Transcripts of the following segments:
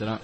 والسلام.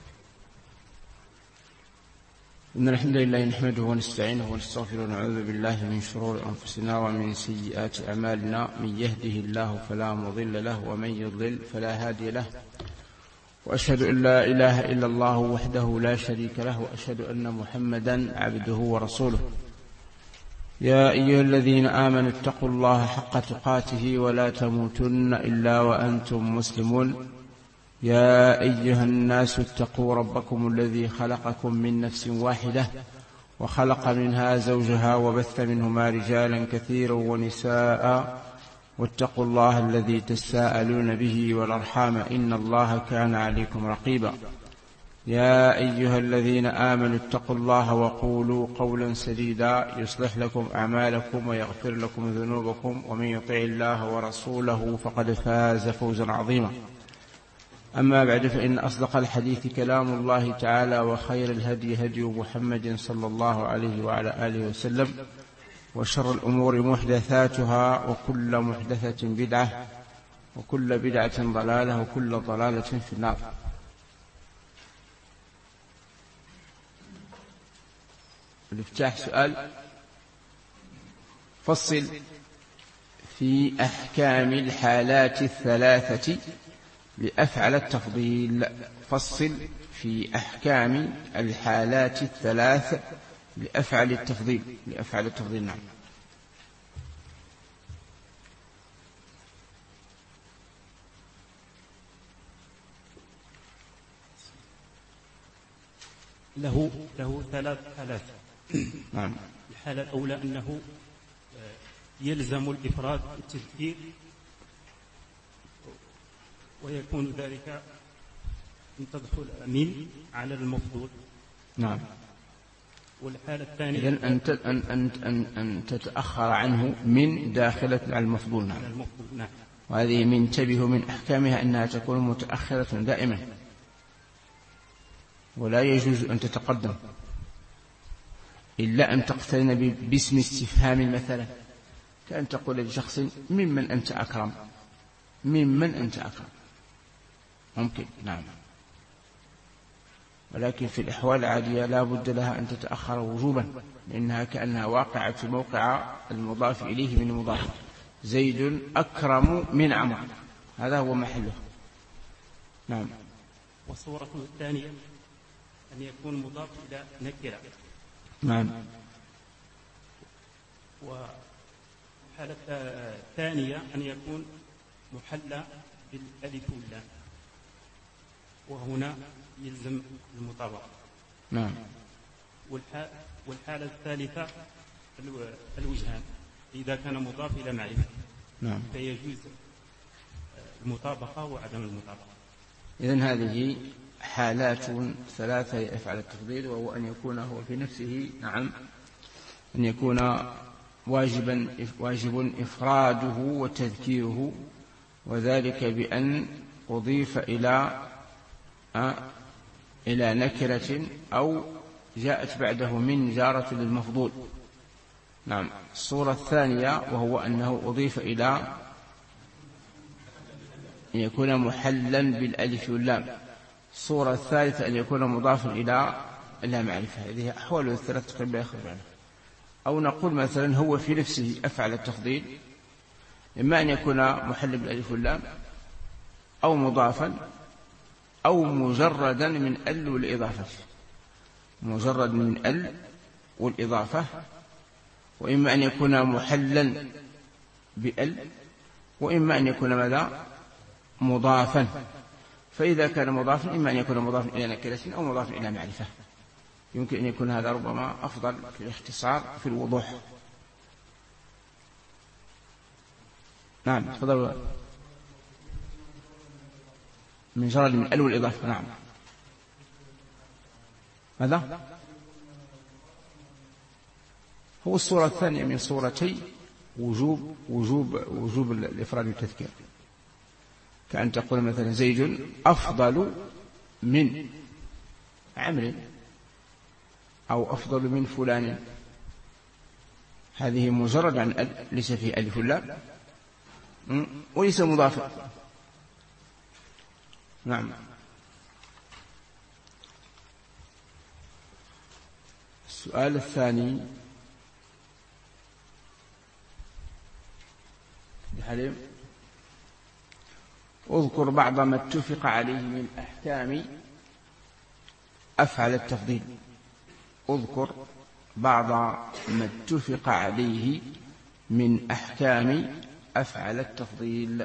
إن الحمد لله نحمده ونستعينه ونستغفره ونعوذ بالله من شرور أنفسنا ومن سيئات أعمالنا. من يهده الله فلا مضل له ومن يضلل فلا هادي له، وأشهد أن لا إله إلا الله وحده لا شريك له، وأشهد أن محمدا عبده ورسوله. يا أيها الذين آمنوا اتقوا الله حق تقاته ولا تموتن إلا وأنتم مسلمون. يا أيها الناس اتقوا ربكم الذي خلقكم من نفس واحدة وخلق منها زوجها وبث منهما رجالا كثيرا ونساء، واتقوا الله الذي تساءلون به والأرحام إن الله كان عليكم رقيبا. يا أيها الذين آمنوا اتقوا الله وقولوا قولا سديدا يصلح لكم أعمالكم ويغفر لكم ذنوبكم، ومن يطع الله ورسوله فقد فاز فوزا عظيما. أما بعد، فإن أصدق الحديث كلام الله تعالى، وخير الهدي هدي محمد صلى الله عليه وعلى آله وسلم، وشر الأمور محدثاتها، وكل محدثة بدعة، وكل بدعة ضلالة، وكل ضلالة في النار. الافتتاح سؤال: فصل في أحكام الحالات الثلاثة لأفعل التفضيل. فصل في أحكام الحالات الثلاث لأفعل التفضيل. لأفعل التفضيل، نعم. له ثلاث حالات. نعم. الحالة الأولى أنه يلزم الإفراد التذكير، ويكون ذلك أن تدخل من على المفضول. نعم. والحالة الثانية إذن أن تتأخر عنه من داخلة على المفضول. نعم. نعم. وهذه تنتبه من أحكامها أنها تكون متأخرة دائما، ولا يجوز أن تتقدم إلا أن تقترن باسم استفهام، مثلا كأن تقول لشخص: ممن أنت أكرم؟ ممن أنت أكرم؟ ممكن، نعم. ولكن في الأحوال العادية لا بد لها أن تتأخر وجوبا، لأنها كأنها واقعة في موقع المضاف إليه من المضاف. زيد أكرم من عمر، هذا هو محله. نعم. والصورة الثانية أن يكون مضاف إلى نكرة. نعم. والحالة الثانية أن يكون محلى بالألف واللام، وهنا يلزم المطابقة. نعم. والحالة الثالثة الوجهان، إذا كان مضاف إلى معرفة. نعم. فيجوز المطابقة وعدم المطابقة. إذن هذه حالات ثلاثة يفعل التفضيل، وهو أن يكون هو في نفسه، نعم، أن يكون واجب إفراده وتذكيره، وذلك بأن أضيف إلى نكرة أو جاءت بعده من جارة للمفضول. نعم. الصورة الثانية وهو أنه أضيف إلى أن يكون محلا بالألف واللام. الصورة الثالثة أن يكون مضافا إلى معرفة. هذه أحوال الثلاث تقريبا يخرج عنها. أو نقول مثلا هو في نفسه أفعل التفضيل، إما أن يكون محلا بالألف واللام، أو مضافا، أو مجردا من ال والإضافة. مجرد من ال والإضافة. وإما أن يكون محلا بال، وإما أن يكون ماذا؟ مضافا. فإذا كان مضافا إما أن يكون مضافا إلى نكرة أو مضافا إلى معرفة. يمكن أن يكون هذا ربما أفضل في الاختصار في الوضوح. نعم. تفضل. من جرد من ال والإضافة. نعم. ماذا؟ هو الصورة الثانية من صورتي وجوب الإفراد والتذكير. كأن تقول مثلا: زيد أفضل من عمرو، أو أفضل من فلان. هذه مجرد عن ال، ليس فيه ألف لا، وليس مضافا. نعم. السؤال الثاني حليم، اذكر بعض ما اتفق عليه من أحكام أفعل التفضيل. اذكر بعض ما اتفق عليه من أحكام أفعل التفضيل.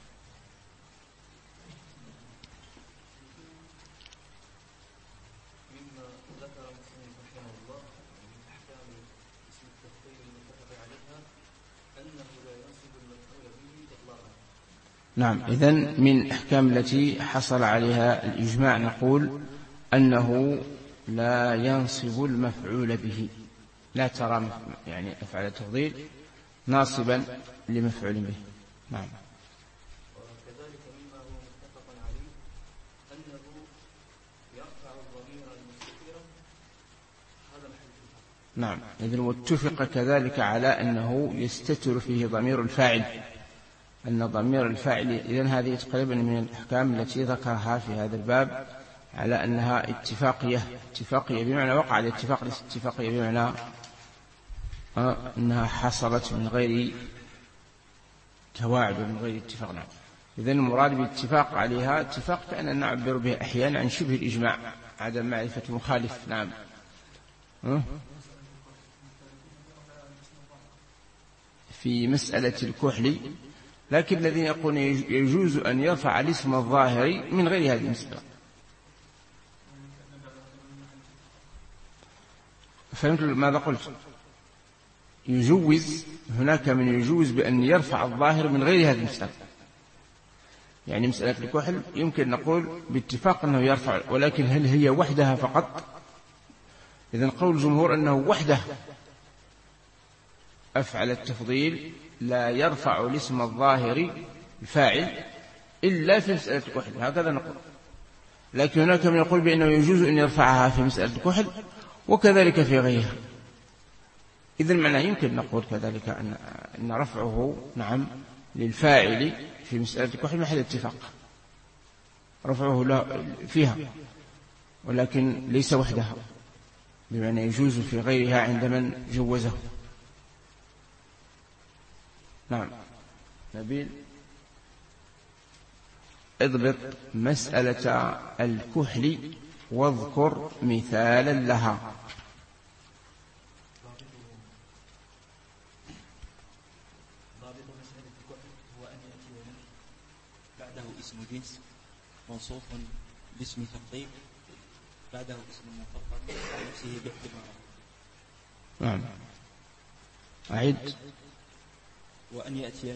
نعم، إذن من أحكام التي حصل عليها الإجماع نقول أنه لا ينصب المفعول به، لا ترى يعني أفعل التفضيل ناصبا لمفعول به. نعم. وكذلك مما هو متفق عليه أنه يرفع الضمير المستتر، هذا محل. نعم، إذن واتفق كذلك على أنه يستتر فيه ضمير الفاعل، أن ضمير الفاعل. إذن هذه تقريبا من الأحكام التي ذكرها في هذا الباب على أنها اتفاقية بمعنى وقع الاتفاق، ليست اتفاقية بمعنى أنها حصلت من غير تواعد ومن غير اتفاق. نعم، إذن المراد بالاتفاق عليها اتفاق كأننا نعبر به أحيانا عن شبه الإجماع، عدم معرفة مخالف. نعم. في مسألة الكحل، لكن الذين يقولون يجوز أن يرفع الاسم الظاهري من غير هذه المسألة. فهمت ماذا قلت؟ يجوز، هناك من يجوز بأن يرفع الظاهر من غير هذه المسألة. يعني مسألة الكحل يمكن نقول باتفاق أنه يرفع، ولكن هل هي وحدها فقط؟ إذن قول الجمهور أنه وحده أفعل التفضيل لا يرفع الاسم الظاهر الفاعل إلا في مسألة الكحل، هكذا نقول. لكن هناك من يقول بأنه يجوز أن يرفعها في مسألة الكحل وكذلك في غيرها. إذن معناه يمكن نقول كذلك أن رفعه نعم للفاعل في مسألة الكحل محل اتفاق، رفعه له فيها، ولكن ليس وحدها، بمعنى يجوز في غيرها عند من جوزه. نعم. نبيل، اضبط مسألة الكحل واذكر مثالا لها. ضابط مسألة الكحل هو أن يأتي بعده اسم جنس موصوف باسم تفضيل، بعده اسم مفضل على نفسه باعتباره. نعم. أعد. وأن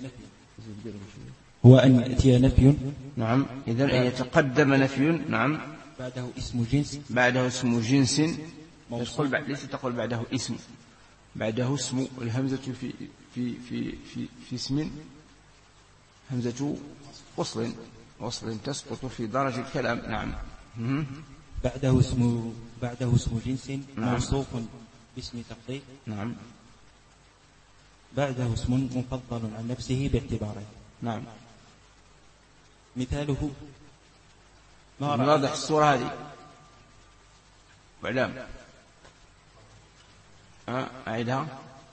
يأتي نفي. نعم، إذن أن يتقدم نفي. نعم. بعده اسم جنس يقول ليس تقول بعده اسم، بعده اسم. الهمزة في اسم همزة وصل تسقط في درج الكلام. نعم. بعده اسم جنس موصوف باسم تفضيل. نعم. بعده اسم مفضل عن نفسه باعتباره. نعم. مثاله واضح الصورة هذه وعلام. أعيدها.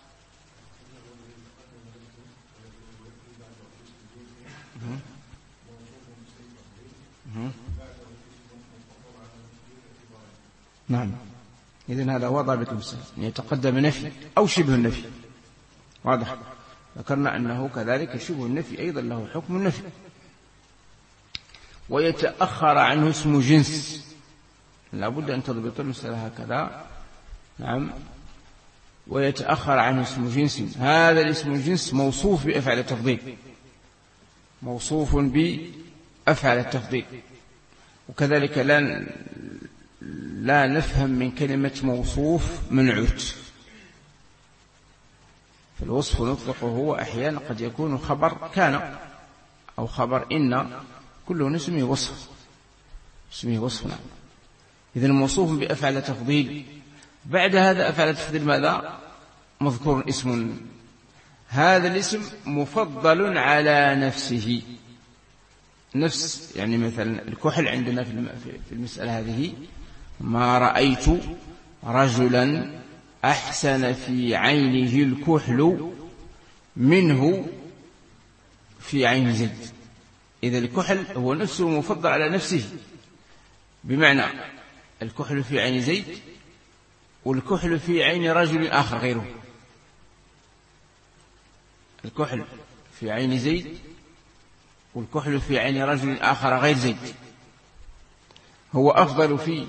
نعم. إذن هذا هو ضابط المسألة، أن يتقدم نفي أو شبه النفي. واضح. ذكرنا أنه كذلك شبه النفي أيضا له حكم النفي. ويتأخر عنه اسم جنس، لا بد أن تضبط المسألة هكذا. نعم. ويتأخر عنه اسم جنس، هذا الاسم الجنس موصوف بأفعل التفضيل، موصوف بأفعل التفضيل. وكذلك لا نفهم من كلمة موصوف منعوت، فالوصف نطلقه هو أحيانا قد يكون خبر كان أو خبر إن، كله نسميه وصف، اسمه وصفنا. إذن موصوف بأفعل تفضيل. بعد هذا أفعل تفضيل ماذا؟ مذكور اسم، هذا الاسم مفضل على نفسه. نفس يعني مثلا الكحل عندنا في المسألة هذه، ما رأيت رجلا أحسن في عينه الكحل منه في عين زيد. إذا الكحل هو نفسه مفضل على نفسه، بمعنى الكحل في عين زيد والكحل في عين رجل آخر غيره. الكحل في عين زيد والكحل في عين رجل آخر غير زيد، هو أفضل في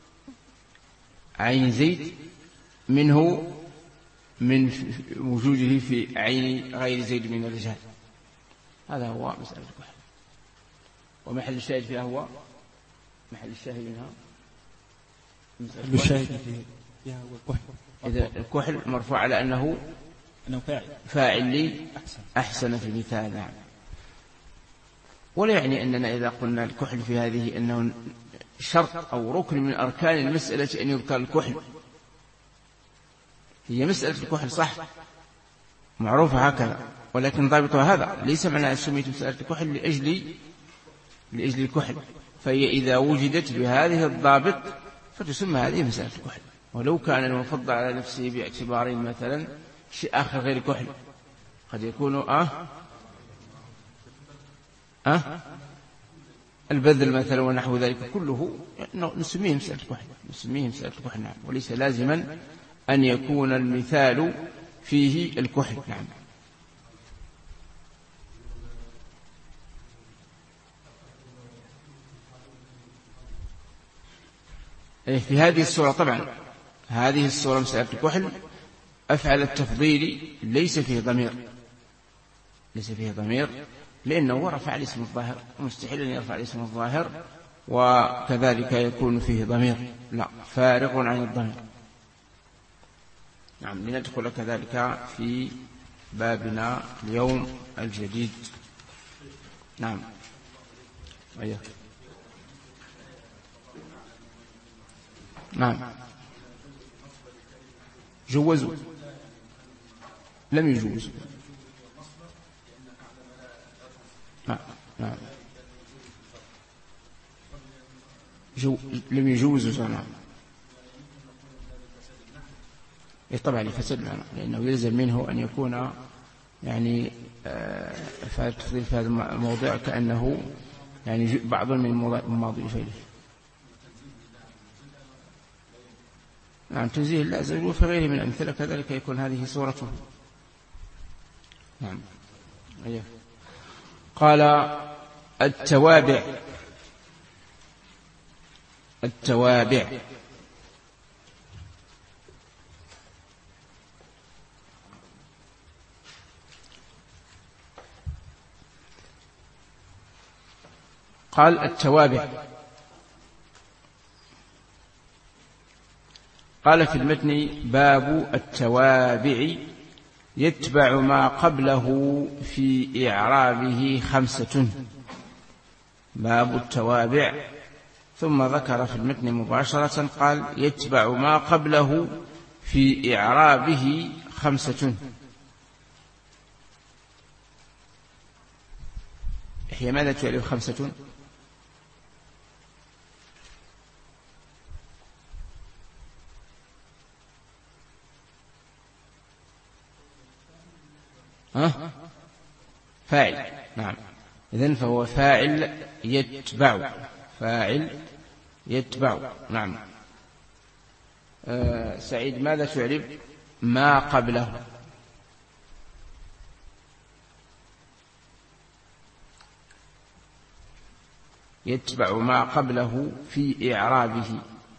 عين زيد منه من وجوده في عين غير زيد من الرجال. هذا هو مسألة الكحل، ومحل الشاهد فيها هو محل الشاهد منها محل الشاهد فيها هو الكحل. إذا الكحل مرفوع على أنه فاعل لي أحسن في مثال. نعم. ولا يعني أننا إذا قلنا الكحل في هذه أنه شرط أو ركن من أركان المسألة أن يذكر الكحل. هي مسألة الكحل صح معروفة هكذا، ولكن ضابطها هذا، ليس معنى سميت مسألة الكحل لأجل الكحل، فهي إذا وجدت بهذه الضابط فتسمى هذه مسألة الكحل، ولو كان المفضل على نفسه باعتبار مثلا شيء آخر غير الكحل، قد يكون البذل مثلا ونحو ذلك، كله نسميه مسألة الكحل. نعم. وليس لازما أن يكون المثال فيه الكحل. نعم. في هذه الصورة طبعا، هذه الصورة مسألة الكحل أفعل التفضيل ليس فيه ضمير لأنه رفع الاسم الظاهر، مستحيل أن يرفع الاسم الظاهر وكذلك يكون فيه ضمير، لا، فارغ عن الضمير. نعم. لندخل كذلك في بابنا اليوم الجديد. نعم. أيوه. نعم. جوزوا، لم يجوزوا. نعم. لم يجوزوا. نعم. طبعا لفسد المعنى، لأنه يلزم منه أن يكون يعني فالتفضيل في هذا الموضوع كأنه يعني بعض من الماضي إليه. نعم. تنزيه الله عز وجل وفي غيره من الأمثلة كذلك يكون هذه صورته. نعم. أيه. قال التوابع. قال التوابع. قال في المتن باب التوابع يتبع ما قبله في إعرابه 5. باب التوابع، ثم ذكر في المتن مباشرة قال يتبع ما قبله في إعرابه 5. هي ماذا تعرف 5؟ فاعل. نعم. إذن فهو فاعل يتبع. نعم. سعيد ماذا تعرف ما قبله؟ يتبع ما قبله في إعرابه.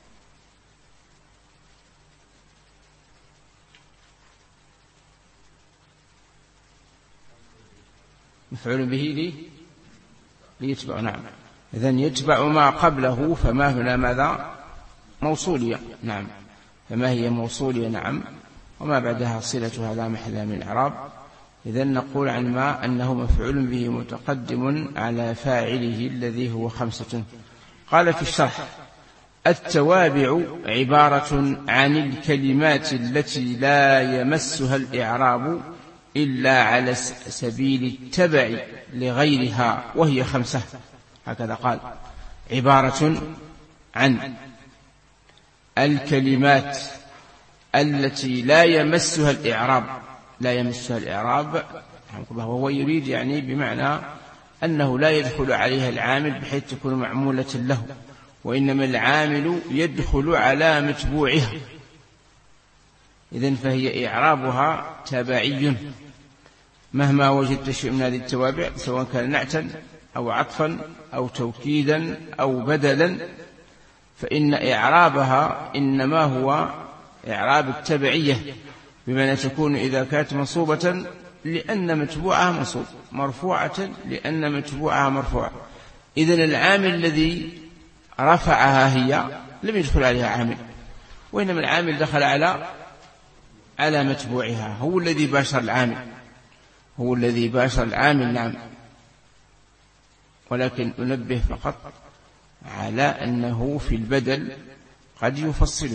مفعول به ليتبع. نعم. إذن يتبع ما قبله، فما هنا ماذا؟ موصولية. نعم. فما هي موصولية. نعم. وما بعدها صلتها لا محل من الإعراب. إذن نقول عن ما أنه مفعول به متقدم على فاعله الذي هو 5. قال في الشرح التوابع عبارة عن الكلمات التي لا يمسها الإعراب إلا على سبيل التبع لغيرها، وهي 5. هكذا قال: عبارة عن الكلمات التي لا يمسها الإعراب وهو يريد يعني بمعنى أنه لا يدخل عليها العامل بحيث تكون معمولة له، وإنما العامل يدخل على متبوعها، إذن فهي إعرابها تبعي مهما وجدت شيء من هذه التوابع، سواء كان نعتا أو عطفا أو توكيدا أو بدلا، فإن إعرابها إنما هو إعراب التبعية، بمعنى تكون إذا كانت منصوبة لأن متبوعها منصوب، مرفوعة لأن متبوعها مرفوع، إذن العامل الذي رفعها هي لم يدخل عليها عامل، وإنما العامل دخل على متبوعها، هو الذي باشر العامل، نعم. ولكن أنبه فقط على أنه في البدل قد يفصل،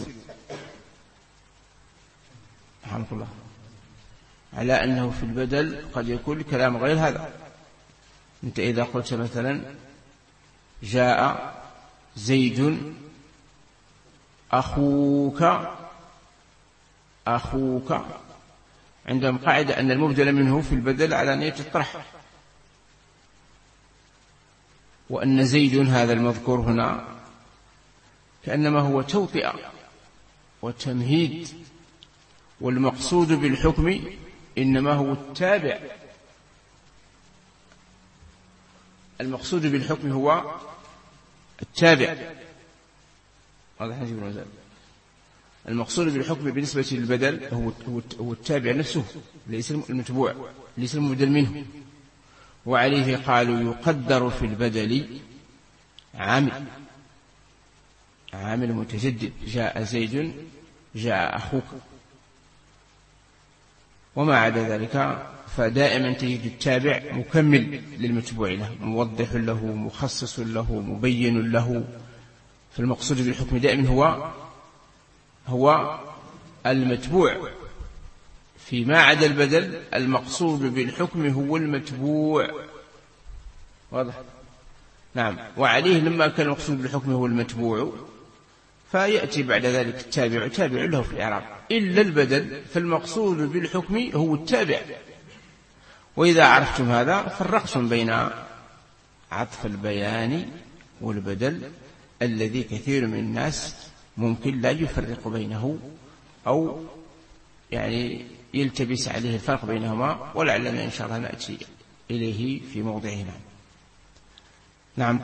رحمه الله، على أنه في البدل قد يكون كلام غير هذا. أنت إذا قلت مثلا جاء زيد أخوك عندهم قاعدة أن المبدل منه في البدل على نية الطرح، وأن زيد هذا المذكور هنا كأنما هو توطئة وتمهيد، والمقصود بالحكم إنما هو التابع، المقصود بالحكم هو التابع، المقصود بالحكم بالنسبة للبدل هو التابع نفسه، ليس المتبوع، ليس المبدل منه. وعليه قالوا يقدر في البدل عامل متجدد، جاء زيد جاء أخوك، وما عدا ذلك فدائما تجد التابع مكمل للمتبوع له، موضح له، مخصص له، مبين له. فالمقصود بالحكم دائما هو المتبوع، فيما عدا البدل المقصود بالحكم هو المتبوع، واضح؟ نعم. وعليه لما كان المقصود بالحكم هو المتبوع فيأتي بعد ذلك التابع تابع له في الإعراب، إلا البدل فالمقصود بالحكم هو التابع. وإذا عرفتم هذا فرقتم بين عطف البيان والبدل، الذي كثير من الناس ممكن لا يفرق بينه، أو يعني يلتبس عليه الفرق بينهما، ولعلنا إن شاء الله نأتي إليه في موضعه. نعم.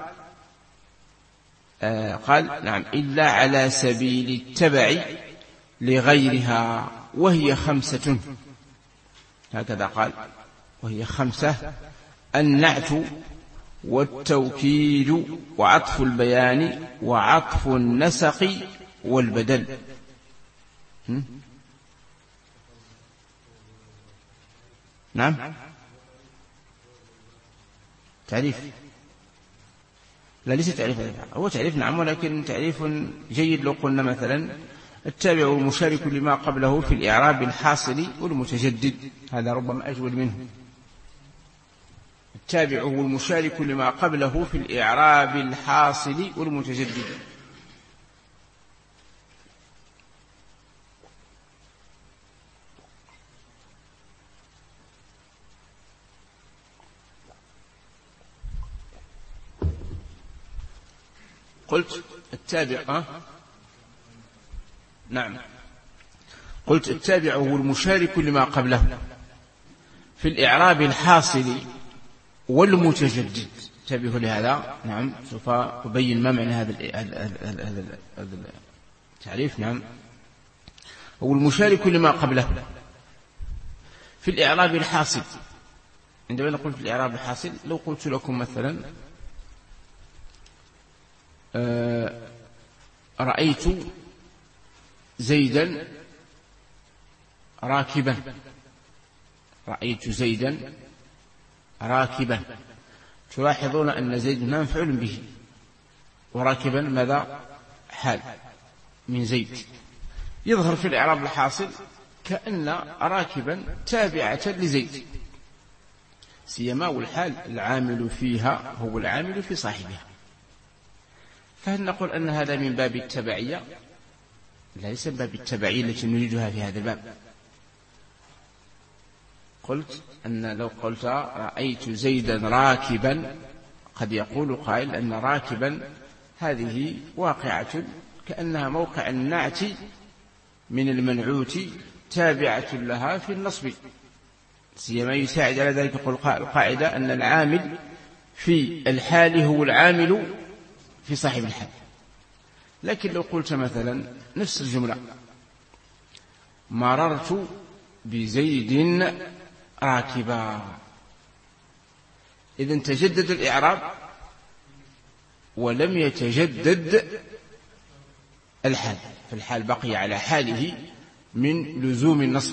قال نعم إلا على سبيل التبع لغيرها وهي 5، هكذا قال، وهي 5: النعت والتوكيد وعطف البيان وعطف النسق والبدل. نعم. تعريف؟ لا، ليس تعريف، هو تعريف نعم، ولكن تعريف جيد. لو قلنا مثلا التابع والمشارك لما قبله في الإعراب الحاصل والمتجدد، هذا ربما أجود منه. التابع والمشارك لما قبله في الإعراب الحاصل والمتجدد. قلت التابع نعم، قلت التابع هو المشارك لما قبله في الإعراب الحاصل والمتجدد. انتبهوا لهذا. نعم، سوف أبين ما معنى هذا التعريف. نعم، هو المشارك لما قبله في الإعراب الحاصل. عندما نقول في الإعراب الحاصل، لو قلت لكم مثلا رأيت زيدا راكبا، رأيت زيدا راكبا، تلاحظون أن زيد مفعول به، وراكبا ماذا؟ حال من زيد. يظهر في الإعراب الحاصل كأن راكبا تابعة لزيد، سيما والحال العامل فيها هو العامل في صاحبها. فهل نقول أن هذا من باب التبعية؟ ليس باب التبعية التي نريدها في هذا الباب. قلت أن لو قلت رأيت زيدا راكبا، قد يقول قائل أن راكبا هذه واقعة كأنها موقع النعت من المنعوت تابعة لها في النصب، سيما يساعد على ذلك. يقول القاعدة أن العامل في الحال هو العامل في صاحب الحال. لكن لو قلت مثلا نفس الجملة مررت بزيد راكبا، إذن تجدد الإعراب ولم يتجدد الحال، فالحال بقي على حاله من لزوم النصب.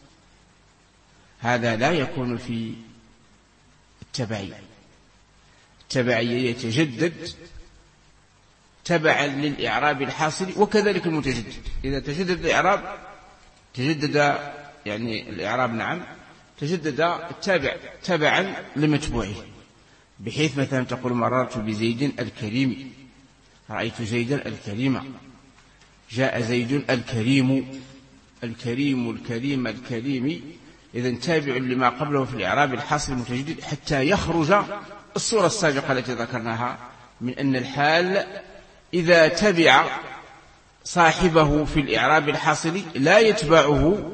هذا لا يكون في التبعية. التبعية يتجدد تبعا للإعراب الحاصل، وكذلك المتجدد إذا تجدد الإعراب تجدد يعني الإعراب نعم تجدد التابع تبعا لمتبوعه، بحيث مثلا تقول مررت بزيد الكريم، رأيت زيدا الكريم، جاء زيد الكريم، الكريم الكريم الكريم، إذن تابع لما قبله في الإعراب الحاصل المتجدد حتى يخرج الصورة السابقة التي ذكرناها من أن الحال إذا تبع صاحبه في الإعراب الحاصل لا يتبعه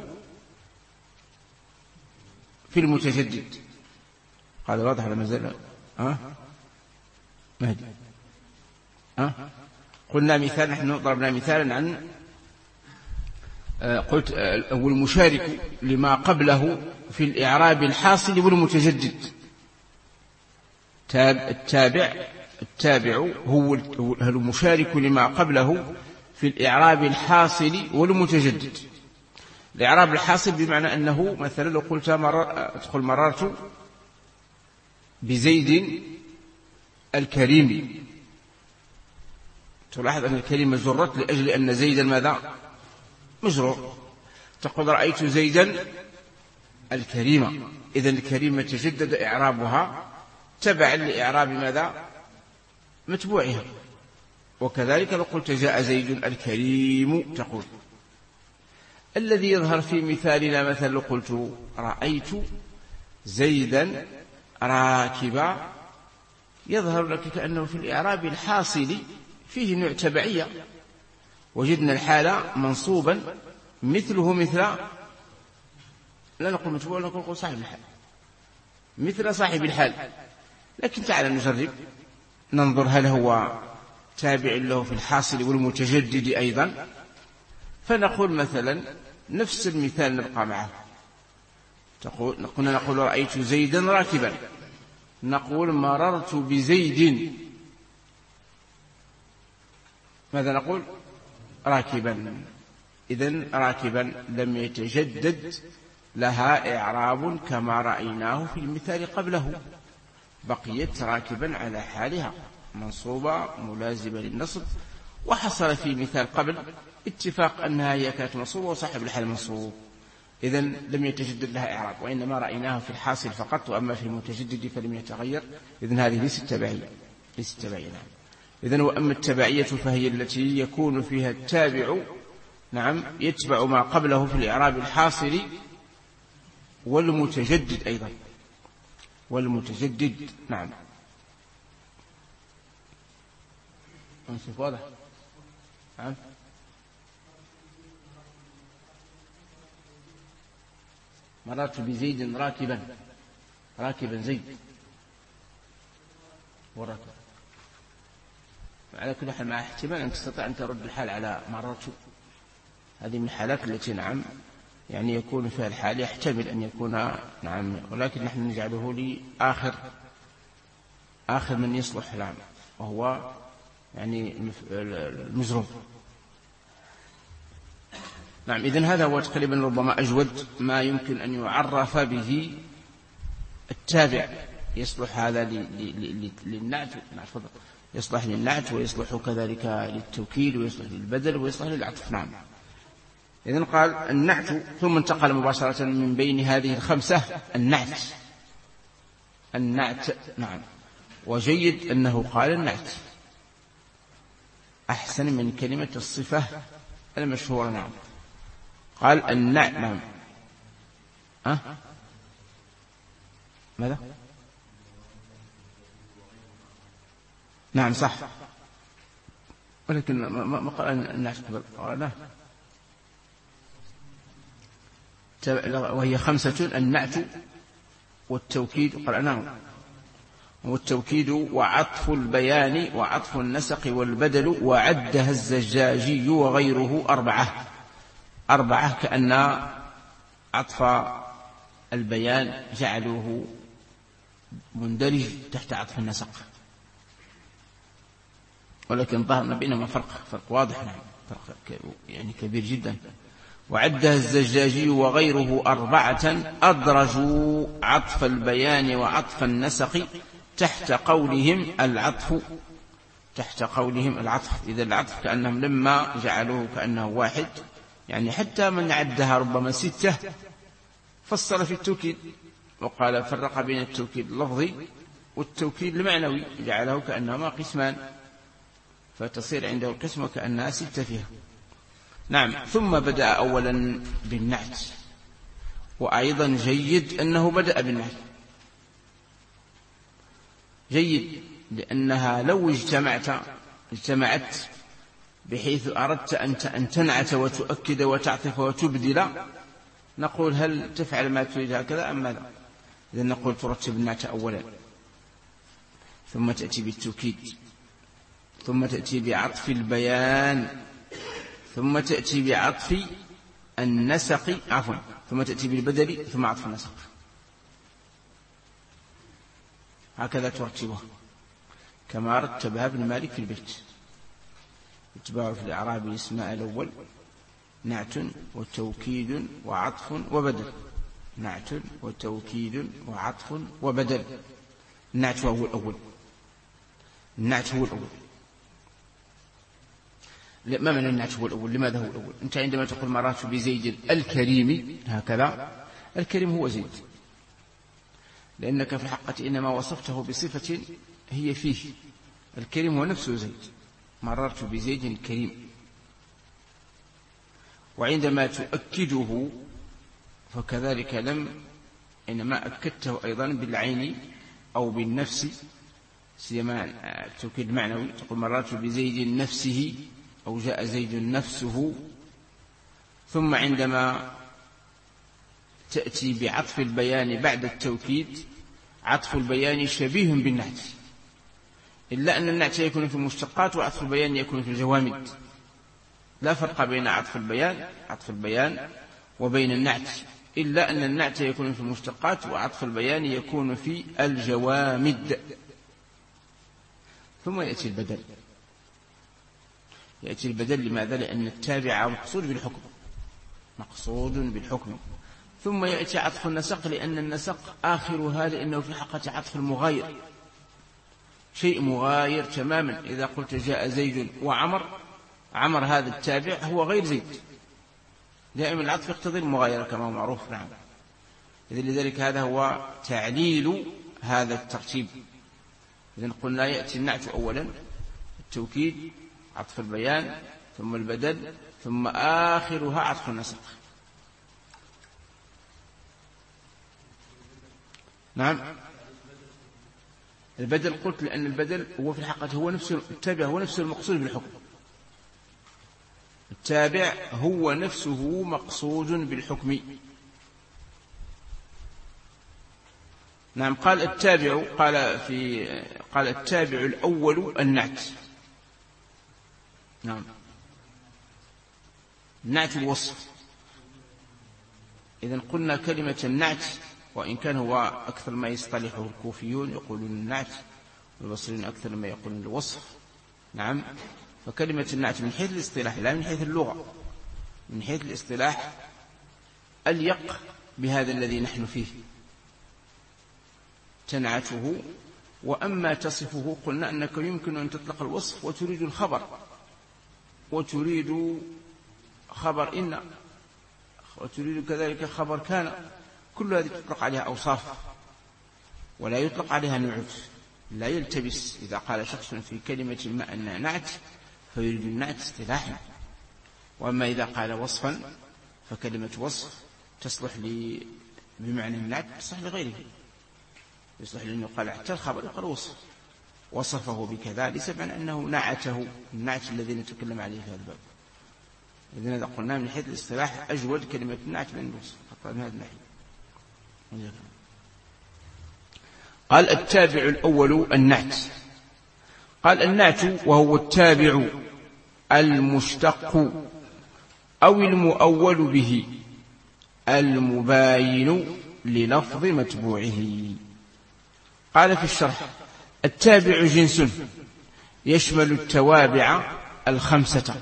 في المتجدد. هذا واضح ولا مازال؟ مهدي قلنا مثال، نحن ضربنا مثالا عن قلت والمشارك لما قبله في الإعراب الحاصل والمتجدد. التابع هو المشارك لما قبله في الإعراب الحاصل والمتجدد. الإعراب الحاصل بمعنى أنه مثلا لو قلت مررت بزيد الكريم، تلاحظ أن الكلمة جرت لأجل أن زيدا ماذا؟ مجرور. تقول رأيت زيدا الكريمة، إذن الكريمة تجدد إعرابها تبعا لإعراب ماذا؟ متبوعها. وكذلك لو قلت جاء زيد الكريم تقول. الذي يظهر في مثالنا مثلا لو قلت رأيت زيدا راكبا، يظهر لك كأنه في الإعراب الحاصل فيه نوع تبعية. وجدنا الحال منصوبا مثله مثل، لا نقول متبوع، نقول صاحب الحال، مثل صاحب الحال. لكن تعال نجرب ننظر هل هو تابع له في الحاصل والمتجدد أيضا. فنقول مثلا نفس المثال نبقى معه، نقول رأيت زيدا راكبا، نقول مررت بزيد، ماذا نقول؟ راكبا. إذن راكبا لم يتجدد لها إعراب كما رأيناه في المثال قبله، بقيت راكبا على حالها منصوبة ملازمة للنصب. وحصل في مثال قبل اتفاق أنها هي كانت منصوبة وصاحب الحال منصوب، إذن لم يتجدد لها إعراب، وإنما رأيناها في الحاصل فقط، وأما في المتجدد فلم يتغير. إذن هذه ليست تبعية، نعم. إذن وأما التبعية فهي التي يكون فيها التابع نعم يتبع ما قبله في الإعراب الحاصل والمتجدد أيضا، والمتجدد نعم. أنصف واضح؟ نعم. مررت بزيد راكبا زيد وراكب. على كل حال مع احتمال أن تستطيع أن ترد الحال على مررت، هذه من الحالات التي نعم يعني يكون فيها الحال يحتمل أن يكون نعم، ولكن نحن نجعله لآخر من يصلح نعم، وهو يعني المجرور. نعم. إذن هذا هو تقريبا ربما أجود ما يمكن أن يعرف به التابع. يصلح هذا للنعت، يصلح للنعت ويصلح كذلك للتوكيد ويصلح للبدل ويصلح للعطف. نعم. إذن قال النعت، ثم انتقل مباشرة من بين هذه الخمسة النعت. نعم. وجيد أنه قال النعت أحسن من كلمة الصفة المشهورة. نعم. قال النعت. نعم. ماذا؟ نعم صح، ولكن ما قال النعت قبل، قال وهي 5: النعت والتوكيد. قال نعم. والتوكيد وعطف البيان وعطف النسق والبدل، وعدها الزجاجي وغيره 4. كأن عطف البيان جعلوه مندرج تحت عطف النسق، ولكن ظهرنا بينما فرق واضح. نعم، فرق يعني كبير جدا. وعدها الزجاجي وغيره 4 أدرجوا عطف البيان وعطف النسق تحت قولهم العطف. إذا العطف كأنهم لما جعلوه كأنه واحد، يعني حتى من عدها ربما 6 فصل في التوكيد وقال فرق بين التوكيد اللفظي والتوكيد المعنوي، جعله كأنهما قسمان، فتصير عنده القسمة كأنها 6 فيها. نعم. ثم بدأ أولا بالنعت، وأيضا جيد أنه بدأ بالنعت، جيد، لأنها لو اجتمعت بحيث أردت أن تنعت وتؤكد وتعطف وتبدل، نقول هل تفعل ما تريد هكذا أم ماذا؟ إذن نقول ترتب النعت أولا، ثم تأتي بالتوكيد، ثم تأتي بعطف البيان، ثم تأتي بعطف النسق، ثم تأتي بالبدل، ثم عطف النسق. هكذا ترتبها كما رتبها ابن مالك في البيت. اتباع في الإعراب اسماء الأول: نعت وتوكيد وعطف وبدل. نعت وتوكيد وعطف وبدل. النعت هو الأول. ما معنى النعت هو الأول؟ لماذا هو الأول؟ أنت عندما تقول مررت بزيد الكريم، هكذا الكريم هو زيد، لأنك في الحقيقة إنما وصفته بصفة هي فيه. الكريم هو نفسه زيد. مررت بزيد الكريم. وعندما تؤكده فكذلك إنما أكدته أيضا بالعين أو بالنفس، سيما التوكيد المعنوي، تقول مررت بزيد نفسه أو جاء زيد نفسه. ثم عندما تأتي بعطف البيان بعد التوكيد، عطف البيان شبيه بالنعت، إلا أن النعت يكون في المشتقات وعطف البيان يكون في الجوامد. لا فرق بين عطف البيان وبين النعت، إلا أن النعت يكون في المشتقات وعطف البيان يكون في الجوامد. ثم يأتي البدل. لماذا؟ لأن التابع مقصود بالحكم. ثم يأتي عطف النسق، لأن النسق آخرها، لأنه في حقيقة عطف المغاير، شيء مغاير تماما. إذا قلت جاء زيد وعمر، عمر هذا التابع هو غير زيد. دائما العطف يقتضي المغايرة كما هو معروف. نعم. إذن لذلك هذا هو تعليل هذا الترتيب. إذن قلنا يأتي النعت أولا، التوكيد، عطف البيان، ثم البدل، ثم آخرها عطف النسق. نعم. البدل قلت لأن البدل هو في الحقيقة هو نفس التابع، هو نفس المقصود بالحكم. التابع هو نفسه مقصود بالحكم. نعم. قال التابع الأول النعت. نعم. النعت الوصف. إذن قلنا كلمة النعت، وإن كان هو أكثر ما يصطلحه الكوفيون يقولون النعت، والبصريون أكثر ما يقولون الوصف. نعم. فكلمة النعت من حيث الاصطلاح، لا من حيث اللغة، من حيث الاصطلاح أليق بهذا الذي نحن فيه، تنعته. وأما تصفه، قلنا أنك يمكن أن تطلق الوصف وتريد الخبر، وتريد خبر إن، وتريد كذلك خبر كان. كل هذه تطلق عليها أوصاف ولا يطلق عليها نعت. لا يلتبس إذا قال شخص في كلمة ما أنها نعت فيريد النعت اصطلاحا، وأما إذا قال وصفا فكلمة وصف تصلح بمعنى النعت، تصلح لغيره، يصلح لأنه قال حتى الخبر يقال وصف، وصفه بكذا، ليس بمعنى أنه نعته، النعت الذي نتكلم عليه في هذا الباب. إذن إذا قلنا من حيث الاصطلاح أجود كلمة النعت من الوصف، حتى من هذا الناحية. قال التابع الأول النعت. قال النعت وهو التابع المشتق أو المؤول به المباين للفظ متبوعه. قال في الشرح التابع جنس يشمل التوابع الخمسة،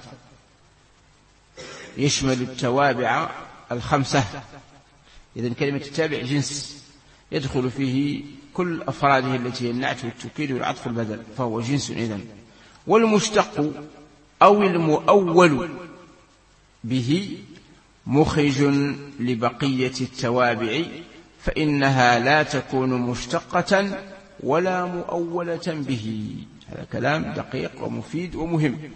يشمل التوابع الخمسة. إذن كلمة التابع جنس يدخل فيه كل أفراده التي هي النعت والتوكيد والعطف والبدل، فهو جنس. إذن والمشتق أو المؤول به مخرج لبقية التوابع، فإنها لا تكون مشتقة ولا مؤولة به. هذا كلام دقيق ومفيد ومهم،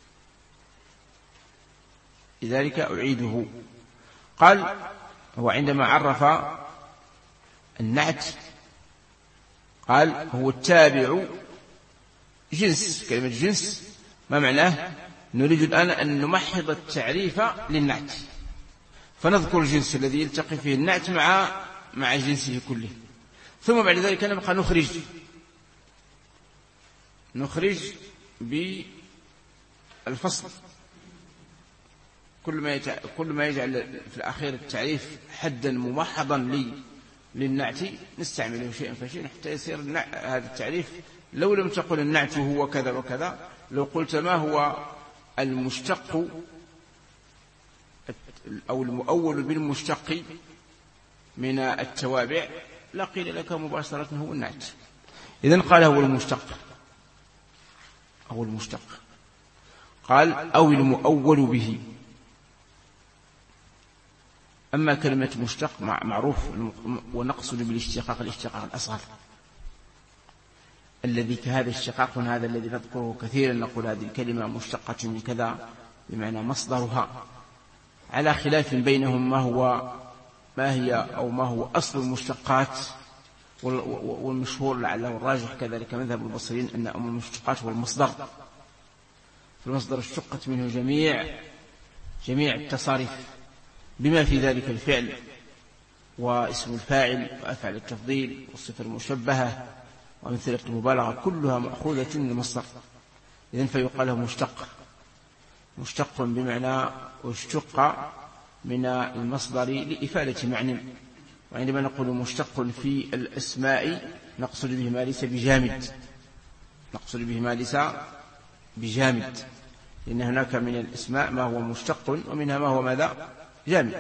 لذلك أعيده. قال هو عندما عرف النعت قال هو التابع جنس. كلمة جنس ما معناه؟ نريد الآن أن نمحض التعريف للنعت، فنذكر الجنس الذي يلتقي فيه النعت مع جنسه كله، ثم بعد ذلك نبقى نخرج بالفصل، كل ما يجعل في الأخير التعريف حدا ممحضا للنعت نستعمله شيئا فشيئا حتى يصير هذا التعريف. لو لم تقل النعت هو كذا وكذا، لو قلت ما هو المشتق أو المؤول بالمشتق من التوابع لا قيل لك مباشرة هو النعت. إذن قال هو المشتق أو المشتق، قال أو المؤول به. أما كلمة مشتق معروف، ونقصد بالاشتقاق الاشتقاق الأصغر الذي كهذا الاشتقاق هذا الذي نذكره كثيرا، نقول هذه الكلمة مشتقة من كذا بمعنى مصدرها، على خلاف بينهم ما هو أصل المشتقات. والمشهور لعله الراجح كذلك مذهب البصريين أن أم المشتقات هو المصدر، فالمصدر اشتقت منه جميع التصاريف بما في ذلك الفعل واسم الفاعل وأفعل التفضيل والصفة المشبهة وأمثلة المبالغة، كلها مأخوذة من المصدر. إذن فيقال له مشتق بمعنى واشتق من المصدر لإفادة معنى. وعندما نقول مشتق في الأسماء نقصد به ما ليس بجامد، لأن هناك من الأسماء ما هو مشتق ومنها ما هو ماذا؟ جامد.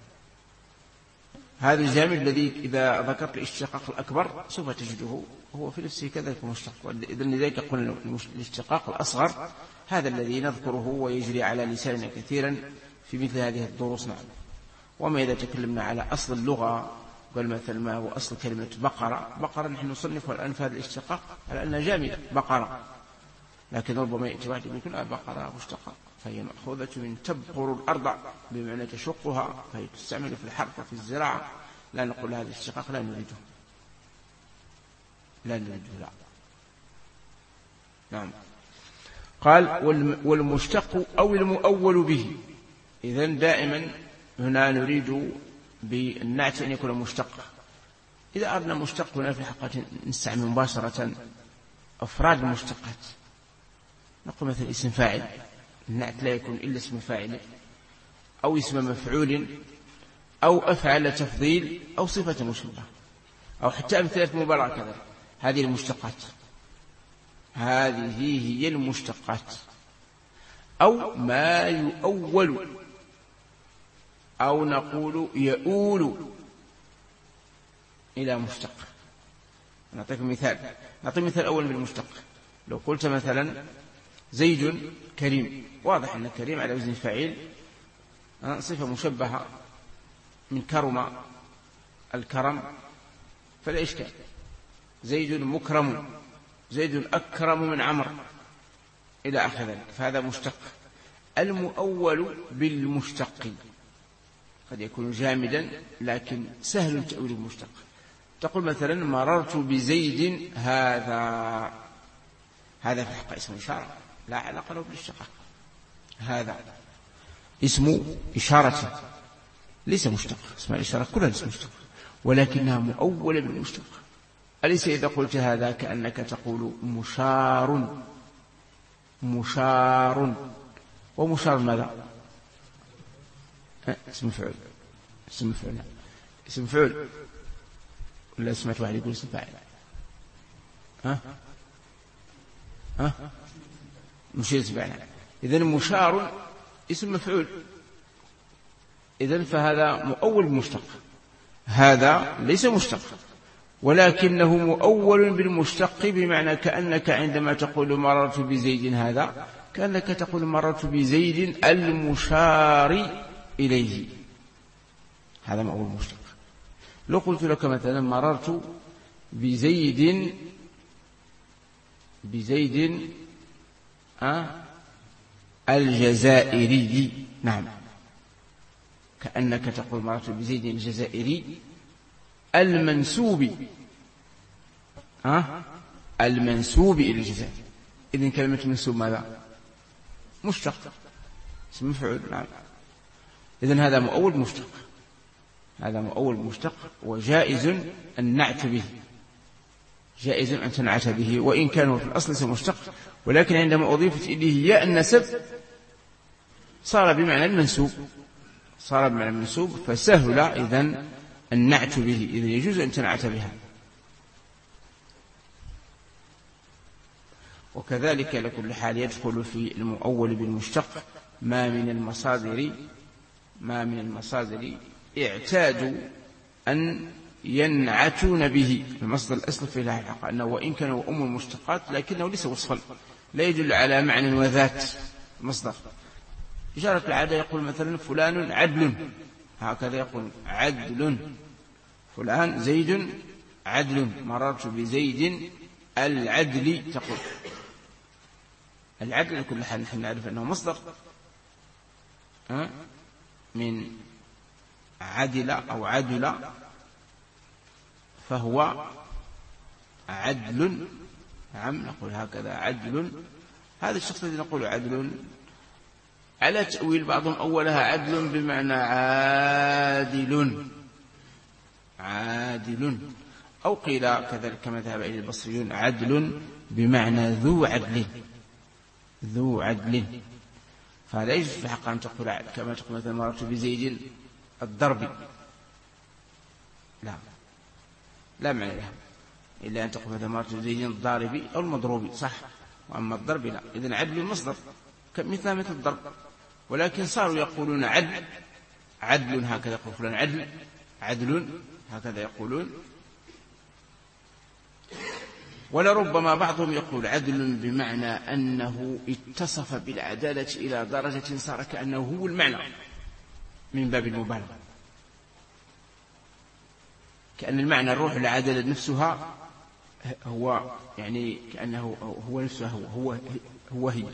هذا الجامد الذي إذا ذكرت الاشتقاق الأكبر سوف تجده هو في نفسه كذلك مشتق. إذن لذلك قلنا الاشتقاق الأصغر هذا الذي نذكره ويجري على لساننا كثيرا في مثل هذه الدروس. نعم. وما إذا تكلمنا على أصل اللغة قال مثل ما هو أصل كلمة بقرة نحن نصنفها الآن في هذا الاشتقاق على أنها جامدة بقرة، لكن ربما يأتي واحد يقول بقرة مشتقة، فهي مأخوذة من تبقر الأرض بمعنى تشقها، فهي تستعمل في الحرث وفي الزراعة. لا نقول هذا الاشتقاق لا نريده لا. نعم. قال والمشتق أو المؤول به. إذن دائما هنا نريد بالنعت أن يكون مشتق. إذا أردنا مشتق هنا في الحقيقة نستعمل مباشرة أفراد المشتقات، نقول مثل اسم فاعل، النعت لا يكون إلا اسم فاعل أو اسم مفعول أو أفعل تفضيل أو صفة مشبهة أو حتى أمثلة مبالغة كذلك. هذه المشتقات، هذه هي المشتقات. أو ما يؤول أو نقول يؤول إلى مشتق. نعطيك مثال أول بالمشتق. لو قلت مثلا زيد كريم، واضح أن كريم على وزن فاعل صفة مشبهة من كرم الكرم فلا إشكال. زيد مكرم، زيد أكرم من عمر إلى آخر ذلك، فهذا مشتق. المؤول بالمشتق قد يكون جامدا لكن سهل تأويل المشتق. تقول مثلا مررت بزيد، هذا في حق اسم إشارة لا علاقة له بالاشتقاق، هذا اسم إشارة ليس مشتق، اسم الإشارة كلها اسم مشتق ولكنها مؤولة بالمشتق. أليس إذا قلت هذا كأنك تقول مشار، ومشار ماذا؟ اسم فعل، اسم فعل ولا سمعت واحد يقول اسم فاعل؟ مش اسم فاعل. إذن مشار اسم مفعول، إذن فهذا مؤول مشتق. هذا ليس مشتق ولكنه مؤول بالمشتق، بمعنى كأنك عندما تقول مررت بزيد هذا كأنك تقول مررت بزيد المشار إليه، هذا مؤول مشتق. لو قلت لك مثلا مررت بزيد الجزائري، نعم، كأنك تقول مررت بزيد الجزائري المنسوب إلى الجزائر. إذن كلمة منسوب ماذا؟ مشتق، اسم مفعول، نعم. إذن هذا مؤول مشتق، هذا مؤول مشتق، وجائز النعت به، جائز أن تنعت به، وإن كان في الأصل اسم مشتق، ولكن عندما أضيفت إليه ياء النسب صار بمعنى المنسوب، فسهل إذن النعت به، إذن يجوز أن تنعت بها. وكذلك لكل حال يدخل في المؤول بالمشتق ما من المصادر اعتادوا أن ينعتون به. المصدر الأصل في الحقيقة أنه وإن كان هو أم المشتقات لكنه ليس وصفا، لا يدل على معنى وذات المصدر. إشارة العادة يقول مثلا فلان عدل، هكذا يقول عدل، فلان زيد عدل، مررت بزيد العدل. تقول العدل لكل حال نحن نعرف أنه مصدر من عدل أو عدل، فهو عدل، نعم، نقول هكذا عدل. هذا الشخص الذي نقول عدل على تأويل بعضهم أولها عدل بمعنى عادل، أو قيل كذلك كما ذهب إلى البصريون عدل بمعنى ذو عدل. فهذا يجوز في الحق أن تقول كما تقول مثلا مررت بزيد الضرب، لا معنى لها إلا أن تقول مثلا مررت بزيد الضارب أو المضروب، صح، وأما الضرب لا. إذن عدل المصدر مثل الضرب، ولكن صاروا يقولون عدل، هكذا يقول فلان عدل، هكذا يقولون. ولربما بعضهم يقول عدل بمعنى أنه اتصف بالعدالة إلى درجة صار كأنه هو المعنى من باب المبالغة، كأن المعنى الروح العدالة نفسها هو، يعني كأنه هو نفسه هو هي.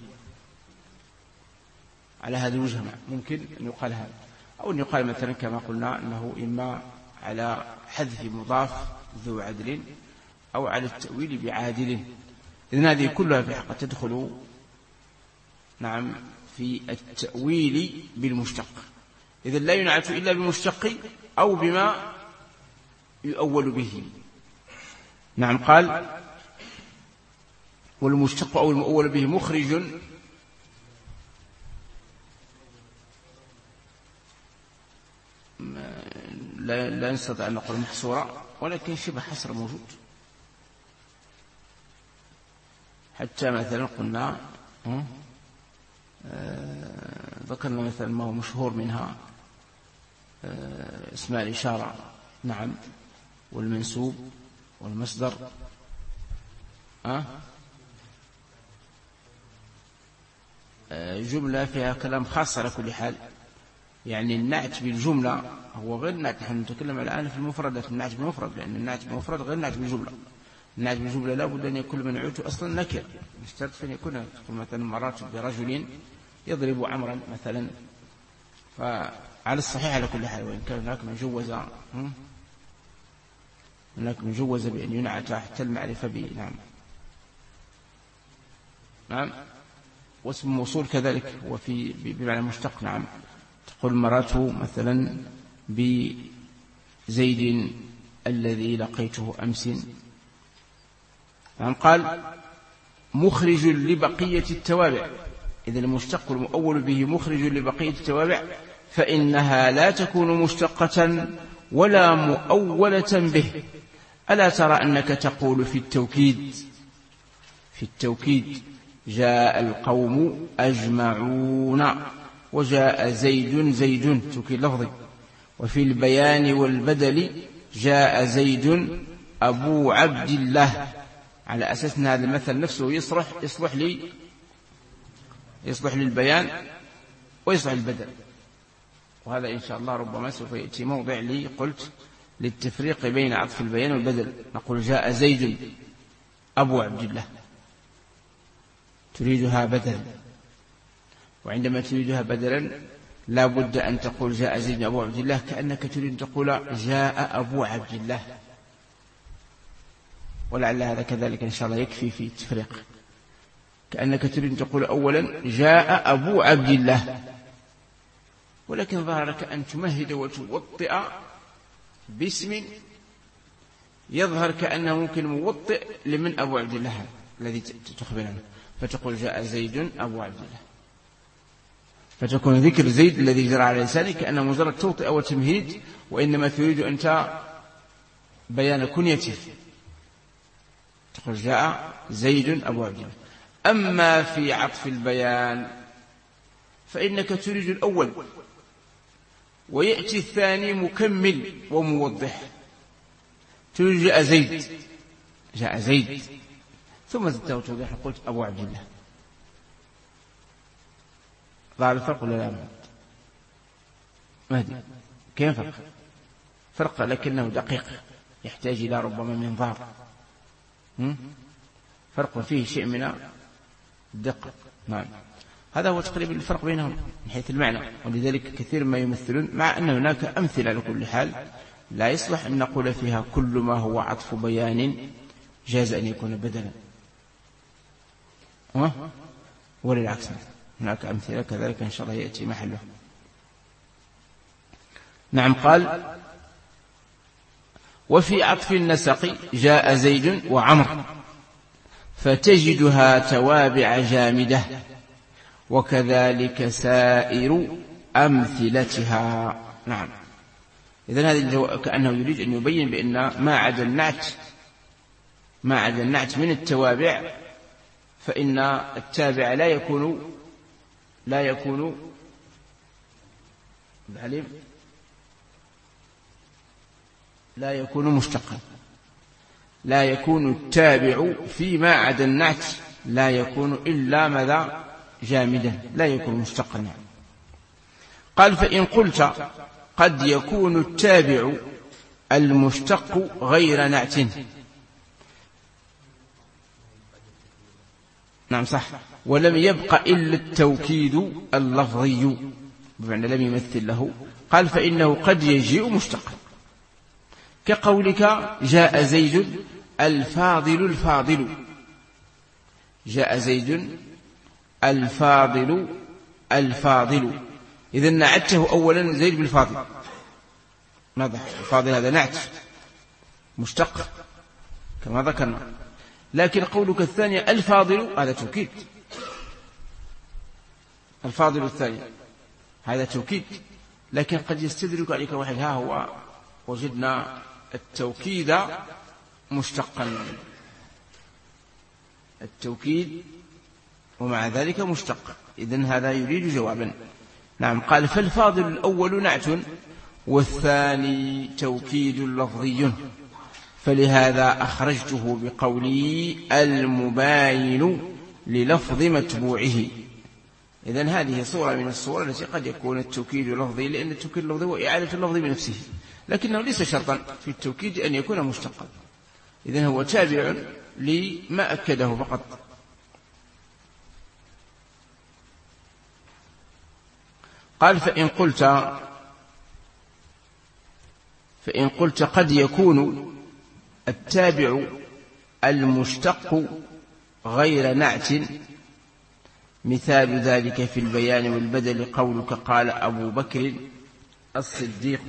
على هذا الوجه ممكن أن يقال هذا، أو أن يقال مثلا كما قلنا أنه إما على حذف مضاف ذو عدل أو على التأويل بعادل. إذن هذه كلها في حق تدخل، نعم، في التأويل بالمشتق. إذن لا ينعت إلا بالمشتق أو بما يؤول به. نعم، قال والمشتق أو المؤول به مخرج لا نستطيع أن نقول محصورة، ولكن شبه حصر موجود. حتى مثلا قلنا ذكرنا مثلا ما هو مشهور منها اسماء الإشارة، نعم، والمنسوب والمصدر، جملة فيها كلام خاص على كل حال. يعني النعت بالجملة هو غير النعت، نحن نتكلم الآن في المفردات، النعت بالمفرد، لأن النعت بالمفرد غير النعت بالجملة. النعت بالجملة لا بد أن يكون منعوت أصلا نكر، مشترط أن يكون مثلا مررت برجل يضرب عمرا مثلا، فعلى الصحيح على كل حال، وإن كان هناك مجوز بأن ينعت تحت المعرفة به. نعم. واسم موصول كذلك وفي بمعنى مشتق. نعم. تقول مررت مثلا بزيد الذي لقيته أمس. نعم. قال مخرج لبقية التوابع، إذا المشتق المؤول به مخرج لبقية التوابع فإنها لا تكون مشتقة ولا مؤولة به. ألا ترى أنك تقول في التوكيد جاء القوم أجمعون، وجاء زيد توكيد لفظي. وفي البيان والبدل جاء زيد أبو عبد الله، على أساس أن هذا المثل نفسه يصلح للبيان ويصلح للبدل. وهذا إن شاء الله ربما سوف يأتي موضع لي قلت للتفريق بين عطف البيان والبدل. نقول جاء زيد أبو عبد الله، تريدها بدلا، وعندما تريدها بدلا لا بد أن تقول جاء زيد أبو عبد الله كأنك تريد أن تقول جاء أبو عبد الله، ولعل هذا كذلك إن شاء الله يكفي في التفريق. كأنك تريد أن تقول أولا جاء أبو عبد الله، ولكن ظهر لك أن تمهد وتوطئ باسم يظهر كأنه ممكن موطئ لمن أبو عبد الله الذي تخبر عنه، فتقول جاء زيد أبو عبد الله، فتكون ذكر زيد الذي جرى على لسانك كأنه مجرد توطئ وتمهيد، وإنما تريد أنت بيان كنيته، تقول جاء زيد أبو عبد الله. أما في عطف البيان فإنك تريد الأول ويأتي الثاني مكمل وموضح، تريد جاء زيد ثم زدته توضيح قلت أبو عبد الله. ظهر الفرق ولا لا؟ مهدي كيف فرق لكنه دقيق يحتاج إلى ربما منظار، فرق فيه شيء من الدقة. نعم. هذا هو تقريبا الفرق بينهم من حيث المعنى، ولذلك كثير ما يمثلون، مع أن هناك أمثلة على كل حال لا يصلح أن نقول فيها كل ما هو عطف بيان جاز أن يكون بدلا، وللعكس هناك أمثلة كذلك إن شاء الله يأتي محله. نعم. قال وفي عطف النسق جاء زيد وعمر فتجدها توابع جامدة، وكذلك سائر أمثلتها. نعم. إذن هذا كأنه يريد أن يبين بأن ما عدا النعت من التوابع فإن التابع لا يكون العليم لا يكون مشتقا، لا يكون التابع فيما عدا النعت لا يكون إلا ماذا؟ جامدا، لا يكون مشتقا. قال فإن قلت قد يكون التابع المشتق غير نعت. نعم صح. ولم يبق إلا التوكيد اللفظي بمعنى لم يمثل له. قال فإنه قد يجيء مشتقا، كقولك جاء زيد الفاضل، جاء زيد الفاضل. إذن نعته أولا زيد بالفاضل، ماذا؟ الفاضل هذا نعت مشتق كما ذكرنا، لكن قولك الثانية الفاضل هذا توكيد، الفاضل الثاني هذا توكيد، لكن قد يستدرك عليك واحد، ها هو وجدنا التوكيد مشتقا، التوكيد ومع ذلك مشتق، إذن هذا يريد جوابا. نعم. قال فالفاضل الأول نعت والثاني توكيد لفظي، فلهذا أخرجته بقولي المباين للفظ متبوعه. إذن هذه صورة من الصور التي قد يكون التوكيد لفظي، لأن التوكيد اللفظي هو إعادة اللفظ بنفسه، لكنه ليس شرطا في التوكيد أن يكون مشتقا، إذن هو تابع لما أكده فقط. قال فإن قلت قد يكون التابع المشتق غير نعت، مثال ذلك في البيان والبدل قولك قال أبو بكر الصديق.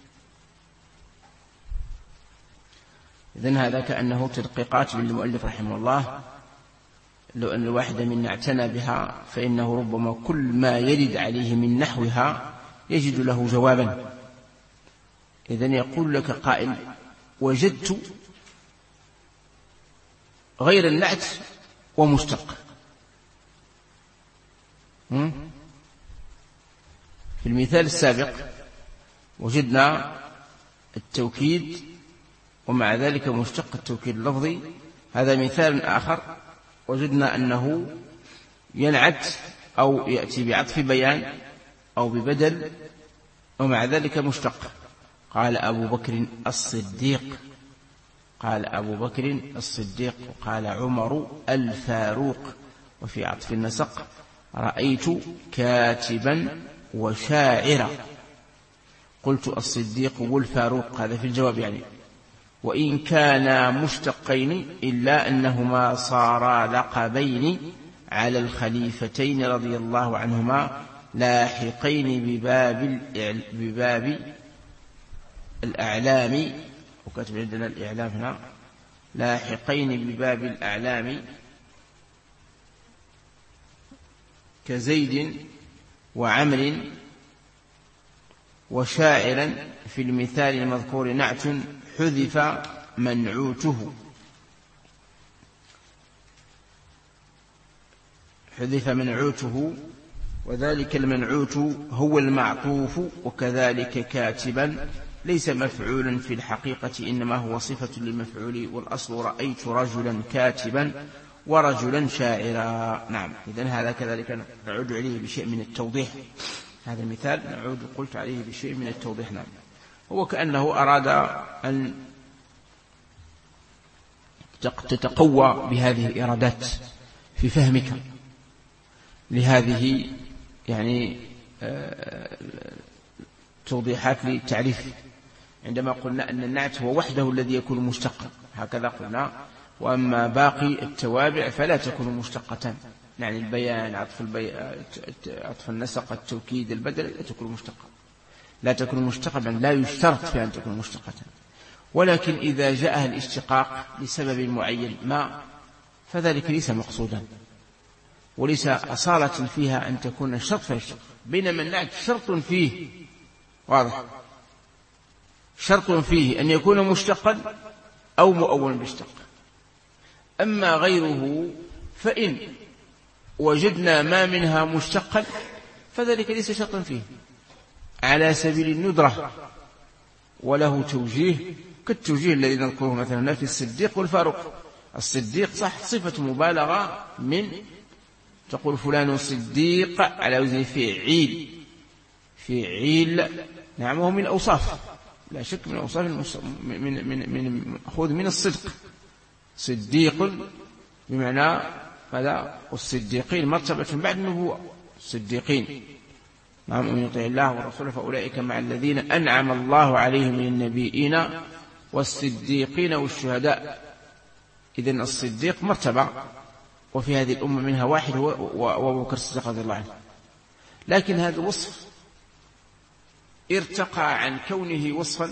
إذن هذا كأنه تدقيقات للمؤلف رحمه الله، لو أن الواحد منا اعتنى بها فإنه ربما كل ما يرد عليه من نحوها يجد له جوابا. إذن يقول لك قائل وجدت غير النعت ومشتق. في المثال السابق وجدنا التوكيد ومع ذلك مشتق التوكيد اللفظي. هذا مثال آخر وجدنا أنه ينعت أو يأتي بعطف بيان أو ببدل ومع ذلك مشتق. قال أبو بكر الصديق، قال أبو بكر الصديق، وقال عمر الفاروق. وفي عطف النسق رأيت كاتبا وشاعرا. قلت الصديق والفاروق، هذا في الجواب يعني. وإن كانا مشتقين إلا أنهما صارا لقبين على الخليفتين رضي الله عنهما لاحقين بباب الأعلام. وكتب عندنا الإعلام هنا، لاحقين بباب الأعلام كزيد وعمر. وشاعرا في المثال المذكور نعت حذف منعوته، حذف منعوته، وذلك المنعوت هو المعطوف. وكذلك كاتبا ليس مفعولا في الحقيقة، إنما هو صفة للمفعول. والأصل رأيت رجلا كاتبا ورجلا شاعرا. نعم، إذن هذا كذلك نعود عليه بشيء من التوضيح. هذا المثال نعود قلت عليه بشيء من التوضيح. نعم، هو كأنه أراد أن تتقوى بهذه الإرادات في فهمك لهذه يعني توضيحات للتعريف. عندما قلنا أن النعت هو وحده الذي يكون مشتقا هكذا قلنا، وأما باقي التوابع فلا تكون مشتقة، يعني البيان، عطف النسق، التوكيد، البدل لا تكون مشتقة، بل لا يشترط في أن تكون مشتقة. ولكن إذا جاءها الاشتقاق لسبب معين ما فذلك ليس مقصودا، وليس أصالة فيها أن تكون الشرط فيشتق. بينما النعت شرط فيه، واضح، شرط فيه أن يكون مشتقا أو مؤولا باشتق. أما غيره فإن وجدنا ما منها مشتقا فذلك ليس شرطا فيه، على سبيل الندرة، وله توجيه كالتوجيه الذي نذكره مثلا في الصديق والفاروق. الصديق صح صفة مبالغة من تقول فلان صديق على وزن فعيل. نعم، وهو من أوصاف، لا شك من أوصاف من مأخوذ من الصدق. صديق بمعنى ماذا؟ والصديقين مرتبة بعد النبوة، الصديقين. نعم، ومن يطع الله ورسوله فأولئك مع الذين أنعم الله عليهم من النبيين والصديقين والشهداء. إذن الصديق مرتبة، وفي هذه الأمة منها واحد هو أبو بكر الصديق رضي الله عنه. لكن هذا الوصف ارتقى عن كونه وصفا،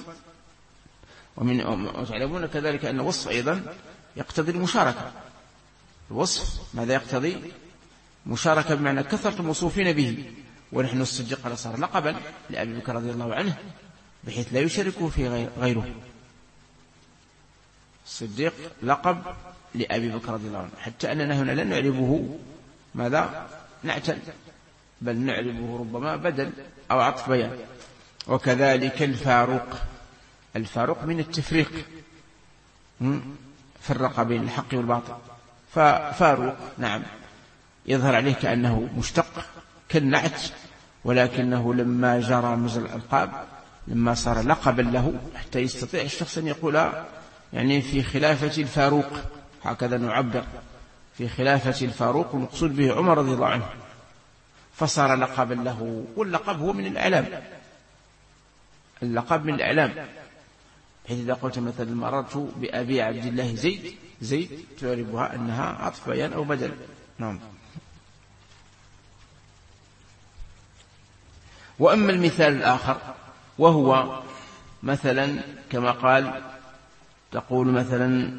وتعلمون كذلك أن الوصف أيضا يقتضي المشاركة. الوصف ماذا يقتضي؟ مشاركة، بمعنى كثرة الموصوفين به. ونحن الصديق على صار لقبا لأبي بكر رضي الله عنه بحيث لا يشاركه في غيره. الصديق لقب لأبي بكر رضي الله عنه، حتى أننا هنا لن نعربه ماذا؟ نعتا، بل نعربه ربما بدل أو عطف بيان. وكذلك الفاروق من التفريق، فرق بين الحق والباطل. ففاروق نعم يظهر عليه كأنه مشتق كالنعت، ولكنه لما جرى مجرى الألقاب، لما صار لقبا له حتى يستطيع الشخص أن يقول يعني في خلافة الفاروق، هكذا نعبر في خلافة الفاروق، المقصود به عمر رضي الله عنه. فصار لقبا له، واللقب هو من الأعلام، اللقب من الأعلام، حيث إذا قلت مثلا مررت بأبي عبد الله زيد تعربها أنها عطف بيان أو بدل. نعم. وأما المثال الآخر وهو مثلا كما قال تقول مثلا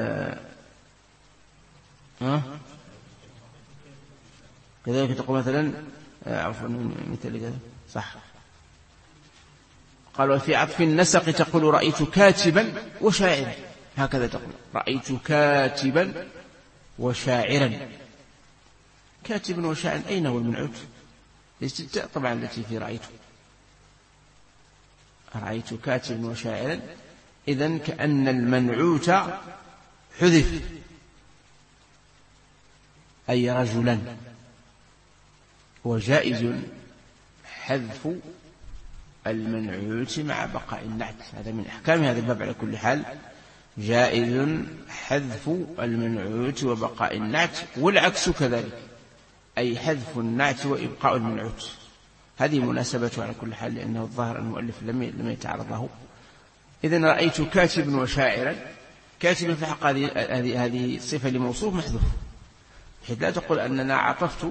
كذلك تقول مثلا عفوا مثل كذا صح، قال وفي عطف النسق تقول رأيت كاتبا وشاعرا، هكذا تقول رأيت كاتبا وشاعرا. كاتبا وشاعرا أين هو المنعوت؟ ليست طبعا التي في رأيت كاتبا وشاعرا، إذن كأن المنعوت حذف، أي رجلا، وجائز حذف المنعوت مع بقاء النعت، هذا من أحكام هذا الباب على كل حال، جائز حذف المنعوت وبقاء النعت، والعكس كذلك، أي حذف النعت وإبقاء المنعوت. هذه مناسبته على كل حال، لأنه الظاهر المؤلف لم يتعرض له. إذن رأيت كاتبا وشاعرا، كاتبا في حق هذه صفة لموصوف محذوف، حيث لا تقول أننا عطفت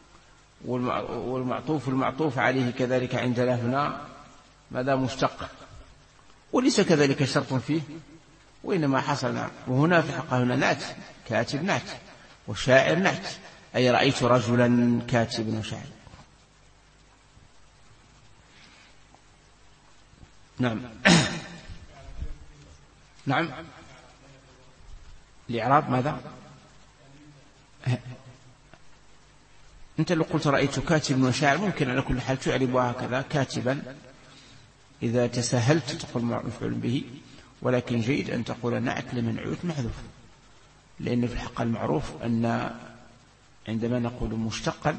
والمعطوف عليه كذلك عندنا هنا ماذا مشتق، وليس كذلك شرط فيه، وإنما حصل وهنا في حق هنا نعت، كاتب نعت وشاعر نعت، أي رأيت رجلا كاتبا وشاعر. نعم. نعم. الإعراب ماذا؟ أنت لو قلت رأيت كاتبا وشاعر ممكن على كل حال تعربها هكذا كاتبا، إذا تساهلت تقول مفعول به، ولكن جيد أن تقول نعت لمنعوت محذوف، لأن في الحق المعروف أن عندما نقول مشتقا،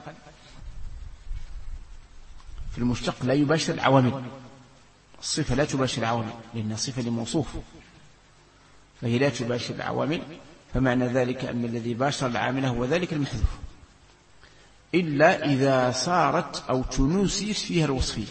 في المشتق لا يباشر العوامل، الصفة لا تباشر العوامل لأنها صفة لموصوف، فهي لا تباشر العوامل، فمعنى ذلك أن الذي باشر العامل هو ذلك المحذوف، إلا إذا صارت أو تنوسيت فيها الوصفية،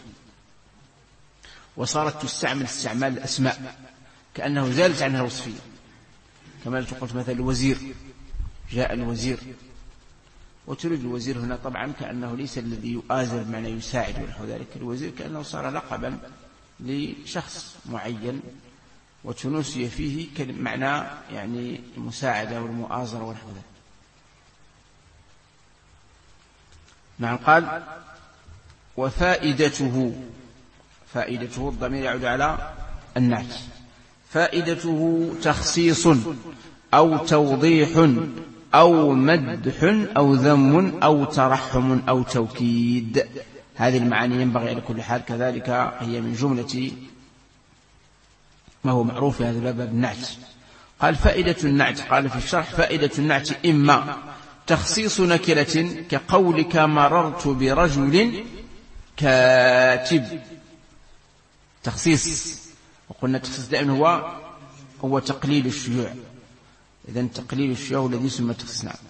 وصارت تستعمل استعمال الأسماء كأنه زالت عنها الوصفية، كما قلت مثلا الوزير، جاء الوزير، وتريد الوزير هنا طبعا كأنه ليس الذي يؤازر بمعنى يساعد ونحو ذلك، الوزير كأنه صار لقبا لشخص معين، وتنوسي فيه معنى يعني المساعدة والمؤازرة ونحو ذلك. نعم. قال وفائدته، فائدته الضمير يعود على النعت، فائدته تخصيص أو توضيح أو مدح أو ذم أو ترحم أو توكيد. هذه المعاني ينبغي على كل حال كذلك هي من جملة ما هو معروف في هذا الباب النعت. قال فائدة النعت، قال في الشرح فائدة النعت إما تخصيص نكرة كقولك مررت برجل كاتب، تخصيص، وقلنا التخصيص دائما هو تقليل الشيوع، إذن تقليل الشيوع الذي يسمى تخصيص. نعم.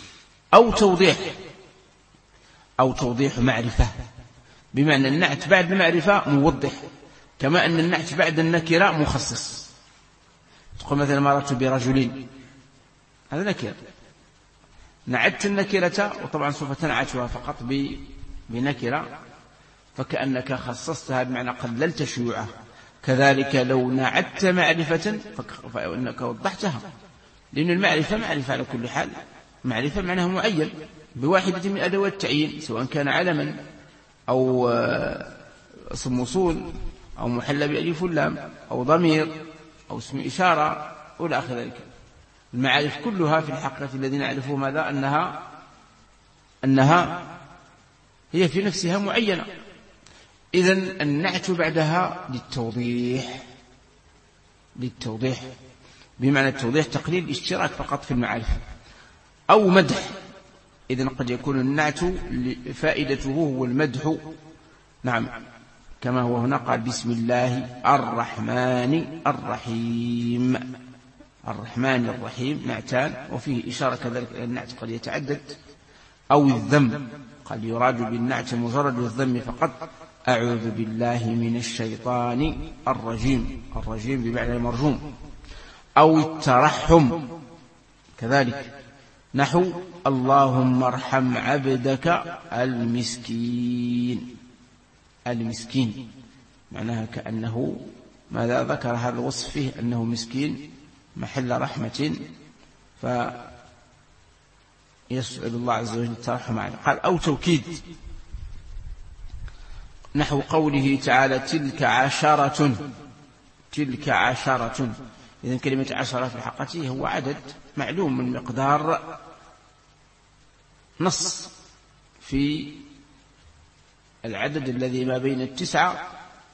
أو توضيح معرفة، بمعنى النعت بعد المعرفة موضح، كما أن النعت بعد النكرة مخصص. تقول مثلا مررت برجلين، هذا نكرة، نعدت النكرة، وطبعا سوف تنعتها فقط بنكرة، فكأنك خصصتها بمعنى قللت شيوعها. كذلك لو نعدت معرفة فإنك وضحتها، لأن المعرفة معرفة على كل حال، معرفة معناها معين بواحدة من أدوات التعيين، سواء كان علما أو اسم موصول أو محل بألف واللام أو ضمير أو اسم إشارة إلى آخر ذلك. المعارف كلها في الحقيقة الذي نعرفه ماذا؟ أنها هي في نفسها معينة. إذن النعت بعدها للتوضيح، بمعنى التوضيح تقليل الاشتراك فقط في المعارف، أو مدح. إذن قد يكون النعت فائدته هو المدح. نعم، كما هو هنا قال بسم الله الرحمن الرحيم، الرحمن الرحيم نعتان، وفيه إشارة كذلك النعت قد يتعدد. أو الذم، قال يراد بالنعت مجرد الذم فقط، أعوذ بالله من الشيطان الرجيم، الرجيم بمعنى المرجوم، أو الترحم كذلك، نحو اللهم ارحم عبدك المسكين. المسكين معناها كأنه ماذا ذكر هذا الوصف فيه أنه مسكين محل رحمة، فيسأل الله عز وجل الترحم عليه. قال أو توكيد، نحو قوله تعالى تلك عشرة، تلك عشرة. إذن كلمة عشرة في حقيقته هو عدد معلوم من مقدار، نص في العدد الذي ما بين 9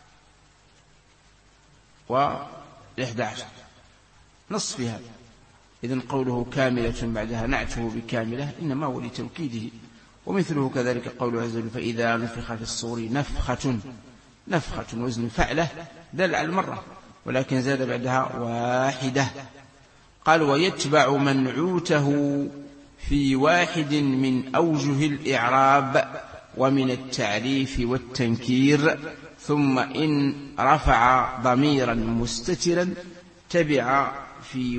و11، نص في هذا. إذن قوله كاملة بعدها نعته بكاملة إنما هو لتوكيده. ومثله كذلك قوله عز وجل فإذا نفخ في الصور نفخة، نفخة وزن فعله دل على المرة، ولكن زاد بعدها واحدة. قال ويتبع منعوته في واحد من أوجه الإعراب ومن التعريف والتنكير، ثم إن رفع ضميرا مستترا تبع في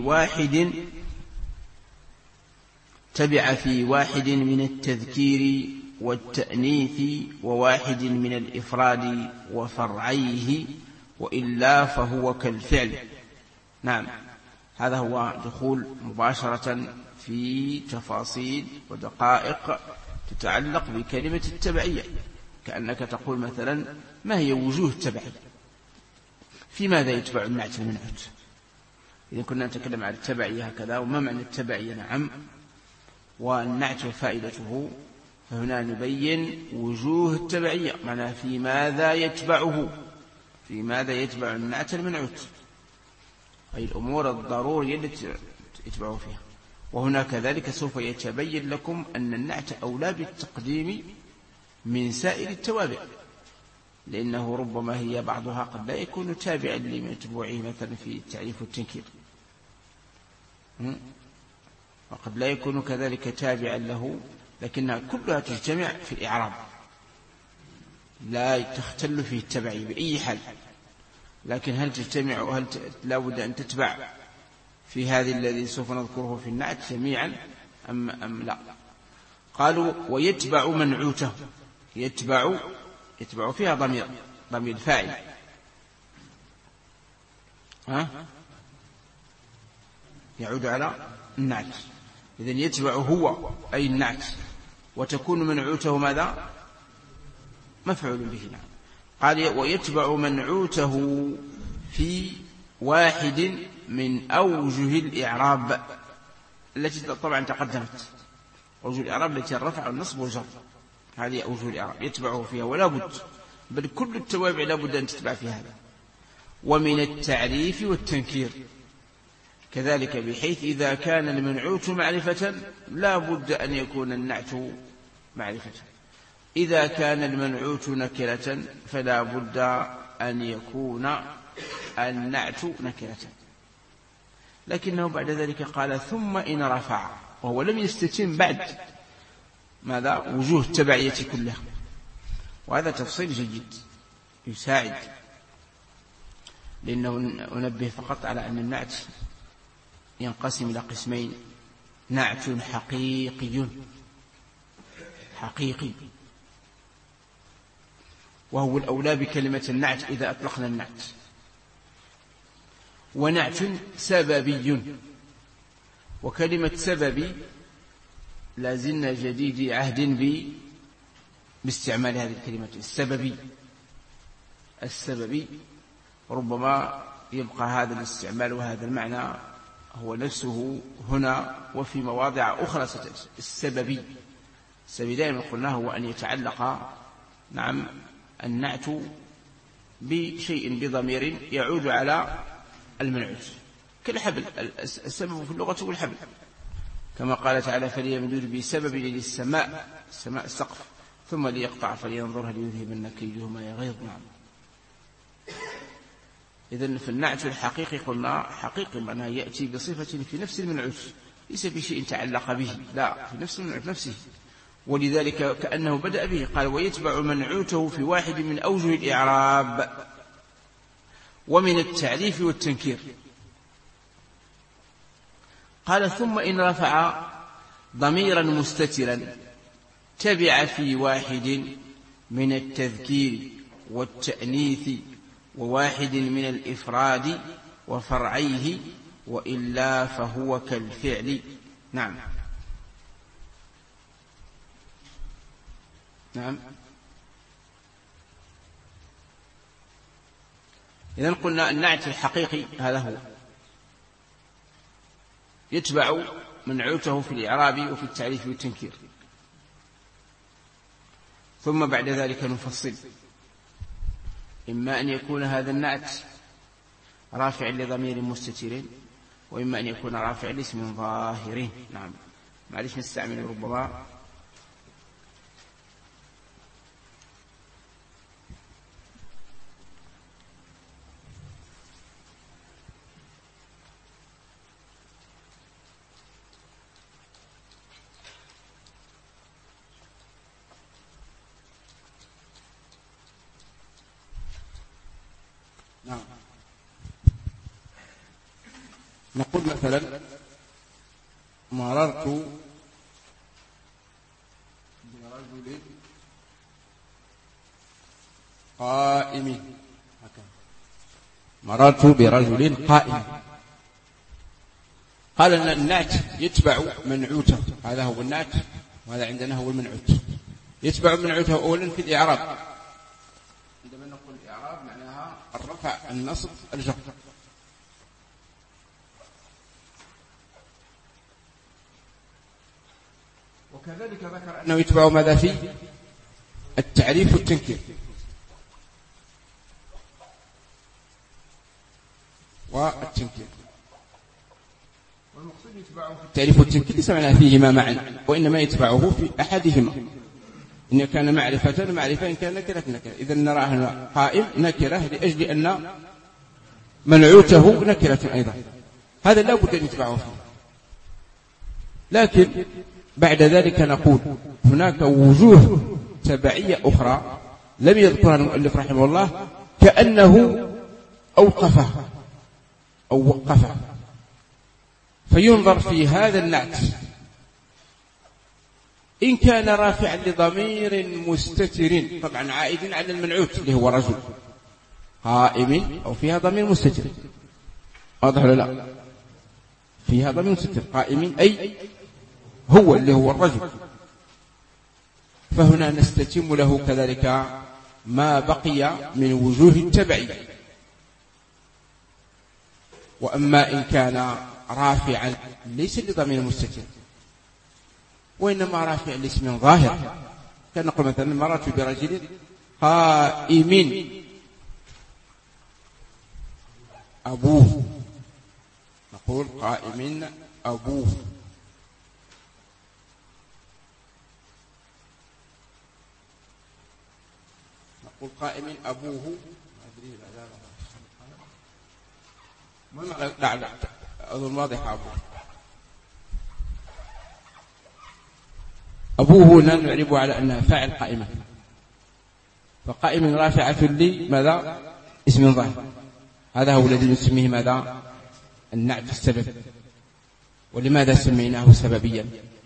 واحد من التذكير والتأنيث وواحد من الإفراد وفرعيه، وإلا فهو كالفعل. نعم، هذا هو دخول مباشرة في تفاصيل ودقائق تتعلق بكلمة التبعية، كأنك تقول مثلا ما هي وجوه التبعية، في ماذا يتبع النعت المنعوت. إذا كنا نتكلم عن التبعية هكذا وما معنى التبعية، نعم، والنعت وفائدته، فهنا نبين وجوه التبعية، معناها في ماذا يتبعه، في ماذا يتبع النعت المنعوت، أي الأمور الضرورية التي يتبعه فيها. وهنا كذلك سوف يتبين لكم أن النعت أولى بالتقديم من سائر التوابع، لأنه ربما هي بعضها قد لا يكون تابعا لمتبوعه مثلا في التعريف والتنكير، وقد لا يكون كذلك تابعا له، لكنها كلها تجتمع في الإعراب، لا تختل فيه التبعية بأي حال. لكن هل تجتمع وهل لا بد أن تتبع في هذه الذي سوف نذكره في النعت جميعا أم لا؟ قالوا ويتبع منعوته، يتبع فيها ضمير فاعل، يعود على النعت. إذن يتبع هو أي النعت، وتكون منعوته ماذا؟ مفعول به. نعم. قال ويتبع منعوته في واحد من أوجه الإعراب التي طبعا تقدمت، أوجه الإعراب التي الرفع والنصب والجر، هذه أوجه الإعراب يتبعه فيها ولا بد، بل كل التوابع لا بد أن تتبع في هذا. ومن التعريف والتنكير كذلك، بحيث إذا كان المنعوت معرفة لا بد أن يكون النعت معرفة، إذا كان المنعوت نكرة فلا بد أن يكون النعت نكرة. لكنه بعد ذلك قال ثم إن رفع، وهو لم يستتم بعد ماذا؟ وجوه التبعية كلها. وهذا تفصيل جيد يساعد، لأنه أنبه فقط على أن النعت ينقسم إلى قسمين: نعت حقيقي وهو الأولى بكلمة النعت إذا أطلقنا النعت، ونعت سببي. وكلمة سببي لازلنا جديد عهد باستعمال هذه الكلمة السببي، ربما يبقى هذا الاستعمال وهذا المعنى هو نفسه هنا وفي مواضع أخرى ستأتي. السببي دائما قلنا هو أن يتعلق نعم النعت بشيء بضمير يعود على المنعوت، كالحبل. السبب في اللغة هو الحبل، كما قال تعالى فليمدد بسبب إلى السماء السقف ثم ليقطع فلينظر هل يذهبن كيده ما يغيظ. نعم. إذن في النعت الحقيقي قلنا حقيقي معناه يأتي بصفة في نفس المنعوت، ليس بشيء تعلق به، لا، في نفس المنعوت نفسه. ولذلك كأنه بدأ به، قال ويتبع منعوته في واحد من أوجه الإعراب ومن التعريف والتنكير. قال ثم إن رفع ضميرا مستترا تبع في واحد من التذكير والتأنيث وواحد من الإفراد وفرعيه وإلا فهو كالفعل. نعم نعم. إذن قلنا النعت الحقيقي هذا هو يتبع منعوته في الإعراب وفي التعريف والتنكير. ثم بعد ذلك نفصل، إما أن يكون هذا النعت رافع لضمير مستتر، وإما أن يكون رافع لاسم ظاهر. نعم معلش نستعمل ربما نقول مثلا مررت برجل قائم، مررت برجل قائم. قال أن النعت يتبع منعوته، هذا هو النعت وهذا عندنا هو المنعوت. يتبع منعوته أولا في الإعراب، عندما نقول الإعراب معناها الرفع النصب الجر. وكذلك ذكر أنه يتبع ماذا في التعريف والتنكير. والمقصود يتبعه في التعريف والتنكير ليس معناه فيهما معا، وإنما يتبعه في أحدهما. إن كان معرفة إن كان نكرة نكرة. إذا نرى هنا قائم نكرة لأجل أن منعوته نكرة أيضا، هذا لا بد أن يتبعه فيه. لكن بعد ذلك نقول هناك وجوه تبعية أخرى لم يذكرها المؤلف رحمه الله، كأنه أوقفه أو وقفه، فينظر في هذا النعت إن كان رافعا لضمير مستتر، طبعا عائد على المنعوت اللي هو رجل قائم، أو فيها ضمير مستتر، واضح ولا لا؟ فيها ضمير مستتر قائم أي هو اللي هو الرجل، فهنا نستتم له كذلك ما بقي من وجوه التبع. وأما إن كان رافعا ليس لضمير مستتر وإنما رافع لاسم ظاهر، كان نقول مثلا مررت برجل قائم أبوه، نقول قائم أبوه. نقول قائم أبوه، لا أظن واضح. أبوه لا نعرب على أنها فاعل قائمة، فقائم رافعة لي ماذا؟ اسم ظاهر. هذا هو الذي نسميه ماذا؟ النعت السبب. ولماذا سميناه سببيا؟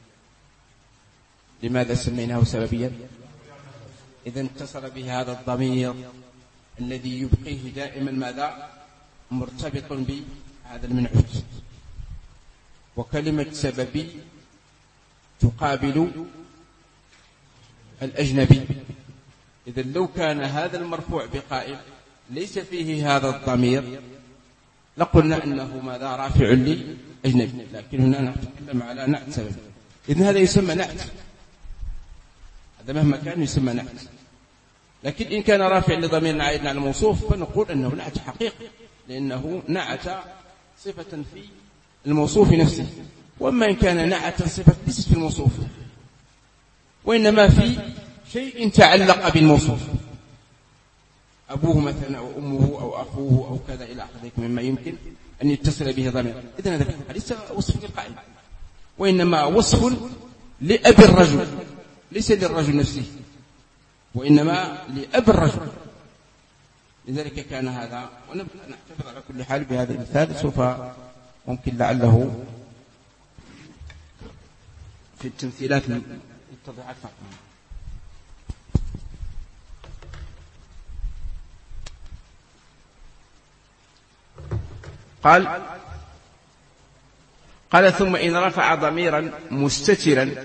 لماذا سميناه سببيا؟ إذا اتصل به هذا الضمير الذي يبقيه دائما ماذا؟ مرتبط بهذا المنعوت. وكلمة سببي تقابل الأجنبي. إذا لو كان هذا المرفوع بقائم ليس فيه هذا الضمير لقلنا أنه ماذا؟ رافع لي أجنبي، لكن هنا نتكلم على نعت سبب. إذن هذا يسمى نعت، هذا مهما كان يسمى نعت. لكن إن كان رافع لضمير عائد على الموصوف فنقول أنه نعت حقيقي، لأنه نعت صفة في الموصوف نفسه. وأما إن كان نعت صفة ليست في الموصوف وإنما في شيء تعلق بالموصوف، أبوه مثلا أو أمه أو أخوه أو كذا إلى آخره مما يمكن أن يتصل به ضمير، إذن هذا ليس وصف للقائم، وإنما وصف لأبي الرجل ليس للرجل نفسه وإنما لأب الرجل. لذلك كان هذا، ونبدأ نحتفظ على كل حال بهذا المثال، سوف ممكن لعله في التمثيلات يتضح أكثر. قال ثم إن رفع ضميرا مستترا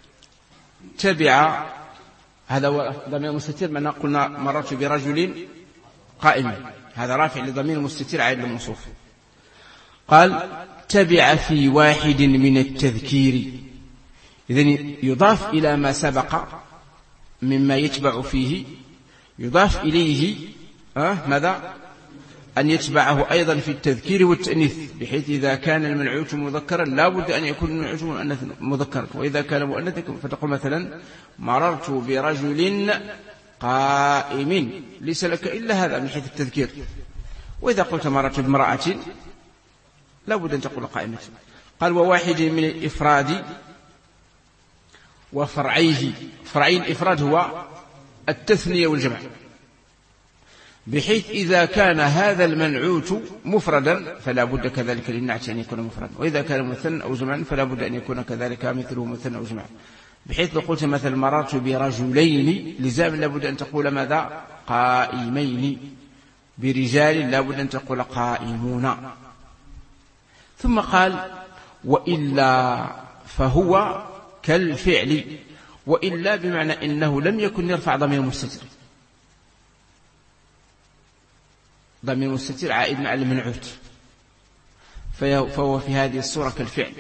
تبع، هذا هو ضمير مستتر، ما قلنا مررت برجل قائم، هذا رافع لضمير مستتر عائد للموصوف. قال تبع في واحد من التذكير، إذن يضاف إلى ما سبق مما يتبع فيه، يضاف إليه ماذا؟ أن يتبعه أيضا في التذكير والتأنيث، بحيث إذا كان المنعوت مذكرا لا بد أن يكون المنعوت مذكرا، وإذا كان مؤنثا فتقول مثلا مررت برجل قائم، ليس لك إلا هذا من حيث التذكير. وإذا قلت مررت بامرأة لا بد أن تقول قائمة. قال وواحد من الإفراد وفرعيه، فرعي الإفراد هو التثنية والجمع، بحيث إذا كان هذا المنعوت مفردا فلا بد كذلك للنعت أن يكون مفردا، وإذا كان مثنى أو جمعا فلا بد أن يكون كذلك مثله مثنى أو جمع. بحيث لو قلت مثلا مررت برجلين لزام لا بد أن تقول ماذا؟ قائمين. برجال لا بد أن تقول قائمون. ثم قال وإلا فهو كالفعل، وإلا بمعنى إنه لم يكن يرفع ضمير مستتر، ضمير مستتر عائد مع المنعوت، فهو في هذه الصورة كالفعل،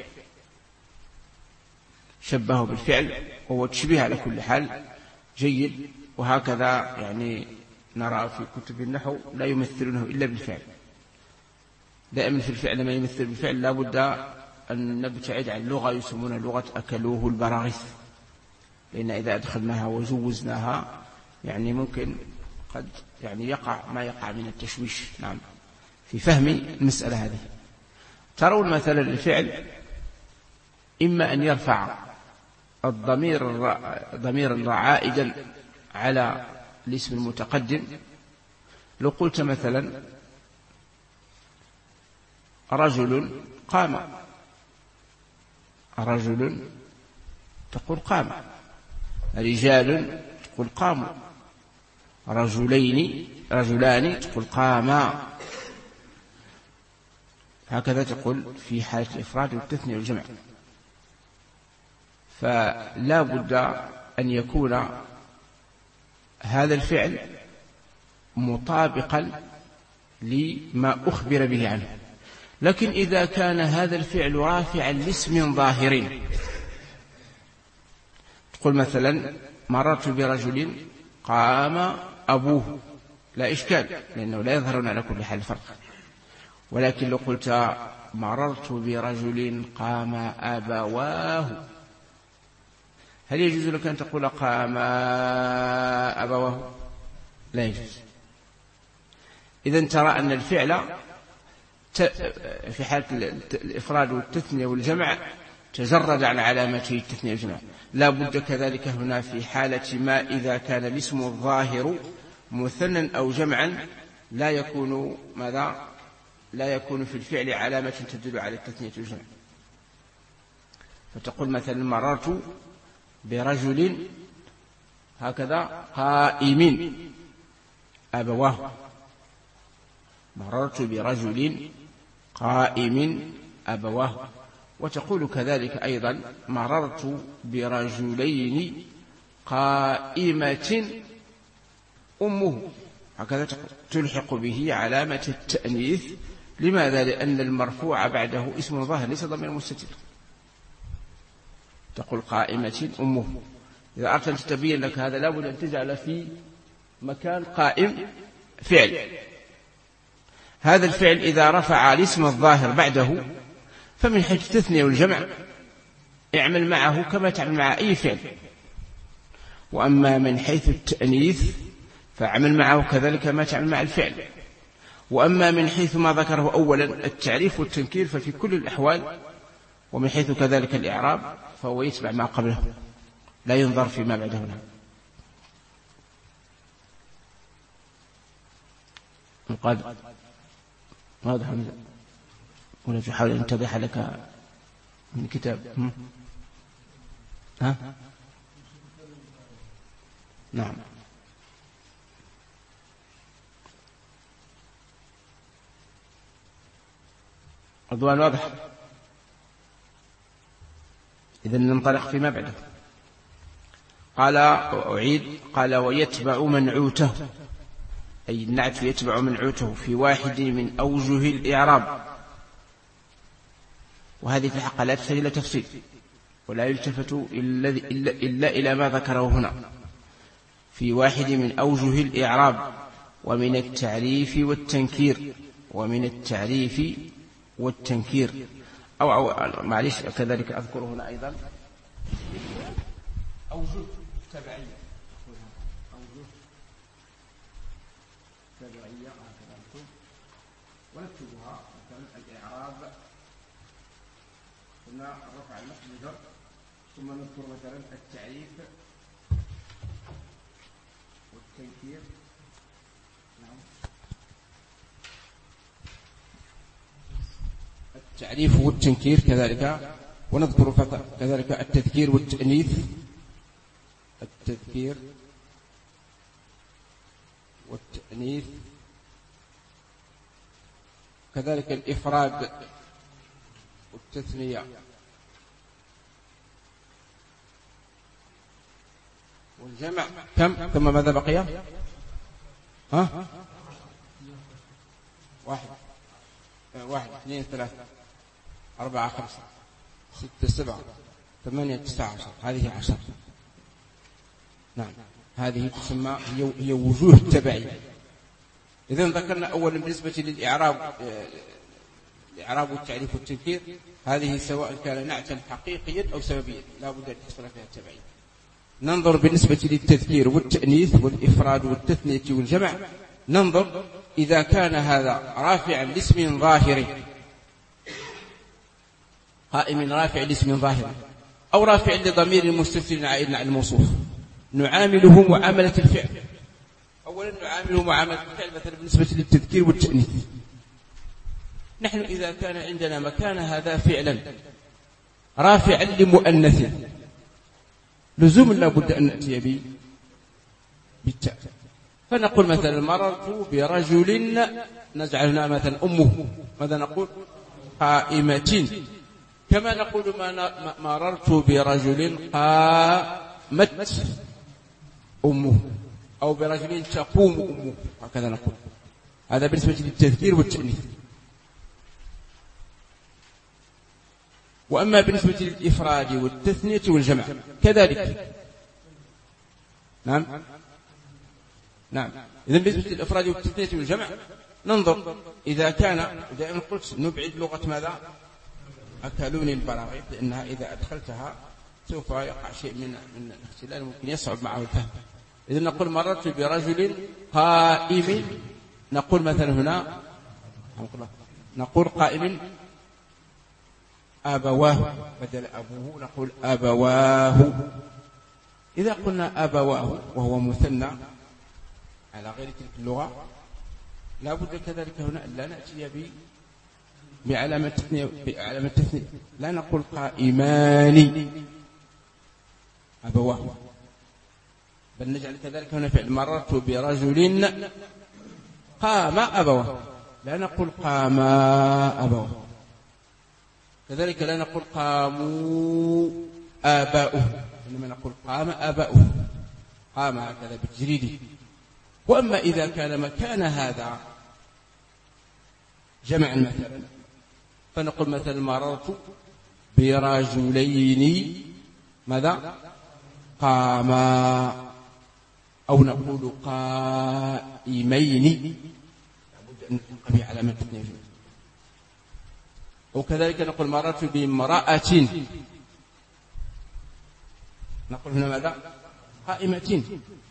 شبهه بالفعل، وهو تشبيه على كل حال جيد. وهكذا يعني نرى في كتب النحو لا يمثلونه إلا بالفعل، دائما في الفعل ما يمثل بالفعل لا بد أن نبتعد عن لغة يسمونها لغة أكلوه البراغيث، لأن إذا أدخلناها وجوزناها يعني ممكن قد يعني يقع ما يقع من التشويش نعم في فهم المسألة هذه. ترون مثلا الفعل إما أن يرفع الضمير عائدا على الاسم المتقدم. لو قلت مثلا رجل قام، رجل تقول قام، رجال تقول قاموا، رجلان تقول قاما، هكذا تقول في حالة الإفراد والتثنية والجمع. فلا بد أن يكون هذا الفعل مطابقا لما أخبر به عنه. لكن إذا كان هذا الفعل رافعا لاسم ظاهر، تقول مثلا مررت برجل قام أبوه، لا إشكال لأنه لا يظهرون على كل حال فرق. ولكن لو قلت مررت برجل قام أبواه، هل يجوز لك أن تقول قام أبواه؟ لا يجوز. إذن ترى أن الفعل في حالة الإفراد والتثنية والجمع تجرد عن علامته التثنية والجمع. لا بد كذلك هنا في حالة ما إذا كان الاسم الظاهر مثنى أو جمعا لا يكون ماذا؟ لا يكون في الفعل علامة تدل على التثنية والجمع. فتقول مثلا مررت برجل هكذا قائم أبواه، مررت برجل قائم أبواه. وتقول كذلك أيضا مررت برجلين قائمة أمه، هكذا تلحق به علامة التأنيث. لماذا؟ لأن المرفوع بعده اسم ظاهر ليس ضمير مستتر. تقول قائمة أمه، إذا أردت أن تتبين لك هذا لابد أن تجعل في مكان قائم فعل. هذا الفعل إذا رفع الاسم الظاهر بعده فمن حيث التثنية والجمع اعمل معه كما تعمل مع أي فعل، وأما من حيث التأنيث فاعمل معه كذلك ما تعمل مع الفعل. وأما من حيث ما ذكره أولا التعريف والتنكير ففي كل الأحوال، ومن حيث كذلك الإعراب فهو يتبع ما قبله. لا ينظر فيما بعد هنا. القادم واضح ولا تحاول أن تضح لك من كتاب؟ ها؟ نعم. رضوان واضح. إذن ننطلق فيما بعده. قال أعيد. قال ويتبع منعوته، أي النعت يتبع منعوته في واحد من أوجه الإعراب، وهذه في الحق لا تحتاج إلى تفصيل ولا يلتفت إلا إلى ما ذكره هنا، في واحد من أوجه الإعراب ومن التعريف والتنكير، ومن التعريف والتنكير أو معلش كذلك أذكر هنا أيضا أوجه تبعية، أوجه تبعية ونكتبها مثلا الإعراب، قلنا الرفع المصدر، ثم نذكر مثلا التعريف والتنكير. نعم. التعريف والتنكير كذلك، ونذكر كذلك التذكير والتأنيث، التذكير والتأنيث، كذلك الإفراد والتثنية والجمع. كم؟ ثم ماذا بقي؟ ها؟ 1 2 3 4 5 6 7 8 9 10. هذه 10. نعم، هذه تسمى هي وجوه التبعية. إذن ذكرنا أولا بالنسبة للإعراب، الإعراب والتعريف والتنكير، هذه سواء كان نعتا حقيقيا أو سببيا لا بد أن تحصل فيها التبعية. ننظر بالنسبة للتذكير والتأنيث والإفراد والتثنية والجمع، ننظر إذا كان هذا رافعا لاسم ظاهر، قائم رافع لاسم ظاهر، أو رافع لضمير مستتر عائد على الموصوف، نعامله معاملة الفعل. أولا نعامله معاملة الفعل مثلا بالنسبة للتذكير والتأنيث. نحن إذا كان عندنا مكان هذا فعلا رافعا لمؤنث، لزوم لا بد أن نأتي بالتاء، فنقول مثلا مررت برجل، نجعلنا مثلا أمه، ماذا نقول؟ قائمة. كما نقول مررت برجل قامت أمه، أو برجل تقوم أمه، هكذا نقول. هذا بالنسبة للتذكير والتأنيث. وأما بالنسبة للإفراد والتثنية والجمع كذلك. نعم. إذن بالنسبة للإفراد والتثنية والجمع ننظر إذا كان، دائما قلت نبعد لغة ماذا؟ أكلوني البراغيث، لأنها إذا أدخلتها سوف يقع شيء من الاختلال ممكن يصعب معه الفهم. إذن نقول مررت برجل قائم، نقول مثلا هنا نقول قائم أبواه، بدل أبوه نقول أبواه. إذا قلنا أبواه وهو مثنى على غير تلك اللغة، لا بد كذلك هنا أن لا نأتي بعلامة التثنية، لا نقول قائمان أبواه، بل نجعل كذلك هنا فعل مررت برجل قام أبواه، لا نقول قاما أبواه. كذلك لا نقول قاموا آباؤه، إنما نقول قام آباؤه، قام هكذا بالتجريد. وأما إذا كان مكان هذا جمع مثلا، فنقول مثلا مررت برجلين ماذا؟ قاما، أو نقول قائمين، لابد أن نقوم بعلامة التثنية. وكذلك نقول مررت بامرأة، نقول هنا ماذا؟ قائمة.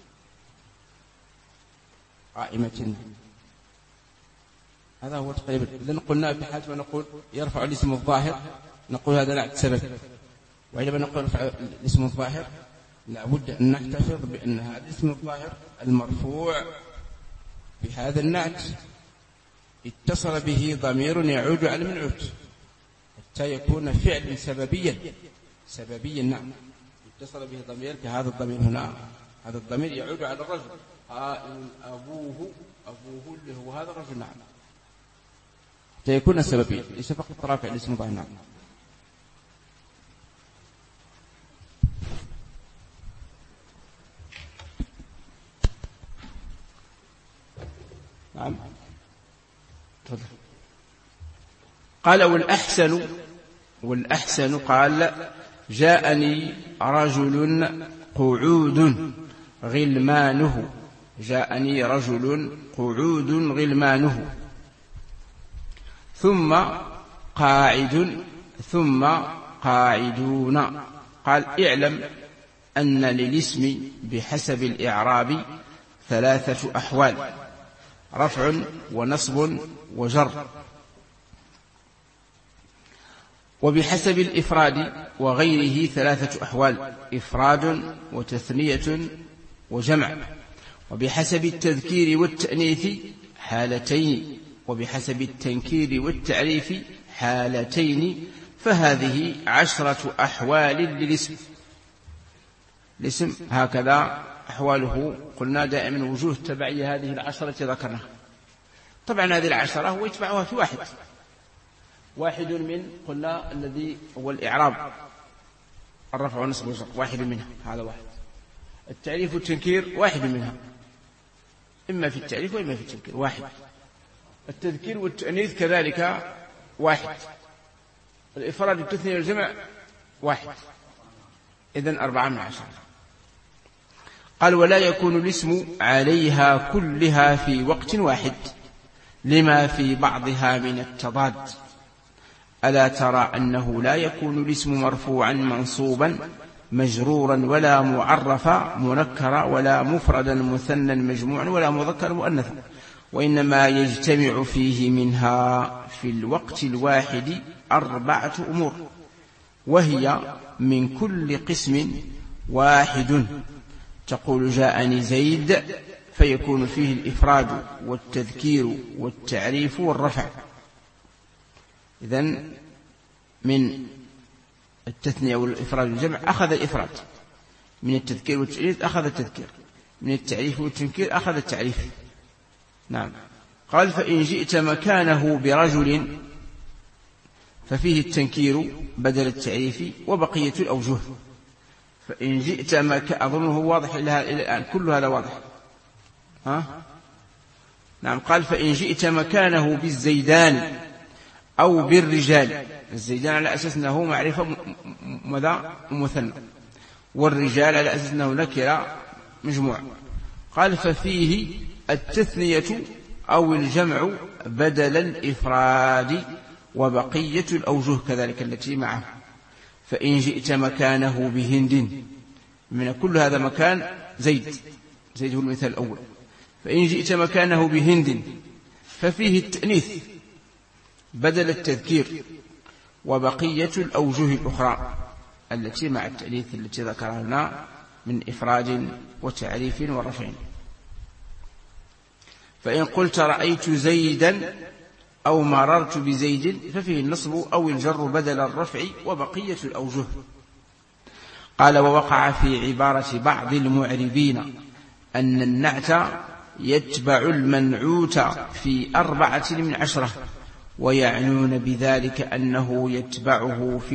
هذا هو تقريبا. إذن قلنا بحاجة ما نقول يرفع الاسم الظاهر، نقول هذا نعت سبب. وعندما نقول يرفع الاسم الظاهر لا بد أن نحتفظ بأن هذا الاسم الظاهر المرفوع بهذا النعت اتصل به ضمير يعود على المنعوت حتى يكون فعل سببيا نعم، اتصل به ضمير كهذا الضمير هنا، هذا الضمير يعود على الرجل، أبوه اللي هو هذا الرجل نعم، حتى يكون سببيا ليس فقط رافع الاسم الظاهر نعم. نعم تفضل. قال والأحسن قال جاءني رجل قعود غلمانه، جاءني رجل قعود غلمانه، ثم قاعد ثم قاعدون. قال اعلم أن للاسم بحسب الإعراب 3 أحوال: رفع ونصب وجر. وبحسب الإفراد وغيره 3 أحوال: إفراد وتثنية وجمع. وبحسب التذكير والتأنيث حالتين، وبحسب التنكير والتعريف حالتين. فهذه 10 أحوال للاسم. الاسم هكذا أحواله، قلنا دائما وجوه تبعية هذه 10 التي ذكرناها. طبعا هذه 10 هو يتبعها في واحد من قلنا الذي هو الإعراب، الرفع والنصب والجر، واحد منها، هذا واحد. التعريف والتنكير واحد منها، إما في التعريف وإما في التنكير واحد. التذكير والتأنيث كذلك واحد. الإفراد والتثنية والجمع واحد. إذن 4 من 10. قال ولا يكون الاسم عليها كلها في وقت واحد لما في بعضها من التضاد. ألا ترى أنه لا يكون الاسم مرفوعا منصوبا مجرورا ولا معرفا منكرا ولا مفردا مثنى مجموعا ولا مذكر مؤنثا، وإنما يجتمع فيه منها في الوقت الواحد 4 أمور، وهي من كل قسم واحد. تقول جاءني زيد، فيكون فيه الإفراد والتذكير والتعريف والرفع. إذن من التثنية والإفراد والجمع أخذ الإفراد، من التذكير والتعريف أخذ التذكير، من التعريف والتنكير أخذ التعريف. نعم. قال فإن جئت مكانه برجل ففيه التنكير بدل التعريف وبقية الأوجه. فإن جئت أظنه واضح إلى الآن، كل هذا واضح. نعم. قال فإن جئت مكانه بالزيدان أو بالرجال. الزيدان على أساس أنه معرفة مثنى، والرجال على أساس أنه نكرة مجموع. قال ففيه التثنية أو الجمع بدل الإفراد وبقية الأوجه كذلك التي معه. فإن جئت مكانه بهند، من كل هذا مكان زيد هو المثال الأول. فإن جئت مكانه بهند ففيه التأنيث بدل التذكير وبقية الأوجه الأخرى التي مع التأنيث التي ذكرها لنا من إفراد وتعريف ورفع. فإن قلت رأيت زيدا أو مررت بزيد ففيه النصب أو الجر بدل الرفع وبقية الأوجه. قال ووقع في عبارة بعض المعربين أن النعت يتبع المنعوت في 4 من 10، ويعنون بذلك أنه يتبعه في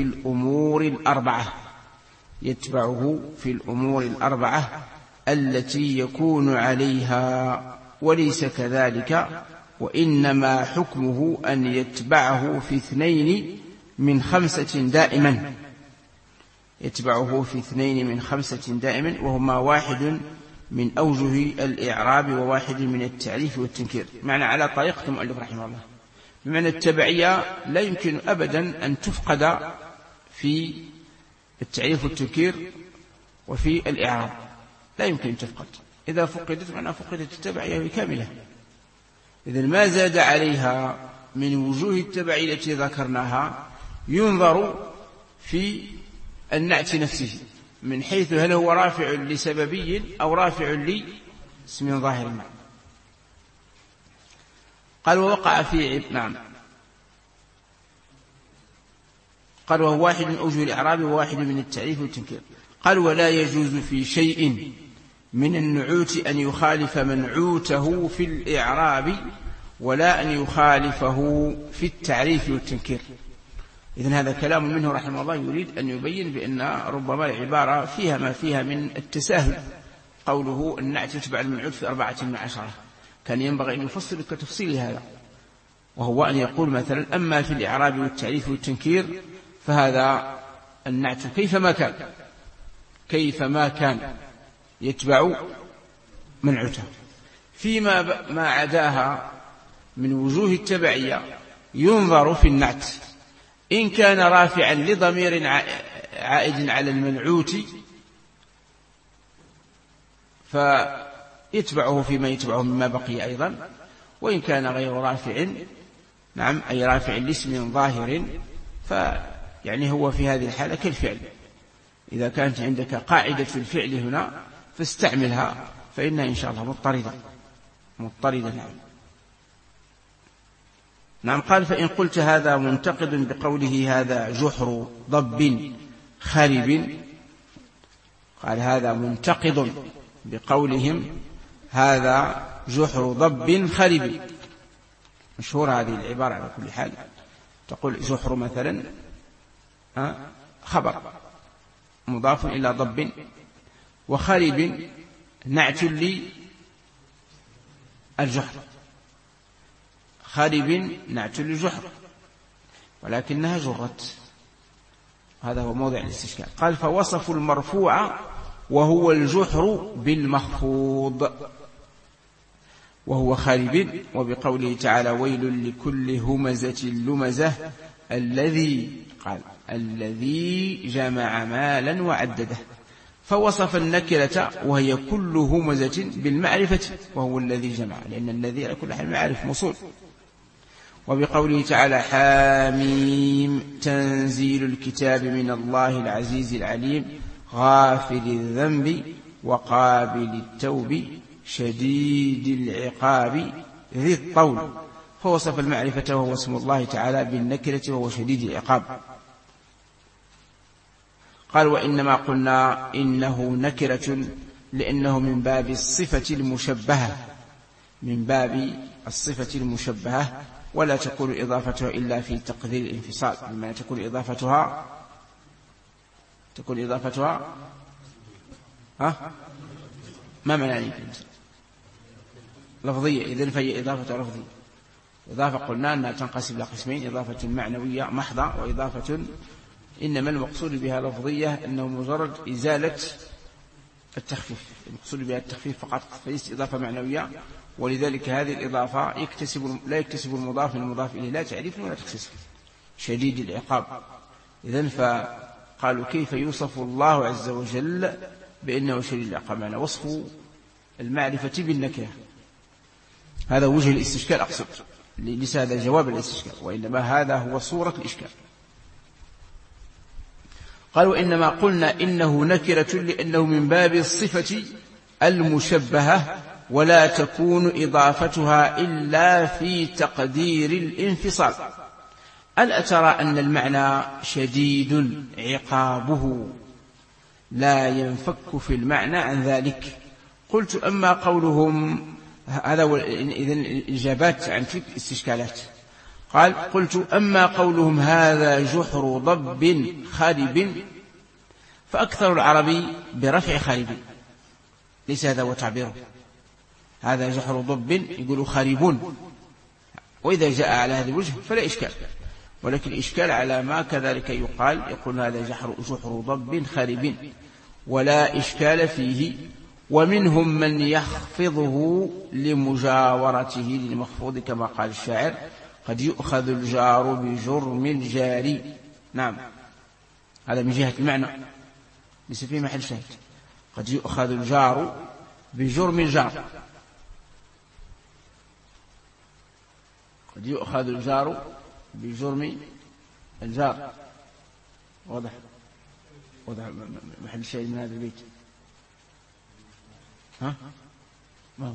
الأمور الأربعة التي يكون عليها، وليس كذلك، وإنما حكمه أن يتبعه في 2 من 5 دائما، يتبعه في 2 من 5 دائما، وهما 1 من أوجه الإعراب و1 من التعريف والتنكير. معنى على طريقة المؤلف رحمه الله، بمعنى التبعية لا يمكن أبدا أن تفقد في التعريف والتنكير وفي الإعراب، لا يمكن أن تفقد. إذا فقدت معنى فقدت التبعية بكاملة. إذن ما زاد عليها من وجوه التبعية التي ذكرناها ينظر في النعت نفسه، من حيث هل هو رافع لسببي أو رافع لاسم ظاهر. قال ووقع في نعم قال وهو واحد من أوجه الإعراب وواحد من التعريف والتنكير. قال ولا يجوز في شيء من النعوت أن يخالف منعوته في الإعراب ولا أن يخالفه في التعريف والتنكير. إذن هذا كلام منه رحمه الله يريد أن يبين بأن ربما العبارة فيها ما فيها من التساهل. قوله النعت يتبع المنعوت في 14 كان ينبغي أن يفصل كتفصيل هذا، وهو أن يقول مثلا أما في الإعراب والتعريف والتنكير فهذا النعت كيفما كان يتبع منعوته. فيما ما عداها من وجوه التبعية ينظر في النعت إن كان رافعا لضمير عائد على المنعوت فيتبعه فيما يتبعه مما بقي أيضا، وإن كان غير رافع نعم أي رافع لاسم ظاهر فيعني هو في هذه الحالة كالفعل. إذا كانت عندك قاعدة في الفعل هنا فاستعملها فإنها إن شاء الله مضطردة. نعم. قال فإن قلت هذا منتقد بقوله هذا جحر ضب خرب، قال هذا منتقد بقولهم هذا جحر ضب خرب، مشهور هذه العبارة على كل حال. تقول جحر مثلا خبر مضاف إلى ضب، وخرب نعت للجحر، خرب نعت للجحر ولكنها جرت. هذا هو موضع الاستشكال. قال فوصف المرفوع وهو الجحر بالمخفوض وهو خرب، وبقوله تعالى ويل لكل همزة لمزة الذي جمع مالا وعدده، فوصف النكرة وهي كل همزة بالمعرفة وهو الذي جمع، لأن الذي على كل حال معرف موصول. وبقوله تعالى حاميم تنزيل الكتاب من الله العزيز العليم غافر الذنب وقابل التوب شديد العقاب ذي الطول، فوصف المعرفة وهو اسم الله تعالى بالنكرة وهو شديد العقاب. قال وإنما قلنا إنه نكرة لأنه من باب الصفة المشبهة، ولا تكون إضافتها إلا في تقدير الانفصال، بما تكون إضافتها ما معنى لفظية؟ إذن فهي إضافة لفظية. إضافة قلنا أنها تنقسم إلى قسمين: إضافة معنوية محضة، وإضافة إنما المقصود بها لفظية أنه مجرد إزالة التخفيف، المقصود بها التخفيف فقط، فليست إضافة معنوية. ولذلك هذه الإضافة لا يكتسب المضاف من المضاف إليه لا تعريف ولا تخصيص. شديد العقاب. إذن فقالوا كيف يوصف الله عز وجل بأنه شديد العقاب؟ معنى وصف المعرفة بالنكرة. هذا وجه الاستشكال أقصد، ليس هذا جواب الاستشكال، وإنما هذا هو صورة الإشكال. قالوا إنما قلنا إنه نكرة لأنه من باب الصفة المشبهة، ولا تكون إضافتها إلا في تقدير الانفصال. ألا ترى أن المعنى شديد عقابه لا ينفك في المعنى عن ذلك؟ قلت أما قولهم هذا إذن الإجابات عن تلك الاستشكالات. قلت أما قولهم هذا جحر ضب خرب فأكثر العربي برفع خرب، ليس هذا هو تعبيره. هذا جحر ضب يقول خربون، وإذا جاء على هذا الوجه فلا إشكال، ولكن الإشكال على ما كذلك يقول هذا جحر ضب خرب، ولا إشكال فيه. ومنهم من يخفضه لمجاورته للمخفوض كما قال الشاعر قد يؤخذ الجار بجرم الجار. نعم، هذا من جهة المعنى ليس فيه محل شاهد. قد يؤخذ الجار بجرم الجار، قد يؤخذ الجار بجرم الجار، واضح. وضع محل شيء من هذا البيت. ها ما هو؟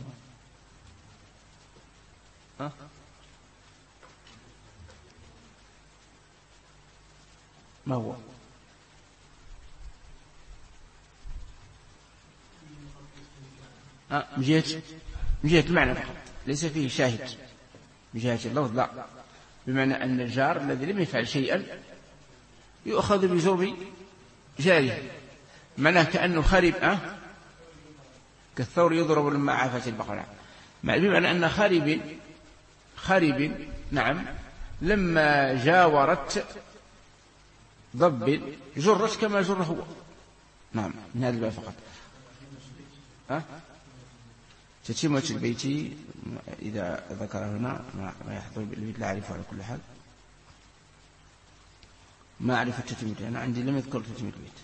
ها ما هو؟ من جهة المعنى فقط، ليس فيه شاهد من جهة اللفظ، لا، بمعنى أن الجار الذي لم يفعل شيئا يؤخذ بجرم جاره، معناه كأنه خارب، كالثور يضرب لما عافت البقرة، بمعنى أن خارب نعم لما جاورت ضب جرت كما جر هو، نعم، من هذا الباب فقط. تتمة البيت إذا ذكر هنا ما يحضر بالبيت لا أعرفه على كل حال، ما أعرف التتمة، أنا عندي لم يذكر تتمة البيت،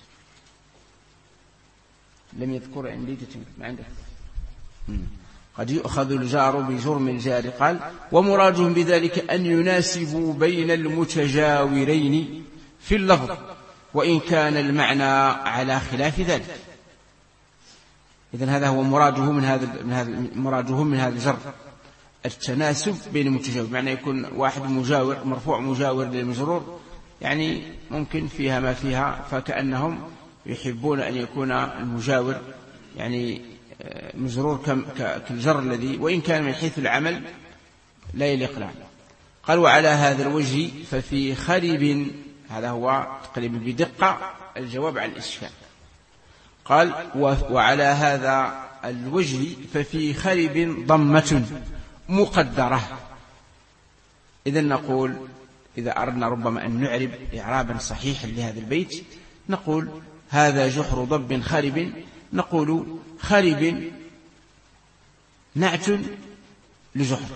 لم يذكر عندي تتمة، ما عندك. قد يؤخذ الجار بجرم الجار. قال ومرادهم بذلك أن يناسبوا بين المتجاورين في اللفظ وإن كان المعنى على خلاف ذلك. إذن هذا هو مراده من هذا الجر، التناسب بين المتجاور، معنى يكون واحد مجاور مرفوع مجاور للمجرور، يعني ممكن فيها ما فيها، فكأنهم يحبون أن يكون المجاور يعني مجرور كالجر الذي وإن كان من حيث العمل لا يليق له. قال وعلى هذا الوجه ففي خرب، هذا هو تقريبا بدقة الجواب عن الإشكال. قال وعلى هذا الوجه ففي خرب ضمة مقدرة. إذن نقول إذا أردنا ربما أن نعرب إعرابا صحيحا لهذا البيت نقول هذا جحر ضب خرب، نقول خرب نعت لجحر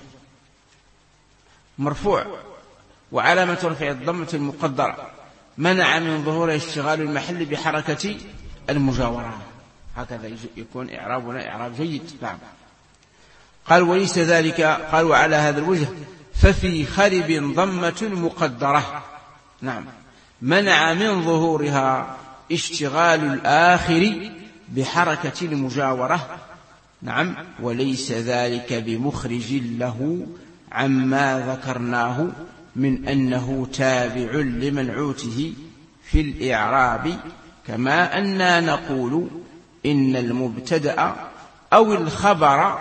مرفوع وعلامة رفع الضمة المقدرة منع من ظهور اشتغال المحل بحركة المجاورة. هكذا يكون إعرابنا إعراب جيد. نعم. قال وليس ذلك، قال وعلى هذا الوجه ففي خرب ضمة مقدرة، نعم، منع من ظهورها اشتغال الآخر بحركة المجاورة، نعم، وليس ذلك بمخرج له عما ذكرناه من أنه تابع لمنعوته في الإعراب، كما أننا نقول إن المبتدأ أو الخبر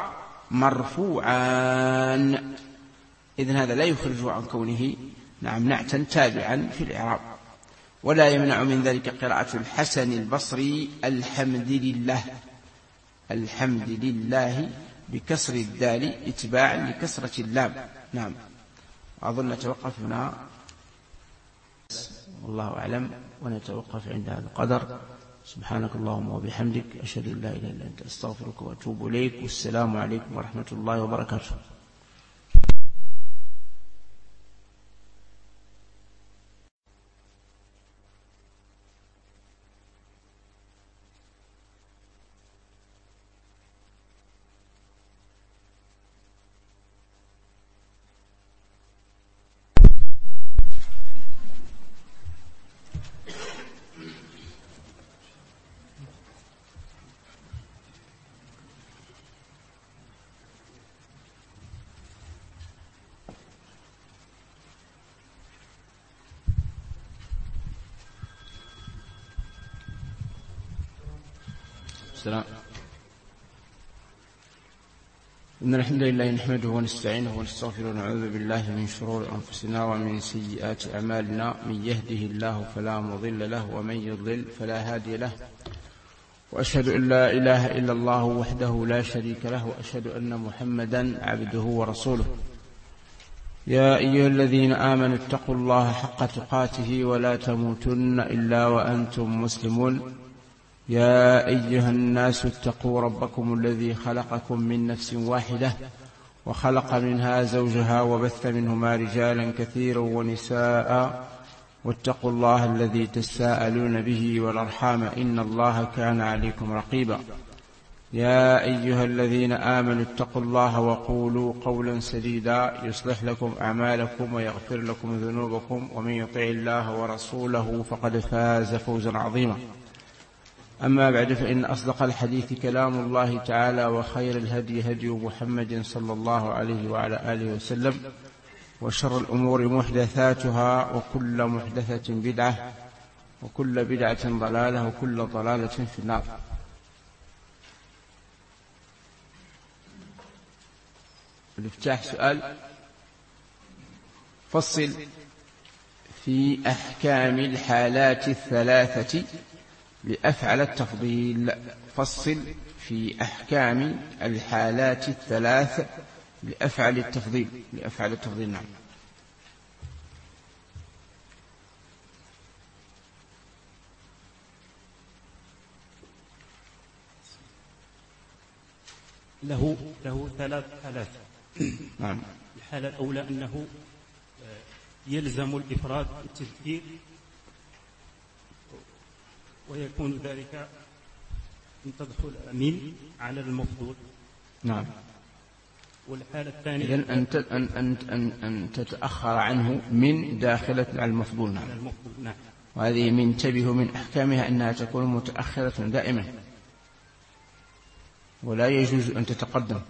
مرفوعان. إذن هذا لا يخرج عن كونه نعم نعتا تابعا في الإعراب. ولا يمنع من ذلك قراءة الحسن البصري الحمد لله، الحمد لله بكسر الدال اتباعا لكسرة اللام. نعم. أظن نتوقف هنا والله أعلم، ونتوقف عند هذا القدر. سبحانك اللهم وبحمدك أشهد أن لا إله إلا أنت أستغفرك وأتوب إليك، والسلام عليكم ورحمة الله وبركاته. السلام. إن الحمد لله نحمده ونستعينه ونستغفره ونعوذ بالله من شرور أنفسنا ومن سيئات أعمالنا، من يهده الله فلا مضل له ومن يضلل فلا هادي له، وأشهد أن لا إله إلا الله وحده لا شريك له، وأشهد أن محمدا عبده ورسوله. يا أيها الذين آمنوا اتقوا الله حق تقاته ولا تموتن إلا وأنتم مسلمون. يا أيها الناس اتقوا ربكم الذي خلقكم من نفس واحدة وخلق منها زوجها وبث منهما رجالا كثيرا ونساء، واتقوا الله الذي تساءلون به والأرحام إن الله كان عليكم رقيبا. يا أيها الذين آمنوا اتقوا الله وقولوا قولا سديدا يصلح لكم أعمالكم ويغفر لكم ذنوبكم، ومن يطع الله ورسوله فقد فاز فوزا عظيما. أما بعد فإن أصدق الحديث كلام الله تعالى وخير الهدي هدي محمد صلى الله عليه وعلى آله وسلم وشر الأمور محدثاتها وكل محدثة بدعة وكل بدعة ضلالة وكل ضلالة في النار. الافتتاح سؤال: فصل في أحكام الحالات الثلاثة لأفعل التفضيل. فصل في أحكام الحالات الثلاث لأفعل التفضيل. نعم. له ثلاث حالات. نعم. الحالة الأولى أنه يلزم الإفراد بالتذكير، ويكون ذلك أن تدخل من على المفضول. نعم. والحالة الثانية إذن أن تتأخر عنه من داخلة على المفضول. نعم. نعم. وهذه من تبه من أحكامها أنها تكون متأخرة دائما، ولا يجوز أن تتقدم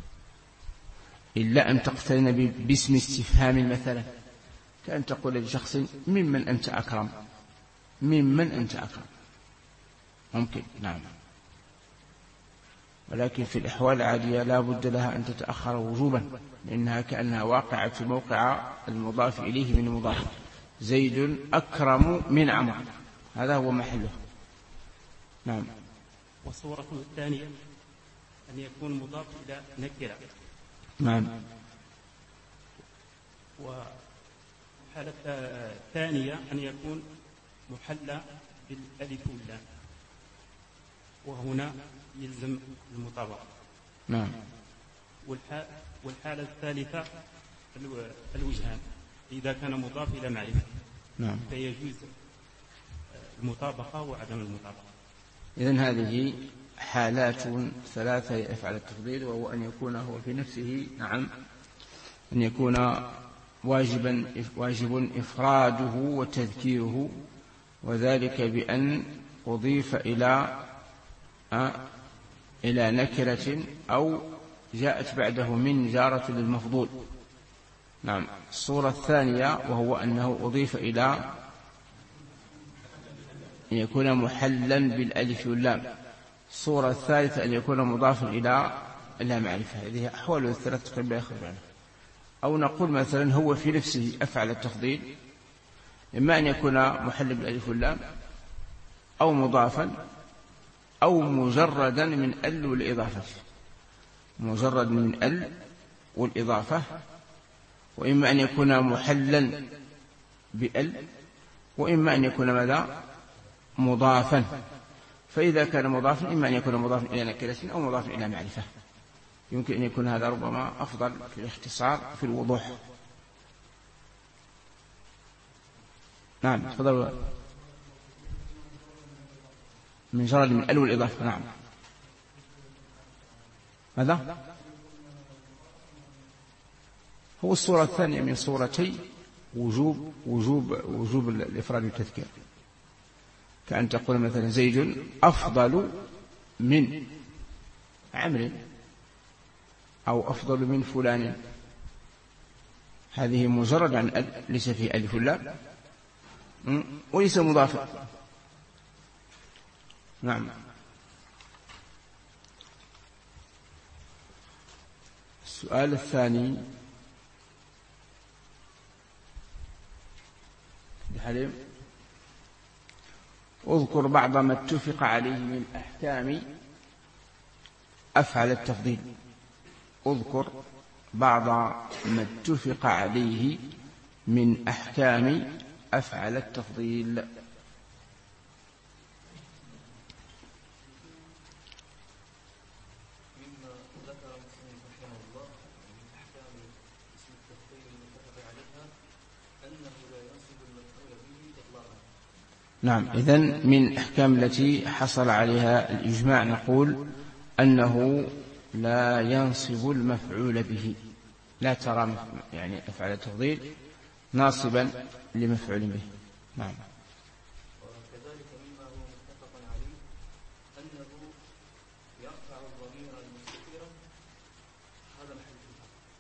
إلا أن تقترن باسم استفهام مثلا، كأن تقول لشخص: ممن أنت أكرم؟ ممن أنت أكرم؟ ممكن. نعم. ولكن في الأحوال العادية لا بد لها أن تتأخر وجوبا، لأنها كأنها واقعة في موقع المضاف إليه من المضاف. زيد أكرم من عمر، هذا هو محله. نعم. والصورة الثانية أن يكون مضاف إلى نكرة. نعم. والحالة الثانية أن يكون محلى بالألف واللام، وهنا يلزم المطابقة. نعم. والحالة الثالثة الوجهان، إذا كان مضاف إلى معرفة. نعم. فيجوز المطابقة وعدم المطابقة. إذن هذه حالات ثلاثة يفعل التفضيل، وهو أن يكون هو في نفسه، نعم، أن يكون واجب إفراده وتذكيره، وذلك بأن أضيف إلى نكرة أو جاءت بعده من جارة للمفضول. نعم. الصورة الثانية وهو أنه أضيف إلى أن يكون محلا بالألف واللام. الصورة الثالثة أن يكون مضافا إلى معرفة. هذه أحوال الثلاث تقريبا يخرج عنها. أو نقول مثلا هو في نفسه أفعل التفضيل، إما أن يكون محلا بالألف واللام، أو مضافا، أو مجردا من ال والإضافة. مجرد من ال والإضافة. وإما أن يكون محلا بال، وإما أن يكون ماذا؟ مضافا. فإذا كان مضافا إما أن يكون مضافا إلى نكرة أو مضافا إلى معرفة. يمكن أن يكون هذا ربما أفضل في الاختصار في الوضوح. نعم. تفضل. من جرد من ال والإضافة. نعم. ماذا؟ هو الصورة الثانية من صورتي وجوب الإفراد والتذكير، كأن تقول مثلا: زيد أفضل من عمرو، أو أفضل من فلان. هذه مجرد عن ال، ليس فيه ألف ولا وليس مضافا. نعم. السؤال الثاني الحليم: اذكر بعض ما اتفق عليه من أحكام أفعل التفضيل. اذكر بعض ما اتفق عليه من أحكام أفعل التفضيل. نعم. إذن من الأحكام التي حصل عليها الإجماع نقول أنه لا ينصب المفعول به. لا ترى يعني أفعل التفضيل ناصبا لمفعول به. نعم. وكذلك مما هو متفق عليه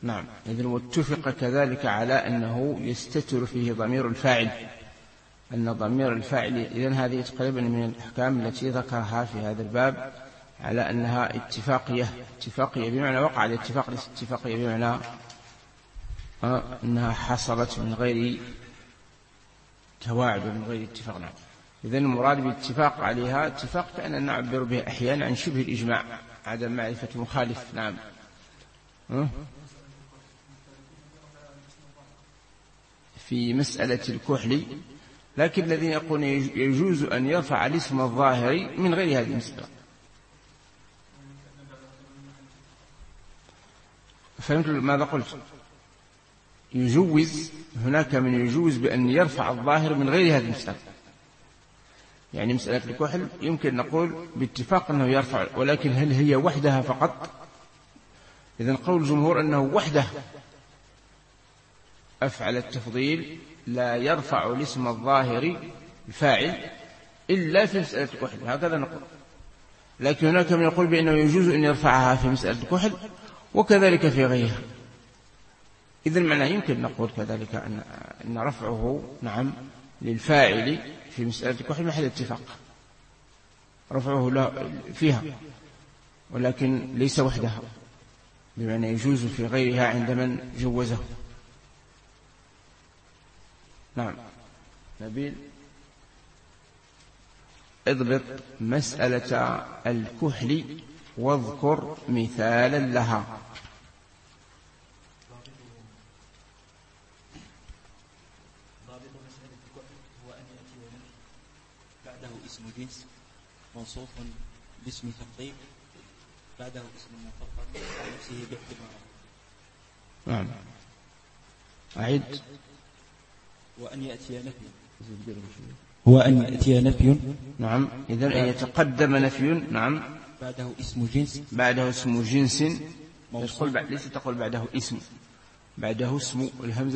نعم. إذن واتفق كذلك على أنه يستتر فيه ضمير الفاعل، أن ضمير الفاعل. إذن هذه تقريبا من الأحكام التي ذكرها في هذا الباب على أنها اتفاقية بمعنى وقع الاتفاق، ليس اتفاقية بمعنى أنها حصلت من غير تواعد ومن غير اتفاق. نعم. إذن المراد بالاتفاق عليها اتفاق كأن نعبر به أحيانا عن شبه الإجماع، عدم معرفة مخالف. نعم. في مسألة الكحل، لكن الذين يقولون يجوز أن يرفع الاسم الظاهري من غير هذه المسألة. فهمت ماذا قلت؟ يجوز، هناك من يجوز بأن يرفع الظاهر من غير هذه المسألة. يعني مسألة الكحل يمكن نقول باتفاق أنه يرفع، ولكن هل هي وحدها فقط؟ إذن قول الجمهور أنه وحده أفعل التفضيل لا يرفع الاسم الظاهر الفاعل إلا في مسألة الكحل، هكذا نقول. لكن هناك من يقول بأنه يجوز أن يرفعها في مسألة الكحل وكذلك في غيرها. إذن معناه يمكن نقول كذلك أن رفعه نعم للفاعل في مسألة الكحل محل اتفاق، رفعه له فيها، ولكن ليس وحدها، بمعنى يجوز في غيرها عند من جوزه. نعم. نبيل، اضبط مسألة الكحل واذكر مثالا لها. ضابط مسألة الكحل هو أن يأتي ونفي بعده اسم جنس موصوف باسم تفضيل بعده اسم مفضل على نفسه باعتباره. نعم. أعد. وأن يأتي نفي نعم. إذن أن يتقدم نفي نعم بعده اسم جنس ليس تقول بعده اسم، بعده اسم. الهمزة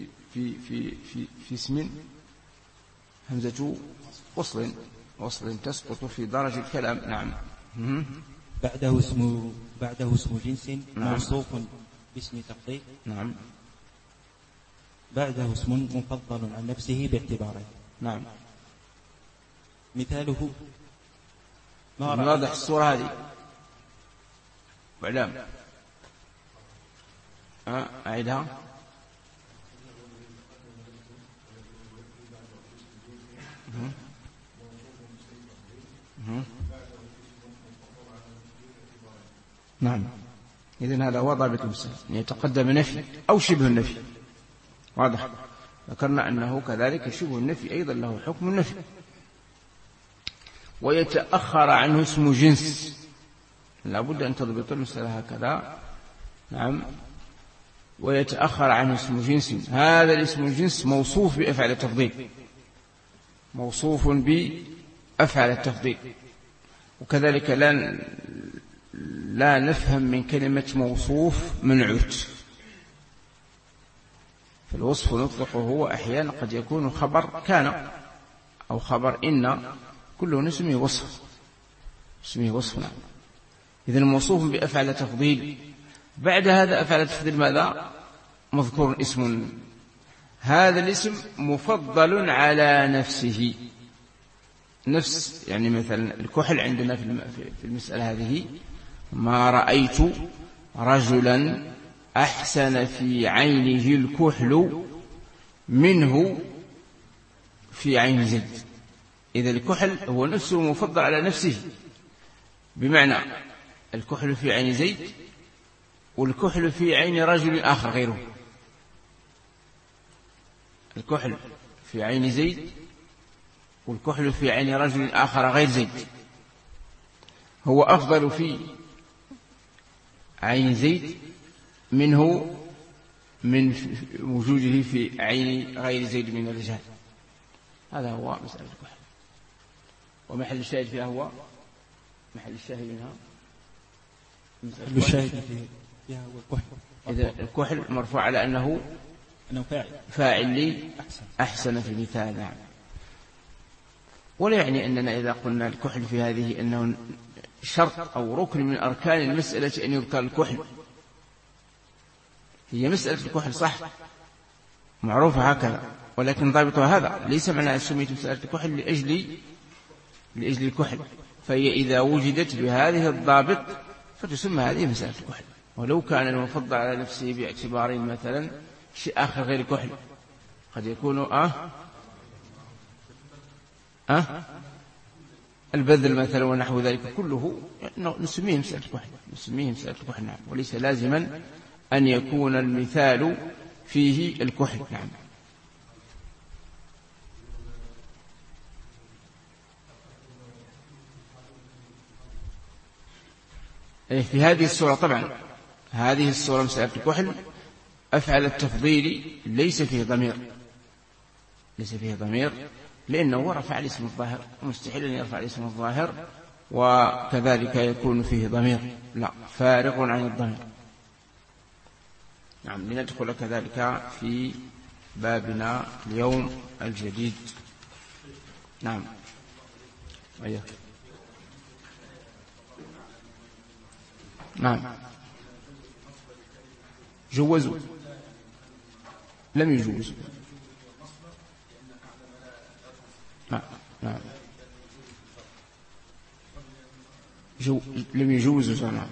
في اسم همزة وصل تسقط في درج الكلام. نعم. بعده اسم جنس موصوف باسم تفضيل. نعم. بعده اسم مفضل عن نفسه باعتباره. نعم. مثاله واضح الصورة هذه وعلام. أعيدها. نعم. إذن هذا هو ضابط المسألة، يتقدم نفي أو شبه النفي. واضح. ذكرنا أنه كذلك شبه النفي أيضا له حكم النفي. ويتأخر عنه اسم جنس، لا بد أن تضبط المسألة هكذا. نعم. ويتأخر عنه اسم جنس، هذا الاسم الجنس موصوف بأفعال التفضيل، موصوف بأفعال التفضيل. وكذلك لا نفهم من كلمة موصوف منعوت، فالوصف نطلقه هو أحيانا قد يكون خبر كان أو خبر إن، كله اسمه وصف. نعم. إذن موصوف بأفعال تفضيل، بعد هذا أفعال التفضيل ماذا؟ مذكور اسم، هذا الاسم مفضل على نفسه. نفس يعني مثلا الكحل عندنا في المسألة هذه، ما رأيت رجلا أحسن في عينه الكحل منه في عين زيد. إذا الكحل هو نفسه مفضل على نفسه، بمعنى الكحل في عين زيد والكحل في عين رجل آخر غيره. الكحل في عين زيد والكحل في عين رجل آخر غير زيد، هو أفضل في عين زيد منه من وجوده في عين غير زيد من الرجال. هذا هو مسألة الكحل، ومحل الشاهد فيها هو محل الشاهد منها فيها هو الكحل. إذا الكحل مرفوع على أنه فاعل لي أحسن في مثال. نعم. ولا يعني أننا إذا قلنا الكحل في هذه أنه شرط أو ركن من أركان المسألة أن يذكر الكحل، هي مسألة الكحل صح معروفة هكذا، ولكن ضابطها هذا، ليس معنى سميت مسألة الكحل لأجل الكحل، فهي إذا وجدت بهذه الضابط فتسمى هذه مسألة الكحل. ولو كان المفضل على نفسه باعتبار مثلا شيء آخر غير كحل، قد يكون البذل مثلا ونحو ذلك كله نسميه مسألة الكحل. نعم. وليس لازما أن يكون المثال فيه الكحل. نعم. في هذه الصورة طبعا، هذه الصورة مسألة الكحل أفعل التفضيل ليس فيه ضمير لأنه رفع الاسم الظاهر، مستحيل أن يرفع الاسم الظاهر وكذلك يكون فيه ضمير، لا، فارغ عن الضمير. نعم. لندخل كذلك في بابنا اليوم الجديد. نعم. أيه. نعم. جوزوا، لم يجوزوا. نعم. لم يجوزوا. نعم.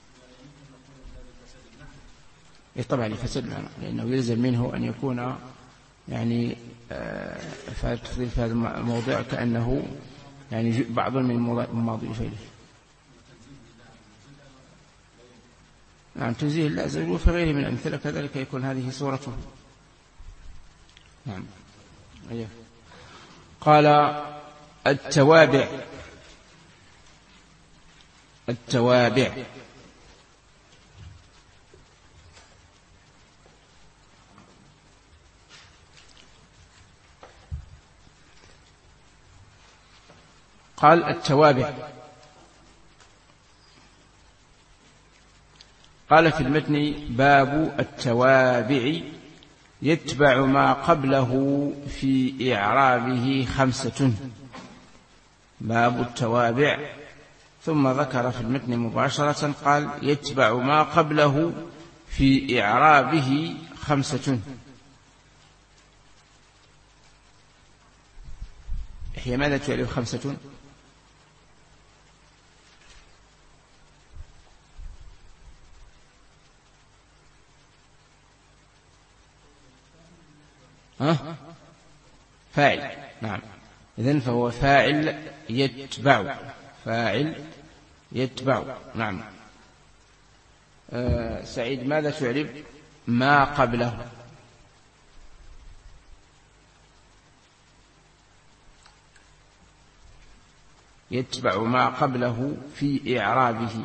طبعا لفسد المعنى، لأنه يلزم منه أن يكون يعني فالتفضيل في هذا الموضوع كأنه يعني بعض من الماضي إليه. نعم. تنزيه الله عز وجل، وفي غيره من الأمثلة كذلك يكون هذه صورته. نعم. أيه. قال التوابع. قال التوابع. قال في المتن باب التوابع يتبع ما قبله في إعرابه 5. باب التوابع، ثم ذكر في المتن مباشرة قال يتبع ما قبله في إعرابه 5. هي ماذا تعرف 5؟ فاعل. نعم. إذن فهو فاعل يتبع. نعم. سعيد ماذا تعرف ما قبله؟ يتبع ما قبله في إعرابه.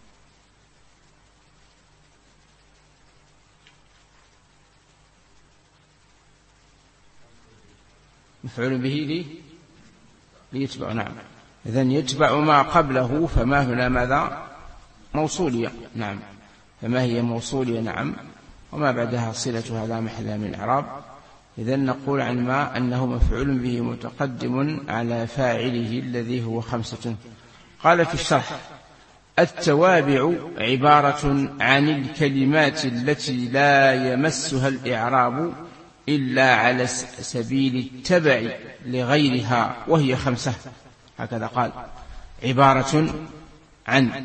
مفعول به ليتبع. نعم. إذن يتبع ما قبله، فما هنا ماذا؟ موصولية. نعم. فما هي موصولية؟ نعم. وما بعدها صلة، هذا محل من الإعراب. إذن نقول عن ما أنه مفعول به متقدم على فاعله الذي هو 5. قال في الشرح التوابع عبارة عن الكلمات التي لا يمسها الإعراب إلا على سبيل التبع لغيرها، وهي 5. هكذا قال: عبارة عن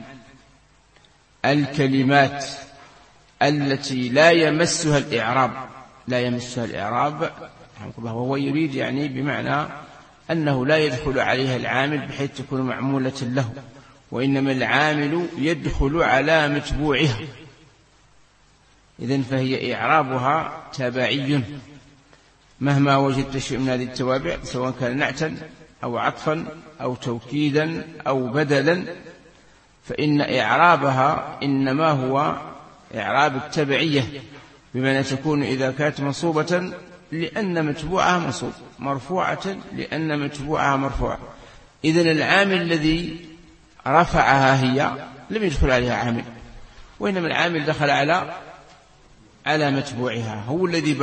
الكلمات التي لا يمسها الإعراب، وهو يريد يعني بمعنى أنه لا يدخل عليها العامل بحيث تكون معمولة له، وإنما العامل يدخل على متبوعها. إذن فهي إعرابها تبعي، مهما وجدت شيء من هذه التوابع، سواء كان نعتا أو عطفا أو توكيدا أو بدلا، فإن إعرابها إنما هو إعراب التبعية، بمعنى تكون إذا كانت منصوبة لأن متبوعها منصوب، مرفوعة لأن متبوعها مرفوع. إذن العامل الذي رفعها هي لم يدخل عليها عامل، وإنما العامل دخل على متبوعها، هو الذي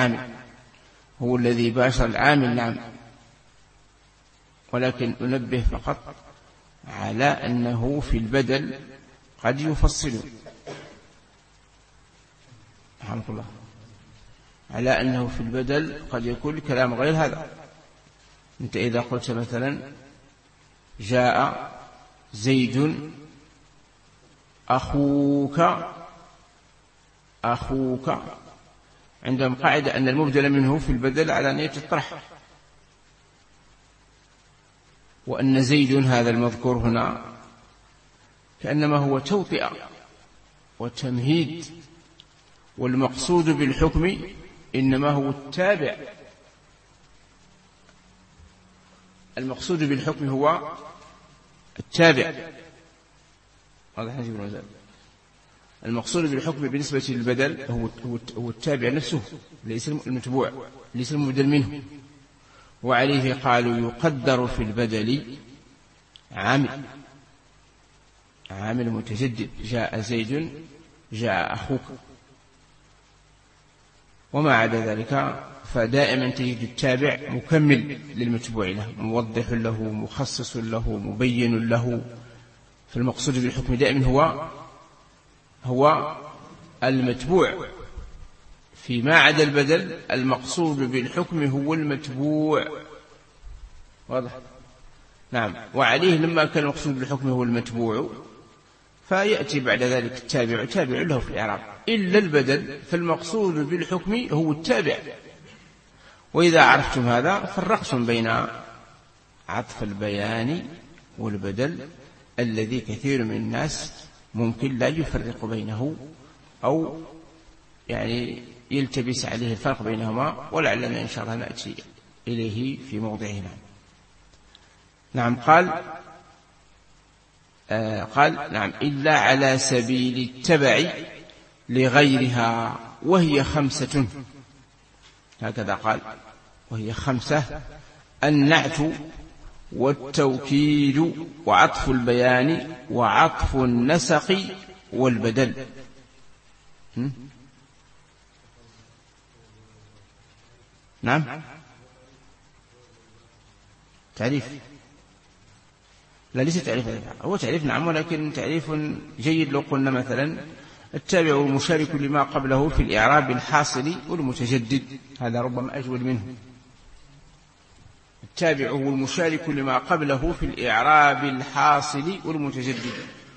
باشر العامل. نعم. ولكن أنبه فقط على أنه في البدل قد يفصل، رحمه الله، على أنه في البدل قد يكون الكلام غير هذا. أنت إذا قلت مثلا جاء زيد أخوك، عندهم قاعدة أن المبدل منه في البدل على نية الطرح، وأن زيد هذا المذكور هنا كأنما هو توطئة وتمهيد، والمقصود بالحكم إنما هو التابع. المقصود بالحكم هو التابع. المقصود بالحكم بالنسبة للبدل هو التابع نفسه، ليس المتبوع، ليس المبدل منه. وعليه قالوا يقدر في البدل عامل متجدد، جاء زيد جاء أخوك، وما عدا ذلك فدائما تجد التابع مكمل للمتبوع له، موضح له، مخصص له، مبين له. فالمقصود بالحكم دائما هو المتبوع، فيما عدا البدل المقصود بالحكم هو المتبوع. واضح؟ نعم. وعليه لما كان المقصود بالحكم هو المتبوع فيأتي بعد ذلك التابع تابع له في الإعراب، إلا البدل فالمقصود بالحكم هو التابع. وإذا عرفتم هذا فرقتم بين عطف البيان والبدل، الذي كثير من الناس ممكن لا يفرق بينه، أو يعني يلتبس عليه الفرق بينهما، ولعلنا إن شاء الله نأتي إليه في موضعه. نعم. قال نعم إلا على سبيل التبع لغيرها وهي 5. هكذا قال، وهي 5: النعت والتوكيد وعطف البيان وعطف النسق والبدل. نعم. تعريف؟ لا، ليس تعريف، هو تعريف نعم، ولكن تعريف جيد. لو قلنا مثلا التابع والمشارك لما قبله في الإعراب الحاصل والمتجدد، هذا ربما أجود منه. التابع والمشارك لما قبله في الإعراب الحاصل والمتجدد.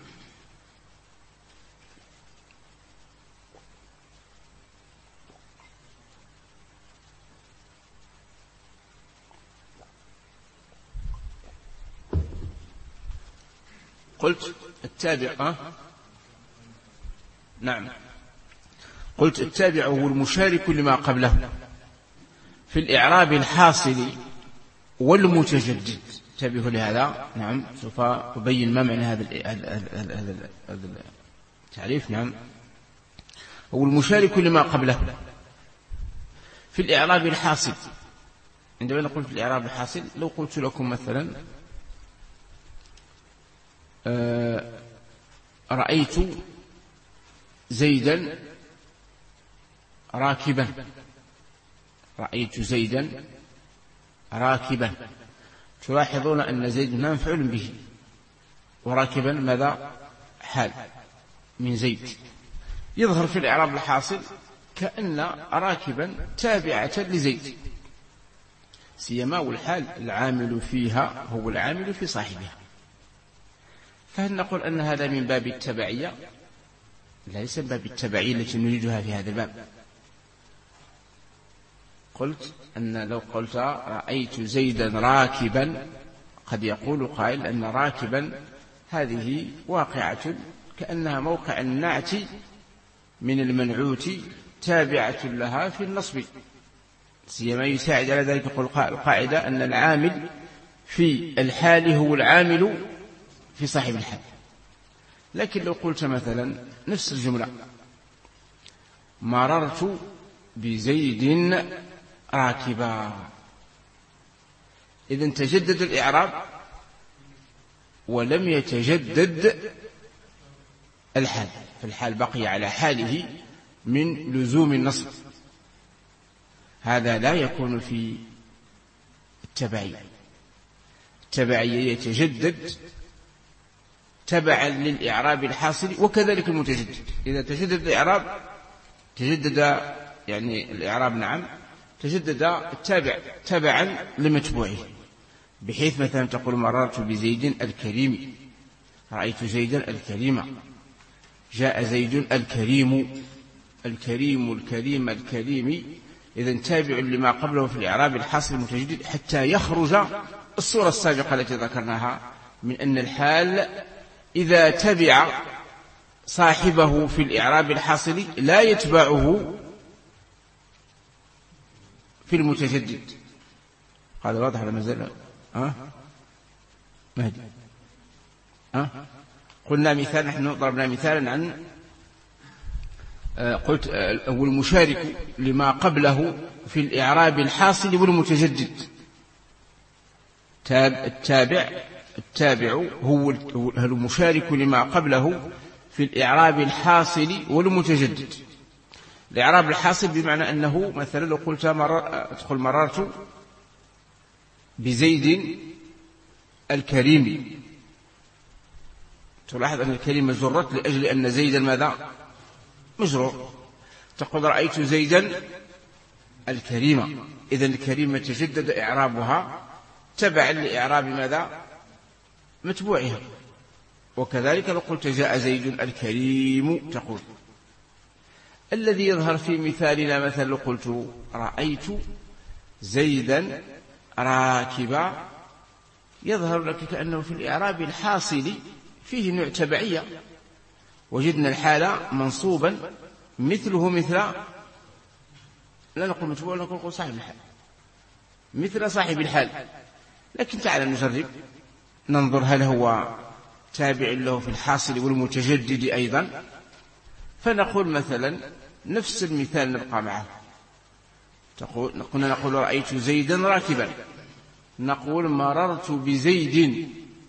قلت التابع نعم، قلت التابع هو المشارك لما قبله في الإعراب الحاصل والمتجدد. انتبهوا لهذا. نعم، سوف أبين ما معنى هذا التعريف. نعم، هو المشارك لما قبله في الإعراب الحاصل. عندما نقول في الإعراب الحاصل، لو قلت لكم مثلا رأيت زيدا راكبا، رأيت زيدا راكبا، تلاحظون أن زيد مفعول به، وراكبا ماذا؟ حال من زيد. يظهر في الإعراب الحاصل كأن راكبا تابعة لزيد، سيما والحال العامل فيها هو العامل في صاحبها. فهل نقول أن هذا من باب التبعية؟ ليس من باب التبعية التي نريدها في هذا الباب. قلت أن لو قلت رأيت زيدا راكبا، قد يقول قائل أن راكبا هذه واقعة كأنها موقع النعت من المنعوت تابعة لها في النصب، سيما يساعد على ذلك. يقول القاعدة أن العامل في الحال هو العامل في صاحب الحال. لكن لو قلت مثلا نفس الجملة مررت بزيد راكبا، إذن تجدد الإعراب ولم يتجدد الحال، فالحال بقي على حاله من لزوم النصب. هذا لا يكون في التبعية. التبعية يتجدد تبعا للإعراب الحاصل، وكذلك المتجدد. إذا تجدد الإعراب تجدد يعني الإعراب نعم تجدد التابع تبعا لمتبوعه، بحيث مثلا تقول مررت بزيد الكريم، رأيت زيدا الكريم، جاء زيد الكريم، الكريم الكريم الكريم. إذن تابع لما قبله في الإعراب الحاصل المتجدد حتى يخرج الصورة السابقة التي ذكرناها من أن الحال إذا تبع صاحبه في الإعراب الحاصل لا يتبعه في المتجدد. هذا واضح ولا ما زال؟ مهدي قلنا مثال، نحن ضربنا مثالا عن قلت والمشارك لما قبله في الإعراب الحاصل والمتجدد. التابع هو المشارك لما قبله في الإعراب الحاصل والمتجدد. الإعراب الحاصل بمعنى أنه مثلا لو قلت مررت بزيد الكريم، تلاحظ أن الكلمة جرت لأجل أن زيدا ماذا؟ مجرور. تقول رأيت زيدا الكريمة، إذن الكريمة تجدد إعرابها تبعا لإعراب ماذا؟ متبوعها. وكذلك لو قلت جاء زيد الكريم تقول. الذي يظهر في مثالنا مثلا لو قلت رأيت زيدا راكبا، يظهر لك كأنه في الإعراب الحاصل فيه نوع تبعية. وجدنا الحال منصوبا مثله مثل، لا نقول متبوع، نقول صاحب الحال، مثل صاحب الحال. لكن تعال نجرب ننظر هل هو تابع له في الحاصل والمتجدد أيضا. فنقول مثلا نفس المثال نبقى معه، نقول رأيت زيدا راكبا، نقول مررت بزيد،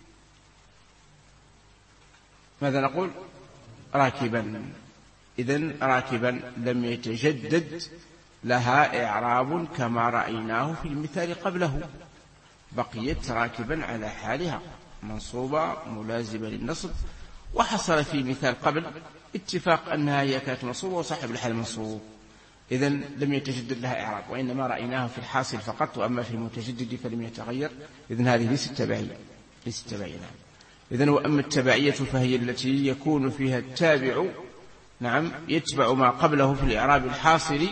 ماذا نقول؟ راكبا. إذن راكبا لم يتجدد لها إعراب كما رأيناه في المثال قبله، بقيت راكبا على حالها منصوبة ملازمة للنصب. وحصل في مثال قبل اتفاق أنها هي كانت منصوبة وصاحب الحال منصوب، إذن لم يتجدد لها إعراب، وإنما رأيناه في الحاصل فقط، وأما في المتجدد فلم يتغير. إذن هذه ليست تبعية. إذن وأما التبعية فهي التي يكون فيها التابع نعم يتبع ما قبله في الإعراب الحاصل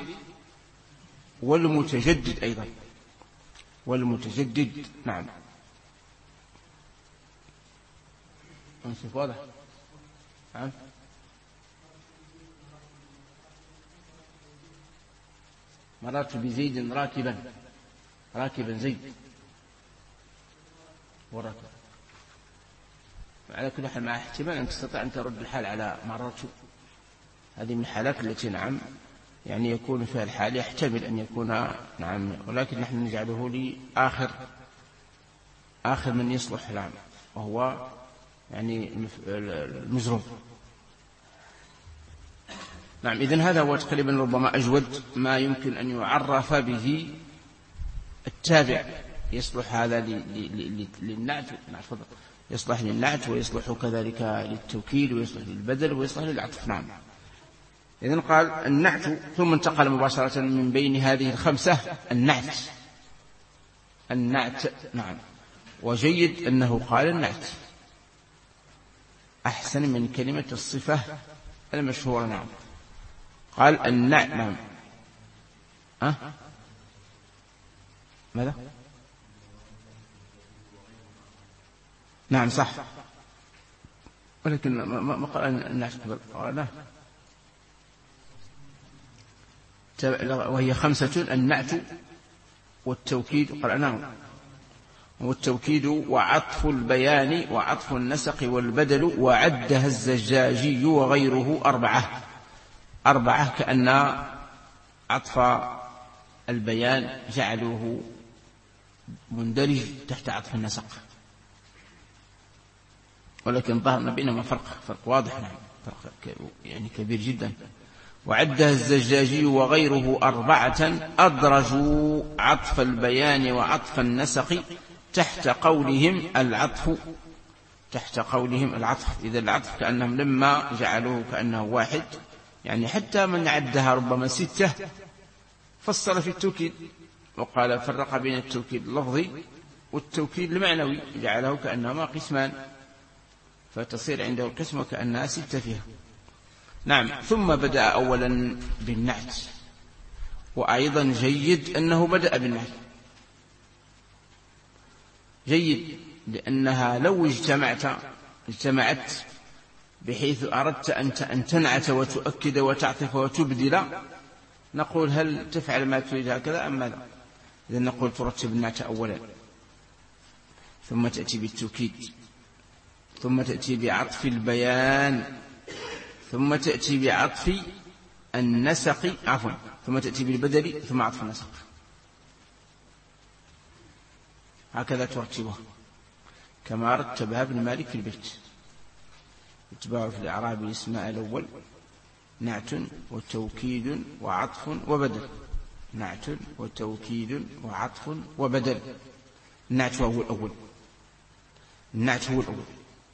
والمتجدد أيضا، والمتجدد نعم. واضح؟ نعم. مررت بزيد راكبا زيد والراكب. على كل حال مع احتمال أن تستطيع أن ترد الحال على مررت. هذه من الحالات التي نعم يعني يكون فيها الحال يحتمل أن يكون نعم، ولكن نحن نجعله لآخر من يصلح نعم، وهو يعني المجرور. نعم. إذن هذا هو تقريبا ربما أجود ما يمكن أن يعرف به التابع. يصلح هذا للنعت، يصلح للنعت، ويصلح كذلك للتوكيد، ويصلح للبدل، ويصلح للعطف. نعم. إذن قال النعت، ثم انتقل مباشرة من بين هذه الخمسة النعت. نعم. وجيد أنه قال النعت أحسن من كلمة الصفة المشهورة. نعم. قال النعت. نعم. ماذا؟ نعم صح، ولكن ما قال النعت قال وهي خمسة: النعت والتوكيد، قال نعم، والتوكيد وعطف البيان وعطف النسق والبدل، وعدها الزجاجي وغيره أربعة، كأن عطف البيان جعلوه مندرج تحت عطف النسق، ولكن ظهرنا بينما فرق واضح. نعم، فرق يعني كبير جدا. وعدها الزجاجي وغيره 4 أدرجوا عطف البيان وعطف النسق تحت قولهم العطف. إذا العطف كأنهم لما جعلوه كأنه واحد يعني حتى من عدها ربما 6 فصل في التوكيد وقال فرق بين التوكيد اللفظي والتوكيد المعنوي، جعله كأنهما قسمان، فتصير عنده القسمة كأنها 6 فيها. نعم. ثم بدأ أولا بالنعت، وأيضا جيد أنه بدأ بالنعت، جيد، لأنها لو اجتمعت بحيث أردت أن تنعت وتؤكد وتعطف وتبدل، نقول هل تفعل ما تريد هكذا أم ماذا؟ إذا نقول ترتب النعت أولا، ثم تأتي بالتوكيد، ثم تأتي بعطف البيان، ثم تأتي بعطف النسق، ثم تأتي بالبدل، ثم عطف النسق. هكذا ترتبها كما رتبها ابن مالك في البيت. اتباع في الإعراب الاسماء الأول نعت وتوكيد وعطف وبدل، نعت وتوكيد وعطف وبدل. النعت هو الأول، النعت هو الأول.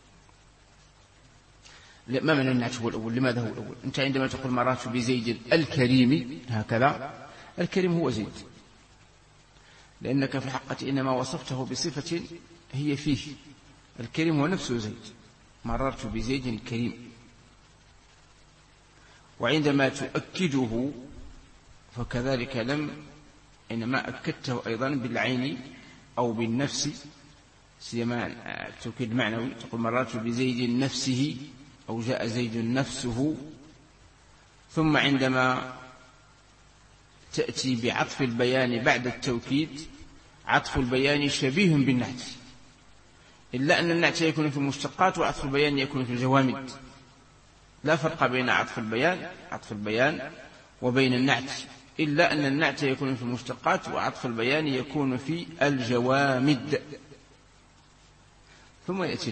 ما معنى النعت هو الأول؟ لماذا هو الأول؟ أنت عندما تقول مررت بزيد الكريم هكذا، الكريم هو زيد، لأنك في الحقيقة إنما وصفته بصفة هي فيه. الكريم هو نفسه زيد، مررت بزيد الكريم. وعندما تؤكده فكذلك إنما أكدته أيضا بالعين أو بالنفس، سيما التوكيد المعنوي، تقول مررت بزيد نفسه أو جاء زيد نفسه. ثم عندما تأتي بعطف البيان بعد التوكيد، عطف البيان شبيه بالنعت، إلا أن النعت يكون في المشتقات وعطف البيان يكون في الجوامد. لا فرق بين عطف البيان وبين النعت، إلا أن النعت يكون في المشتقات وعطف البيان يكون في الجوامد. ثم يأتي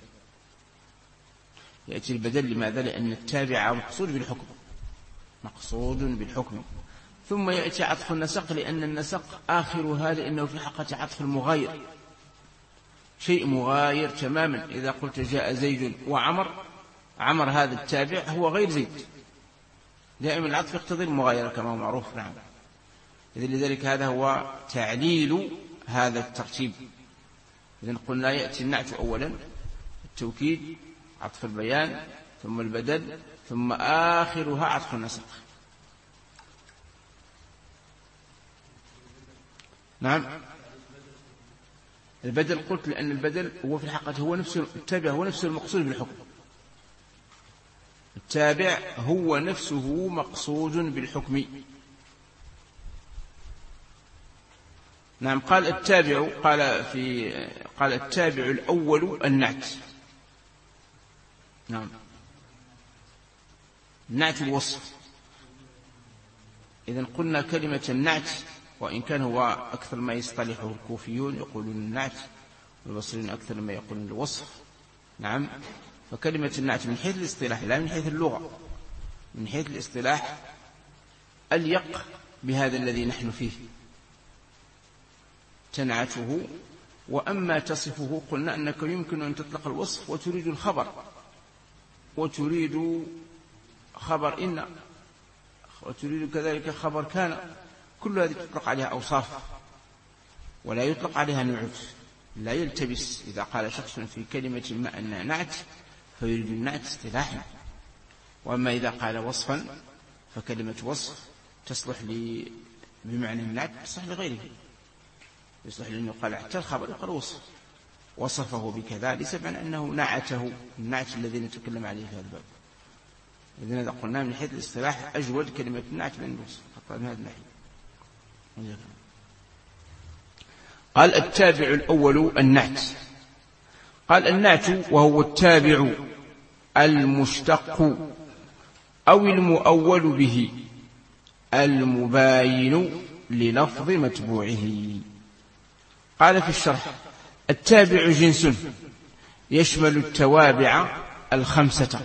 البدل. لماذا؟ لأن التابع مقصود بالحكم. ثم يأتي عطف النسق، لأن النسق آخرها، لأنه في حقيقة عطف المغاير، شيء مغاير تماما. إذا قلت جاء زيد وعمر، عمر هذا التابع هو غير زيد، دائما العطف يقتضي المغايرة كما هو معروف. نعم. لذلك هذا هو تعليل هذا الترتيب. إذن قلنا يأتي النعت أولا، التوكيد، عطف البيان، ثم البدل، ثم آخرها عطف النسق. نعم. البدل قلت لأن البدل هو في الحقيقة هو نفسه التابع، هو نفسه المقصود بالحكم. التابع هو نفسه مقصود بالحكم. نعم. قال التابع الأول النعت. نعم. النعت الوصف. إذن قلنا كلمة النعت، وإن كان هو أكثر ما يصطلحه الكوفيون يقولون النعت، والبصريون أكثر ما يقولون الوصف. نعم. فكلمة النعت من حيث الاصطلاح، لا من حيث اللغة، من حيث الاصطلاح أليق بهذا الذي نحن فيه، تنعته. وأما تصفه قلنا أنك يمكن أن تطلق الوصف وتريد الخبر، وتريد خبر إن، وتريد كذلك خبر كان، كل هذه تطلق عليها أوصاف ولا يطلق عليها نعت، لا يلتبس. إذا قال شخص في كلمة ما أنها نعت فيريد النعت اصطلاحا. وأما إذا قال وصفا فكلمة وصف تصلح بمعنى النعت، تصلح لغيره، يصلح لأنه قال اعتى الخبر يقال وصف، وصفه بكذا، ليس معنى أنه نعته، النعت الذي نتكلم عليه في هذا الباب. إذن هذا قلنا من حيث الاصطلاح أجود كلمة النعت من الوصف، حتى من هذا الناحية. قال التابع الأول النعت. قال النعت وهو التابع المشتق أو المؤول به المباين للفظ متبوعه. قال في الشرح: التابع جنس يشمل التوابع الخمسة،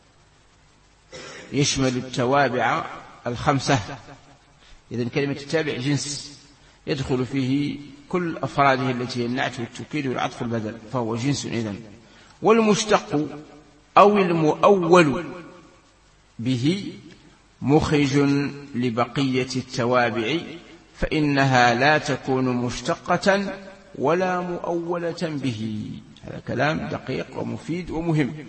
يشمل التوابع الخمسة. إذن كلمة التابع جنس يدخل فيه كل أفراده التي هي النعت والتوكيد والعطف والبدل، فهو جنس. إذن والمشتق أو المؤول به مخرج لبقية التوابع فإنها لا تكون مشتقة ولا مؤولة به. هذا كلام دقيق ومفيد ومهم،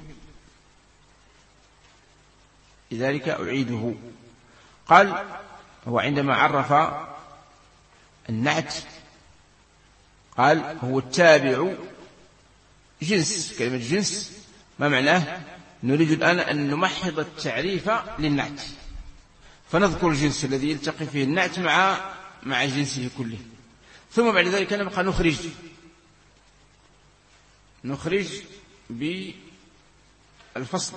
لذلك أعيده. قال هو عندما عرف النعت قال هو التابع جنس. كلمة جنس ما معناه؟ نريد الآن أن نمحض التعريف للنعت، فنذكر الجنس الذي يلتقي فيه النعت مع جنسه كله، ثم بعد ذلك نبقى نخرج بالفصل.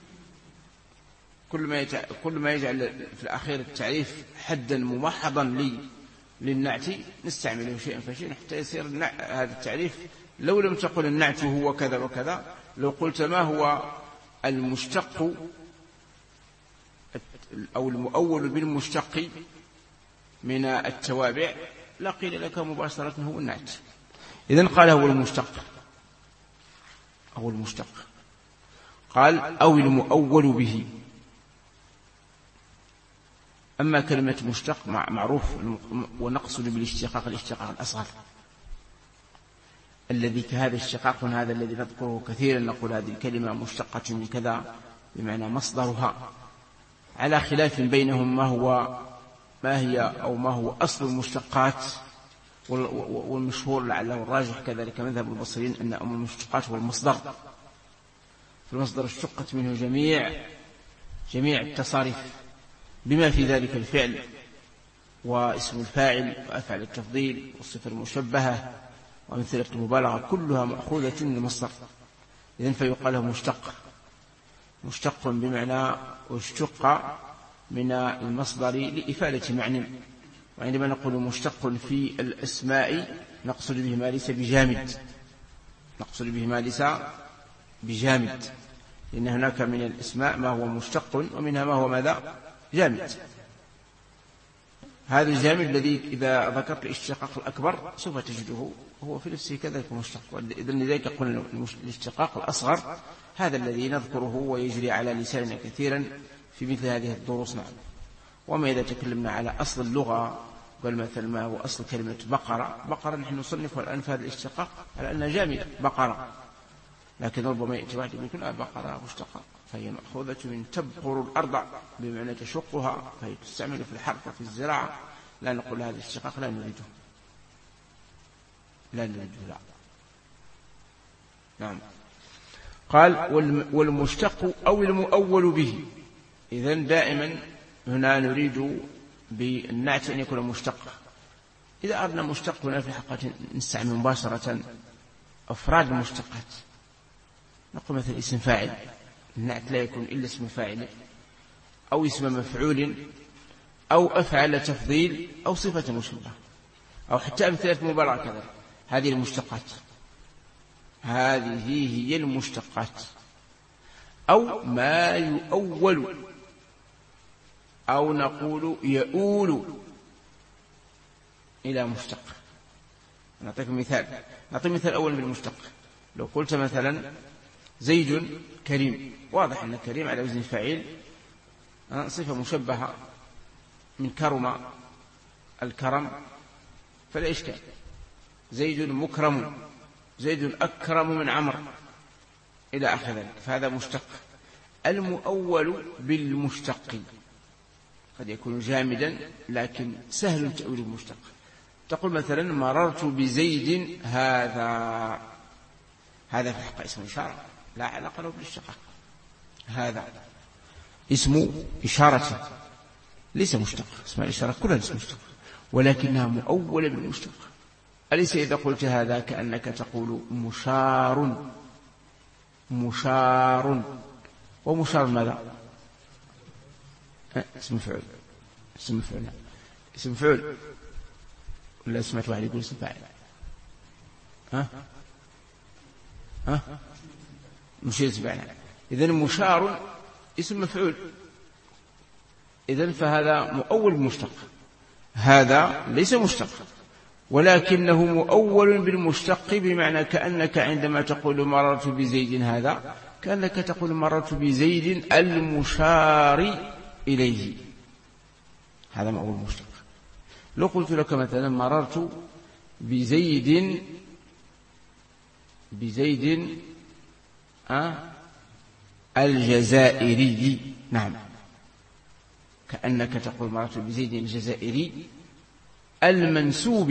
كل ما يجعل في الأخير التعريف حدا ممحضا للنعت نستعمله شيئا فشيئا حتى يصير هذا التعريف. لو لم تقل النعت هو كذا وكذا، لو قلت ما هو المشتق أو المؤول بالمشتق من التوابع لا قيل لك مباشرة هو النعت. إذن قال هو المشتق قال أو المؤول به. أما كلمة مشتق معروف، ونقصد بالاشتقاق الاشتقاق الأصغر الذي كهذا الاشتقاق هذا الذي نذكره كثيرا، نقول هذه الكلمة مشتقة من كذا بمعنى مصدرها، على خلاف بينهم ما هو أصل المشتقات. والمشهور لعله الراجح كذلك مذهب البصريين أن أم المشتقات هو المصدر، فالمصدر اشتقت منه جميع التصاريف بما في ذلك الفعل واسم الفاعل وأفعل التفضيل والصفة المشبهة وأمثلة المبالغة، كلها مأخوذة من المصدر. إذن فيقال له مشتق بمعنى اشتق من المصدر لإفادة معنى. وعندما نقول مشتق في الأسماء نقصد به ما ليس بجامد، لأن هناك من الأسماء ما هو مشتق ومنها ما هو ماذا؟ جامد. هذا الجامد الذي إذا ذكرت الاشتقاق الأكبر سوف تجده هو في نفسه كذلك مشتق. إذن لذلك قلنا الاشتقاق الأصغر هذا الذي نذكره ويجري على لساننا كثيرا في مثل هذه الدروس. نعم. وما إذا تكلمنا على أصل اللغة قال مثلا ما هو أصل كلمة بقرة نحن نصنف الآن في هذا الاشتقاق على أنها جامدة بقرة، لكن ربما يأتي واحد يقول بقرة مشتقة فهي مأخوذة من تبقر الأرض بمعنى تشقها، فهي تستعمل في الحرث وفي الزراعة. لا نقول هذا الاشتقاق لا نريده لا. نعم. قال والمشتق أو المؤول به. إذن دائما هنا نريد بالنعت أن يكون مشتق. إذا أردنا مشتق هنا في الحقيقة نستعمل مباشرة أفراد المشتقات. نقول مثل اسم فاعل، النعت لا يكون إلا اسم فاعل أو اسم مفعول أو أفعل تفضيل أو صفة مشبهة أو حتى أمثلة مبالغة كذا. هذه المشتقات، هذه هي المشتقات. أو ما يؤول أو نقول يؤول إلى مشتق. نعطيكم مثال أول بالمشتق. لو قلت مثلا زيد كريم، واضح أن كريم على وزن فاعل صفة مشبهة من كرم الكرم فلا إشكال. زيد مكرم، زيد أكرم من عمرو إلى آخر ذلك، فهذا مشتق. المؤول بالمشتق قد يكون جامدا لكن سهل تأويل المشتق. تقول مثلا مررت بزيد، هذا في الحقيقة اسم إشارة لا علاقة له بالاشتقاق، هذا اسم إشارة ليس مشتق. اسم الإشارة كلها اسم مشتق ولكنها مؤولة بالمشتق. أليس إذا قلت هذا كأنك تقول مشار، ومشار ماذا؟ اسم فعل ولا سمعت واحد يقول اسم فاعل؟ مش اسم فاعل. إذن مشار اسم مفعول، إذن فهذا مؤول بالمشتق. هذا ليس مشتق ولكنه مؤول بالمشتق، بمعنى كأنك عندما تقول مررت بزيد كأنك تقول مررت بزيد المشار إليه، هذا مؤول مشتق. لو قلت لك مثلا مررت بزيد الجزائري، نعم، كأنك تقول مررت بزيد الجزائري المنسوب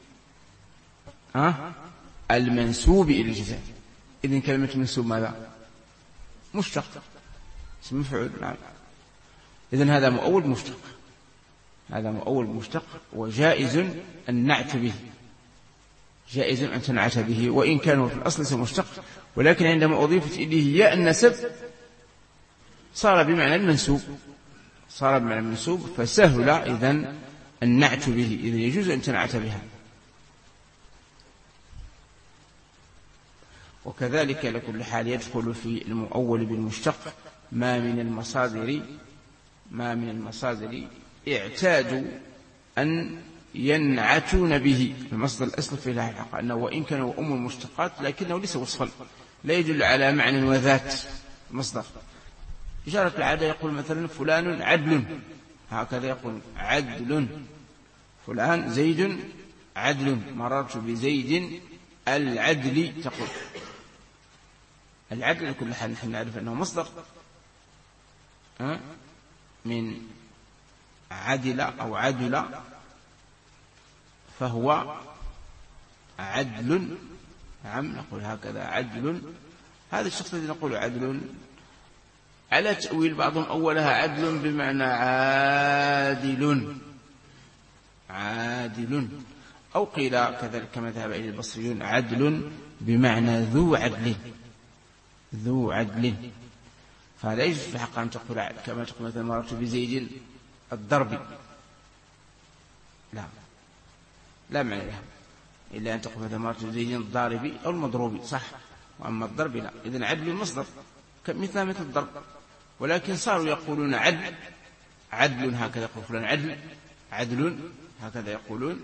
إلى الجزائر. إذن كلمة منسوب ماذا؟ مشتق، اسم مفعول، نعم. إذن هذا مؤول مشتق، هذا مؤول مشتق، وجائز النعت به، جائز أن تنعت به، وإن كان في الأصل اسم مشتق، ولكن عندما أضيفت إليه ياء النسب صار بمعنى المنسوب، فسهل إذن النعت به، إذن يجوز أن تنعت بها. وكذلك لكل حال يدخل في المؤول بالمشتق ما من المصادر اعتادوا أن ينعتون به. المصدر الأصل في الله الحق أنه وإن كان أم المشتقات لكنه ليس وصفا، لا يدل على معنى وذات مصدر. إشارة العادة يقول مثلا فلان عدل، هكذا يقول عدل، فلان زيد عدل، مررت بزيد العدل، تقول العدل. لكل حال نحن نعرف أنه مصدر من عدل أو عدل، فهو عدل، نعم، نقول هكذا عدل. هذا الشخص الذي نقول عدل على تأويل بعضهم أولها عدل بمعنى عادل، أو قيل كذلك كما ذهب إليه البصريون عدل بمعنى ذو عدل. فلا يجوز في حق أن تقول كما تقول مثلا مررت بزيد الضرب، لا معنى لها، إلا أن تقول مثلا مررت بزيد الضارب أو المضروب، صح، وأما الضرب لا. إذن عدل مصدر مثل الضرب، ولكن صاروا يقولون عدل، هكذا يقول فلان عدل، هكذا يقولون.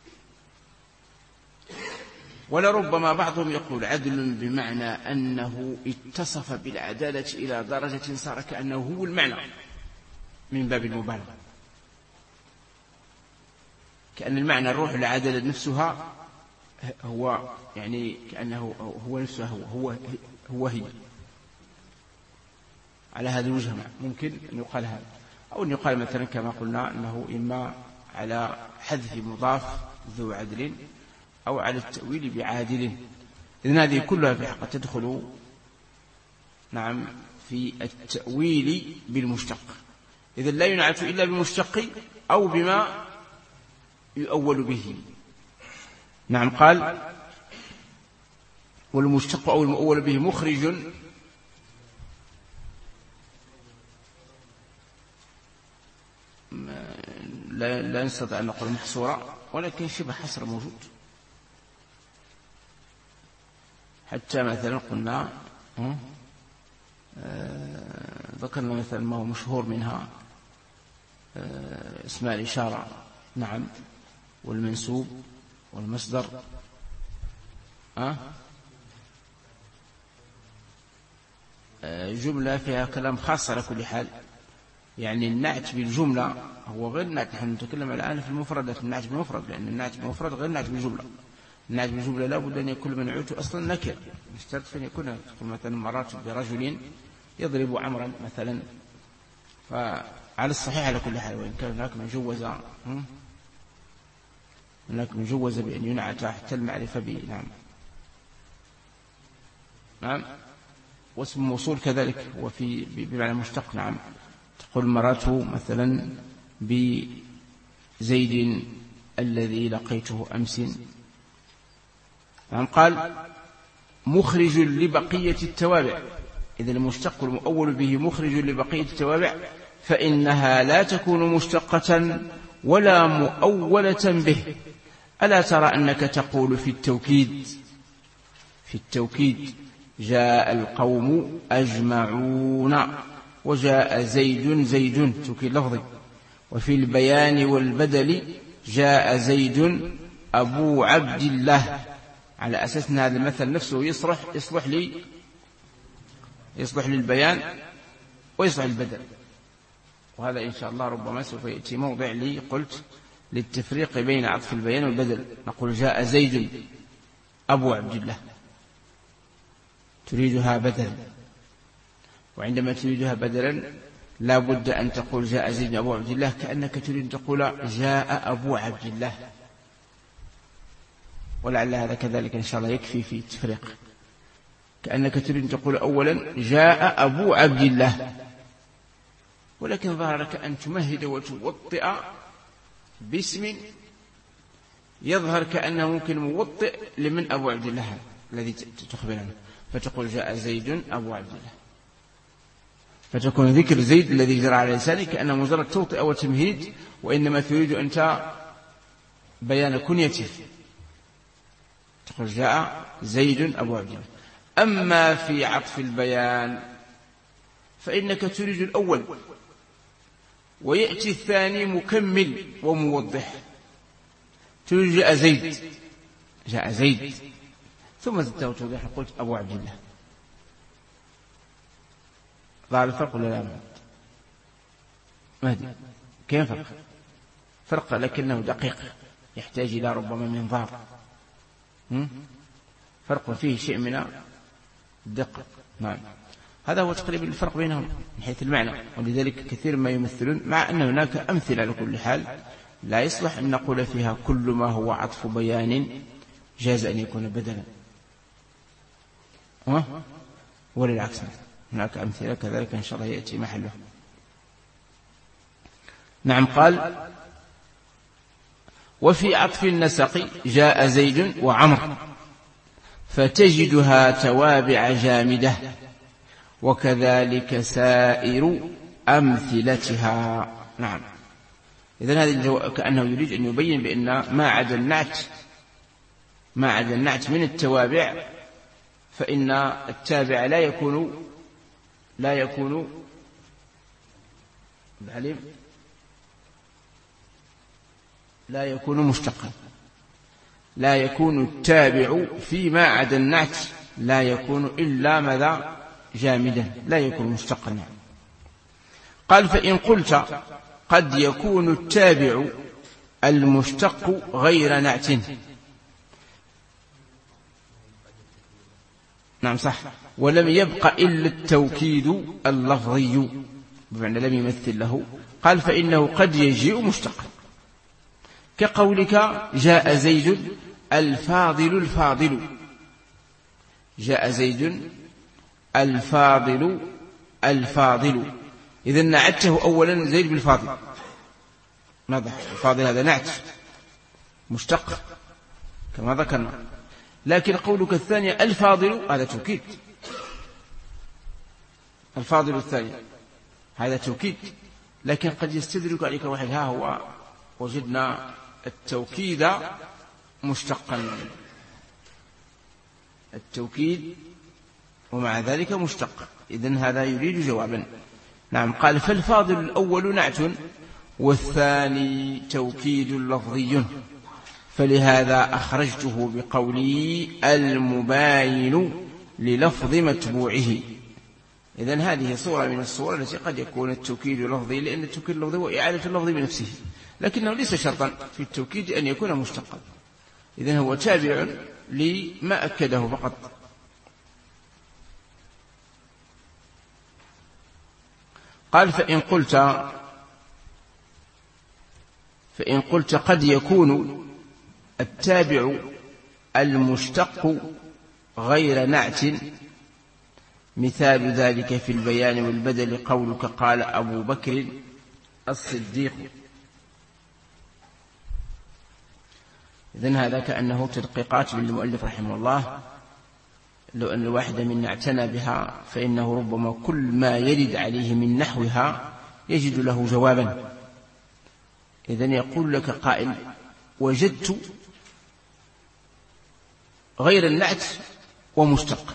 ولربما بعضهم يقول عدل بمعنى أنه اتصف بالعدالة إلى درجة صار كأنه هو المعنى من باب المبالغة، كأن المعنى الروح العدالة نفسها هو، يعني كأنه هو نفسه هو هي. على هذا الوجه ممكن أن يقال هذا، أو أن يقال مثلا كما قلنا أنه إما على حذف مضاف ذو عدل أو على التأويل بعادل. إذن هذه كلها في حق تدخل، نعم، في التأويل بالمشتق. إذن لا ينعت إلا بالمشتق أو بما يؤول به. نعم، قال والمشتق أو المؤول به مخرج لا نستطيع أن نقول محصورة، ولكن شبه حصر موجود. حتى مثلا قلنا ذكرنا مثلا ما هو مشهور منها اسماء الإشارة، نعم، والمنسوب والمصدر، جملة فيها كلام خاص على كل حال. يعني النعت بالجملة هو غير النعت، نحن نتكلم الآن في المفردات، النعت بالمفرد، لأن النعت بالمفرد غير النعت بالجملة. النعت بالجملة لا بد أن يكون منعوت أصلا نكر، مشترط أن يكون مثلا مرات برجل يضرب عمرا مثلا، فعلى الصحيح على كل حال، وإن كان هناك من جوز بأن ينعت حتى المعرفة به. نعم. واسم موصول كذلك وفي بمعنى مشتق، نعم، تقول مررت مثلا بزيد الذي لقيته أمس. نعم. قال مخرج لبقية التوابع. إذا المشتق المؤول به مخرج لبقية التوابع، فإنها لا تكون مشتقة ولا مؤولة به. ألا ترى أنك تقول في التوكيد جاء القوم أجمعون، وجاء زيد توكيد لفظي. وفي البيان والبدل جاء زيد أبو عبد الله، على أساس أن هذا المثل نفسه يصلح يصلح للبيان ويصلح للبدل. وهذا إن شاء الله ربما سوف يأتي موضع لي قلت للتفريق بين عطف البيان والبدل. نقول جاء زيد أبو عبد الله، تريدها بدلا، وعندما تريدها بدلا لا بد أن تقول جاء زيد أبو عبد الله كأنك تريد أن تقول جاء أبو عبد الله، ولعل هذا كذلك إن شاء الله يكفي في التفريق. كأنك تريد أن تقول أولا جاء أبو عبد الله، ولكن ظهر لك أن تمهد وتوطئ باسم يظهر كأنه ممكن موطئ لمن أبو عبد الله الذي تخبر عنه، فتقول جاء زيد أبو عبد الله، فتكون ذكر زيد الذي جرى على لسانك كأنه مجرد توطئ وتمهيد، وإنما تريد أنت بيان كنيته، تقول جاء زيد أبو عبد الله. أما في عطف البيان فإنك تريد الأول ويأتي الثاني مكمل وموضح، تريد جاء زيد، جاء زيد ثم زدته توضيح قلت أبو عبد الله. ظهر الفرق ولا لا؟ مهدي كيف فرق لكنه دقيق يحتاج إلى ربما منظار، فرق فيه شيء من الدقة. نعم، هذا هو تقريبا الفرق بينهم من حيث المعنى، ولذلك كثير ما يمثلون، مع أن هناك أمثلة على كل حال لا يصلح أن نقول فيها كل ما هو عطف بيان جاز أن يكون بدلا، وللعكس هناك أمثلة كذلك إن شاء الله يأتي محله. نعم، قال وفي عطف النسق جاء زيد وعمر فتجدها توابع جامدة وكذلك سائر أمثلتها. نعم، إذن هذا كأنه يريد أن يبين بأن ما عدا النعت من التوابع فإن التابع لا يكون مشتقا، لا يكون التابع فيما عدا النعت لا يكون إلا ماذا؟ جامدا، لا يكون مشتقا. قال فإن قلت قد يكون التابع المشتق غير نعت. نعم صح، ولم يبق إلا التوكيد اللفظي بمعنى لم يمثل له. قال فإنه قد يجيء مشتقا كقولك جاء زيد الفاضل الفاضل، جاء زيد الفاضل الفاضل، إذا نعته أولا زيد بالفاضل، ماذا؟ الفاضل هذا نعت مشتق كما ذكرنا، لكن قولك الثانية الفاضل هذا توكيد، الفاضل الثاني هذا توكيد، لكن قد يستدرك عليك واحد، ها هو وجدنا التوكيد مشتقا، التوكيد ومع ذلك مشتق، إذن هذا يريد جوابا. نعم، قال فالفاضل الأول نعت والثاني توكيد لفظي، فلهذا أخرجته بقولي المباين للفظ متبوعه. إذن هذه صورة من الصور التي قد يكون التوكيد لفظي، لأن التوكيد اللفظي هو إعادة اللفظ بنفسه، لكنه ليس شرطا في التوكيد أن يكون مشتقا، إذن هو تابع لما أكده فقط. قال فإن قلت قد يكون التابع المشتق غير نعت، مثال ذلك في البيان والبدل قولك قال أبو بكر الصديق. إذن هذا كأنه تدقيقات للمؤلف رحمه الله، لو أن الواحد منا اعتنى بها فإنه ربما كل ما يرد عليه من نحوها يجد له جوابا. إذن يقول لك قائل وجدت غير النعت ومشتق،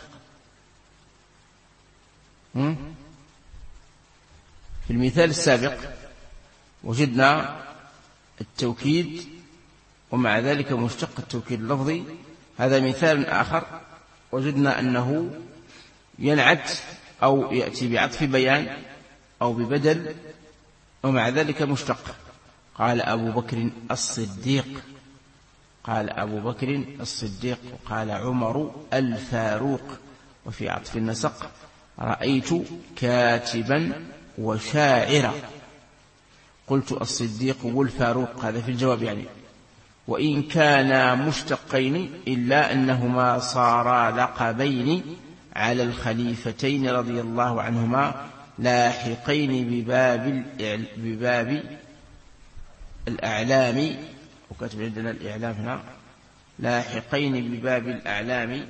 في المثال السابق وجدنا التوكيد ومع ذلك مشتق التوكيد اللفظي، هذا مثال آخر وجدنا أنه ينعت أو يأتي بعطف بيان أو ببدل ومع ذلك مشتق. قال أبو بكر الصديق، قال أبو بكر الصديق، وقال عمر الفاروق. وفي عطف النسق رأيت كاتبا وشاعرا، قلت الصديق والفاروق، هذا في الجواب يعني. وإن كانا مشتقين إلا أنهما صارا لقبين على الخليفتين رضي الله عنهما لاحقين بباب الأعلام، وكاتب عندنا الإعلام هنا، لاحقين بباب الأعلام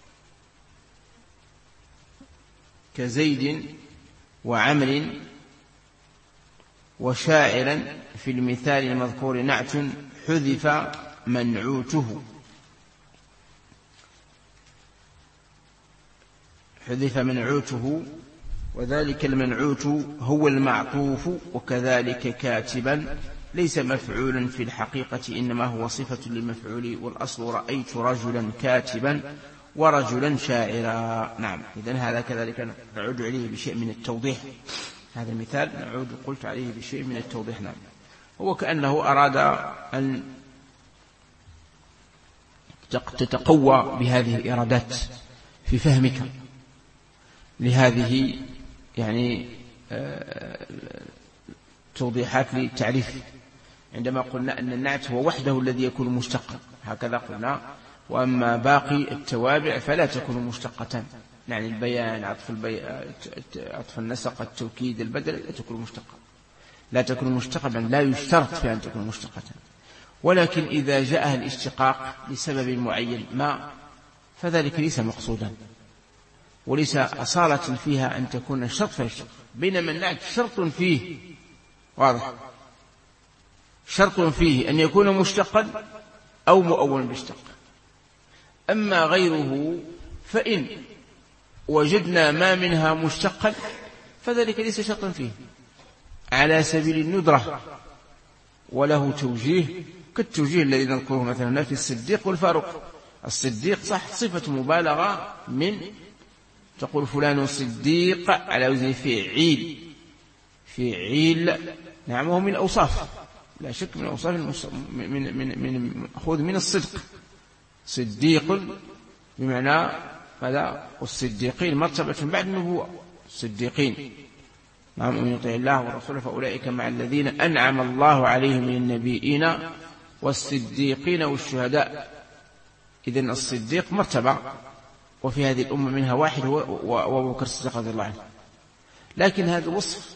كزيد وعمر. وشاعرا في المثال المذكور نعت حذف منعوته، حذف منعوته، وذلك المنعوت هو المعطوف. وكذلك كاتبا ليس مفعولا في الحقيقة، إنما هو صفة للمفعول، والأصل رأيت رجلا كاتبا ورجلا شاعرا. نعم، إذن هذا كذلك نعود عليه بشيء من التوضيح. هذا المثال نعود قلت عليه بشيء من التوضيح. نعم، هو كأنه أراد أن تتقوى بهذه الإرادات في فهمك لهذه يعني توضيحات للتعريف. عندما قلنا أن النعت هو وحده الذي يكون مشتقا، هكذا قلنا، وأما باقي التوابع فلا تكون مشتقة، يعني البيان، عطف النسق، التوكيد، البدل، لا تكون مشتقة، لا تكون مشتقة، بل لا يشترط في أن تكون مشتقة. ولكن إذا جاءها الاشتقاق لسبب معين ما فذلك ليس مقصودا، وليس أصالة فيها أن تكون شرط فيشتق، بينما النعت شرط فيه، واضح، شرط فيه أن يكون مشتقا أو مؤول باشتق. أما غيره فإن وجدنا ما منها مشتقا فذلك ليس شرطا فيه، على سبيل الندرة، وله توجيه كالتوجيه الذي نذكره مثلا في الصديق والفاروق. الصديق صح صفة مبالغة من، تقول فلان صديق على وزن فعيل، فعيل، نعم، وهو من أوصاف، لا شك من أوصاف من مأخوذ من الصدق. صديق بمعنى ماذا؟ والصديقين مرتبة بعد النبوة، الصديقين، نعم، ومن يطع الله ورسوله فأولئك مع الذين أنعم الله عليهم من النبيين والصديقين والشهداء. إذن الصديق مرتبة، وفي هذه الأمة منها واحد هو أبو بكر الصديق رضي الله عنه. لكن هذا الوصف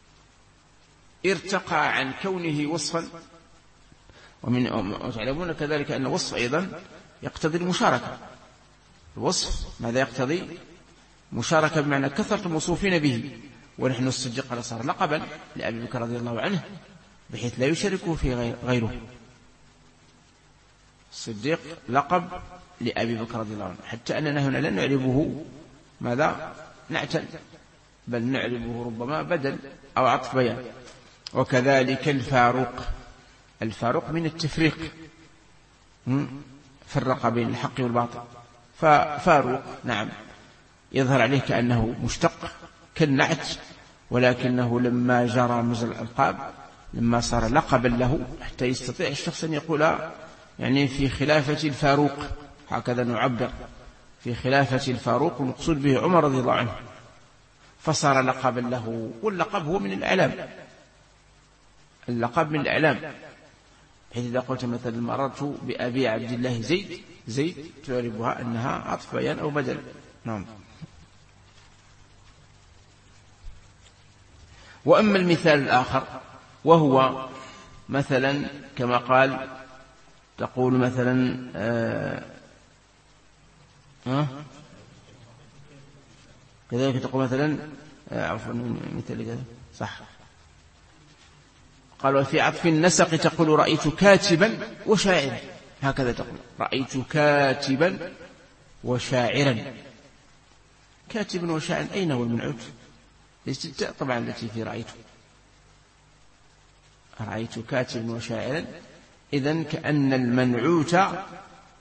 ارتقى عن كونه وصفا، وتعلمون كذلك أن الوصف أيضا يقتضي المشاركة. الوصف ماذا يقتضي؟ مشاركة، بمعنى كثرة الموصوفين به. ونحن الصديق قد صار لقبا لأبي بكر رضي الله عنه بحيث لا يشاركه في غيره. الصديق لقب لأبي بكر رضي الله عنه، حتى أننا هنا لا نعربه ماذا؟ نعتل، بل نعربه ربما بدل أو عطف بيان. وكذلك الفاروق، الفاروق من التفريق، فرق بين الحق والباطل. ففاروق نعم يظهر عليه كأنه مشتق كالنعت، ولكنه لما جرى مجرى الألقاب، لما صار لقبا له، حتى يستطيع الشخص أن يقول يعني في خلافة الفاروق، هكذا نعبر، في خلافة الفاروق، المقصود به عمر رضي الله عنه، فصار لقبا له. واللقب هو من الإعلام، اللقب من الإعلام، حيث إذا قلت مثلا مررت بأبي عبد الله زيد، زيد تعربها أنها عطف بيان أو بدل. نعم. وأما المثال الآخر وهو مثلا كما قال، تقول مثلا كذلك تقول مثلا عفوا مثل كذا صح، قال وفي عطف النسق تقول رأيت كاتبا وشاعرا، هكذا تقول رأيت كاتبا وشاعرا. كاتبا وشاعرا أين هو المنعوت؟ ليست طبعا التي في رأيت كاتبا وشاعرا، إذن كأن المنعوت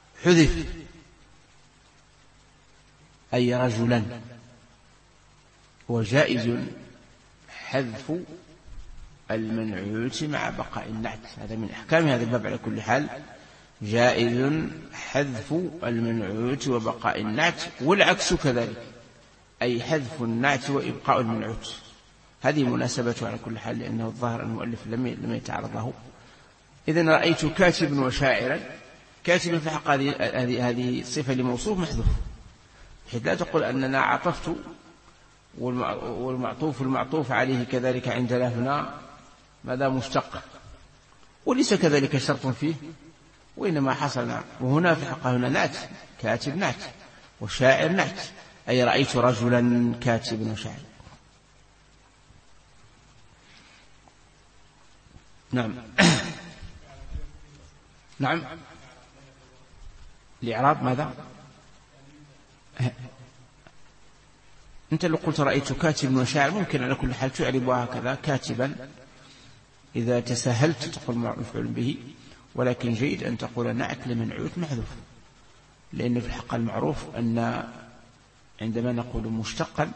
حذف، أي رجلا، هو جائز حذف المنعوت مع بقاء النعت، هذا من أحكام هذا الباب على كل حال، جائز حذف المنعوت وبقاء النعت، والعكس كذلك، أي حذف النعت وإبقاء المنعوت. هذه مناسبته على كل حال، لأنه الظاهر المؤلف لم يتعرض له. إذن رأيت كاتبا وشاعرا، كاتبا في حق هذه صفة لموصوف محذوف، بحيث لا تقول أننا عطفت والمعطوف المعطوف عليه كذلك عندنا هنا ماذا مشتق، وليس كذلك شرط فيه، وإنما حصل وهنا في حق هنا نعت، كاتب نعت وشاعر نعت، أي رأيت رجلا كاتبا وشاعر. نعم. نعم. الإعراب ماذا؟ أنت لو قلت رأيت كاتبا وشاعر ممكن على كل حال تعربها هكذا كاتبا، إذا تساهلت تقول مفعول به، ولكن جيد أن تقول نعت لمنعوت محذوف، لأن في الحق المعروف أن عندما نقول مشتقا،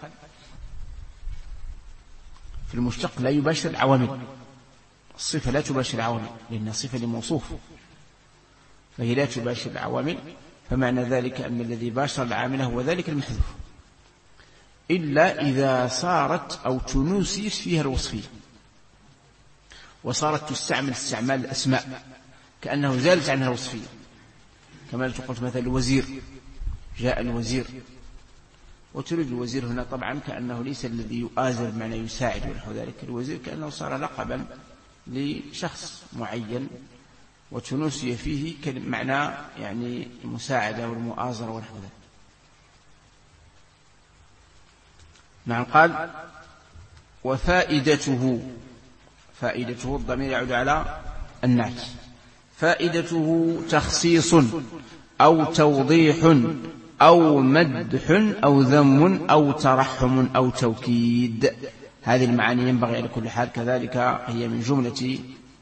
في المشتق لا يباشر العوامل، الصفة لا تباشر العوامل لأنها صفة لموصوف، فهي لا تباشر العوامل، فمعنى ذلك أن الذي باشر العامل هو ذلك المحذوف، إلا إذا صارت أو تنوسيت فيها الوصفية، وصارت تستعمل استعمال الأسماء كأنه زالت عنها الوصفية، كما قلت مثلا الوزير، جاء الوزير، وتريد الوزير هنا طبعا كأنه ليس الذي يؤازر بمعنى يساعد ونحو ذلك، الوزير كأنه صار لقبا لشخص معين، وتنوسي فيه معنى يعني المساعدة والمؤازرة ونحو ذلك. نعم. قال وفائدته، فائدته الضمير يعود على النعت، فائدته تخصيص أو توضيح أو مدح أو ذم أو ترحم أو توكيد، هذه المعاني ينبغي على كل حال، كذلك هي من جملة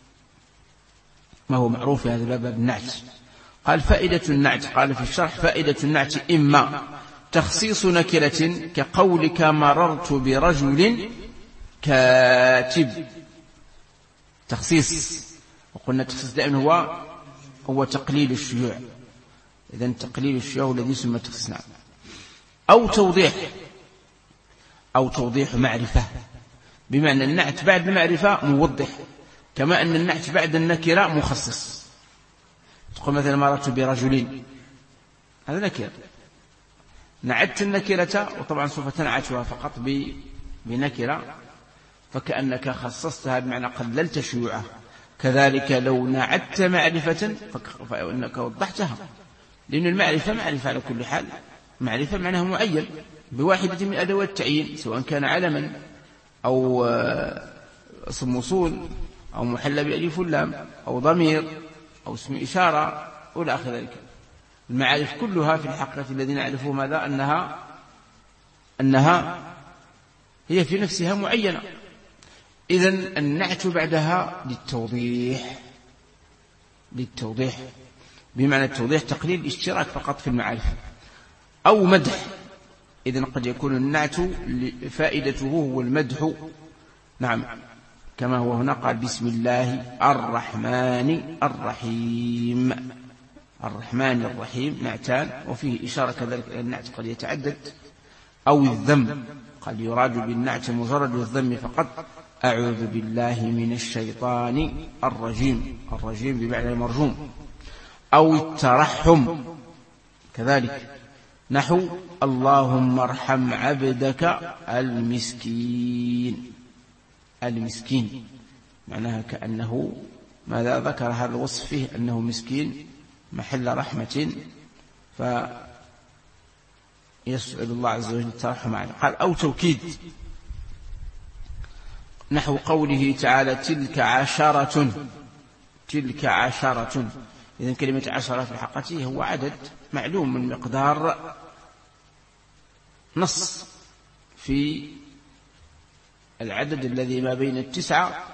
ما هو معروف في هذا الباب النعت. قال فائدة النعت، قال في الشرح فائدة النعت إما تخصيص نكرة كقولك مررت برجل كاتب، تخصيص، وقلنا التخصيص دائما هو تقليل الشيوع، إذن تقليل الشيوع الذي يسمى تخصيص. نعم. أو توضيح معرفة، بمعنى النعت بعد المعرفة موضح، كما أن النعت بعد النكرة مخصص. تقول مثلا مررت برجل، هذا نكرة، نعدت النكرة، وطبعا سوف تنعتها فقط بنكرة، فكأنك خصصتها بمعنى قللت شيوعها. كذلك لو نعدت معرفة فإنك وضحتها، لأن المعرفة معرفة على كل حال، معرفة معناها معين بواحدة من أدوات التعيين، سواء كان علما أو اسم موصول أو محلى بألف واللام أو ضمير أو اسم إشارة وإلى آخر ذلك. المعارف كلها في الحقيقة الذي نعرفه ماذا؟ أنها هي في نفسها معينة. إذن النعت بعدها للتوضيح، بمعنى التوضيح تقليل الاشتراك فقط في المعارف، أو مدح. إذن قد يكون النعت فائدته هو المدح. نعم، كما هو هنا قال بسم الله الرحمن الرحيم، الرحمن الرحيم نعتان، وفيه إشارة كذلك أن النعت قد يتعدد. أو الذم، قد يراد بالنعت مجرد الذم فقط، أعوذ بالله من الشيطان الرجيم، الرجيم بمعنى المرجوم. أو الترحم كذلك، نحو اللهم ارحم عبدك المسكين، المسكين معناها كأنه ماذا ذكر هذا الوصف فيه أنه مسكين محل رحمة، فيسأل الله عز وجل الترحم عليه. قال أو توكيد، نحو قوله تعالى تلك عشرة. إذن كلمة عشرة في حقيقته هو عدد معلوم من مقدار، نص في العدد الذي ما بين 9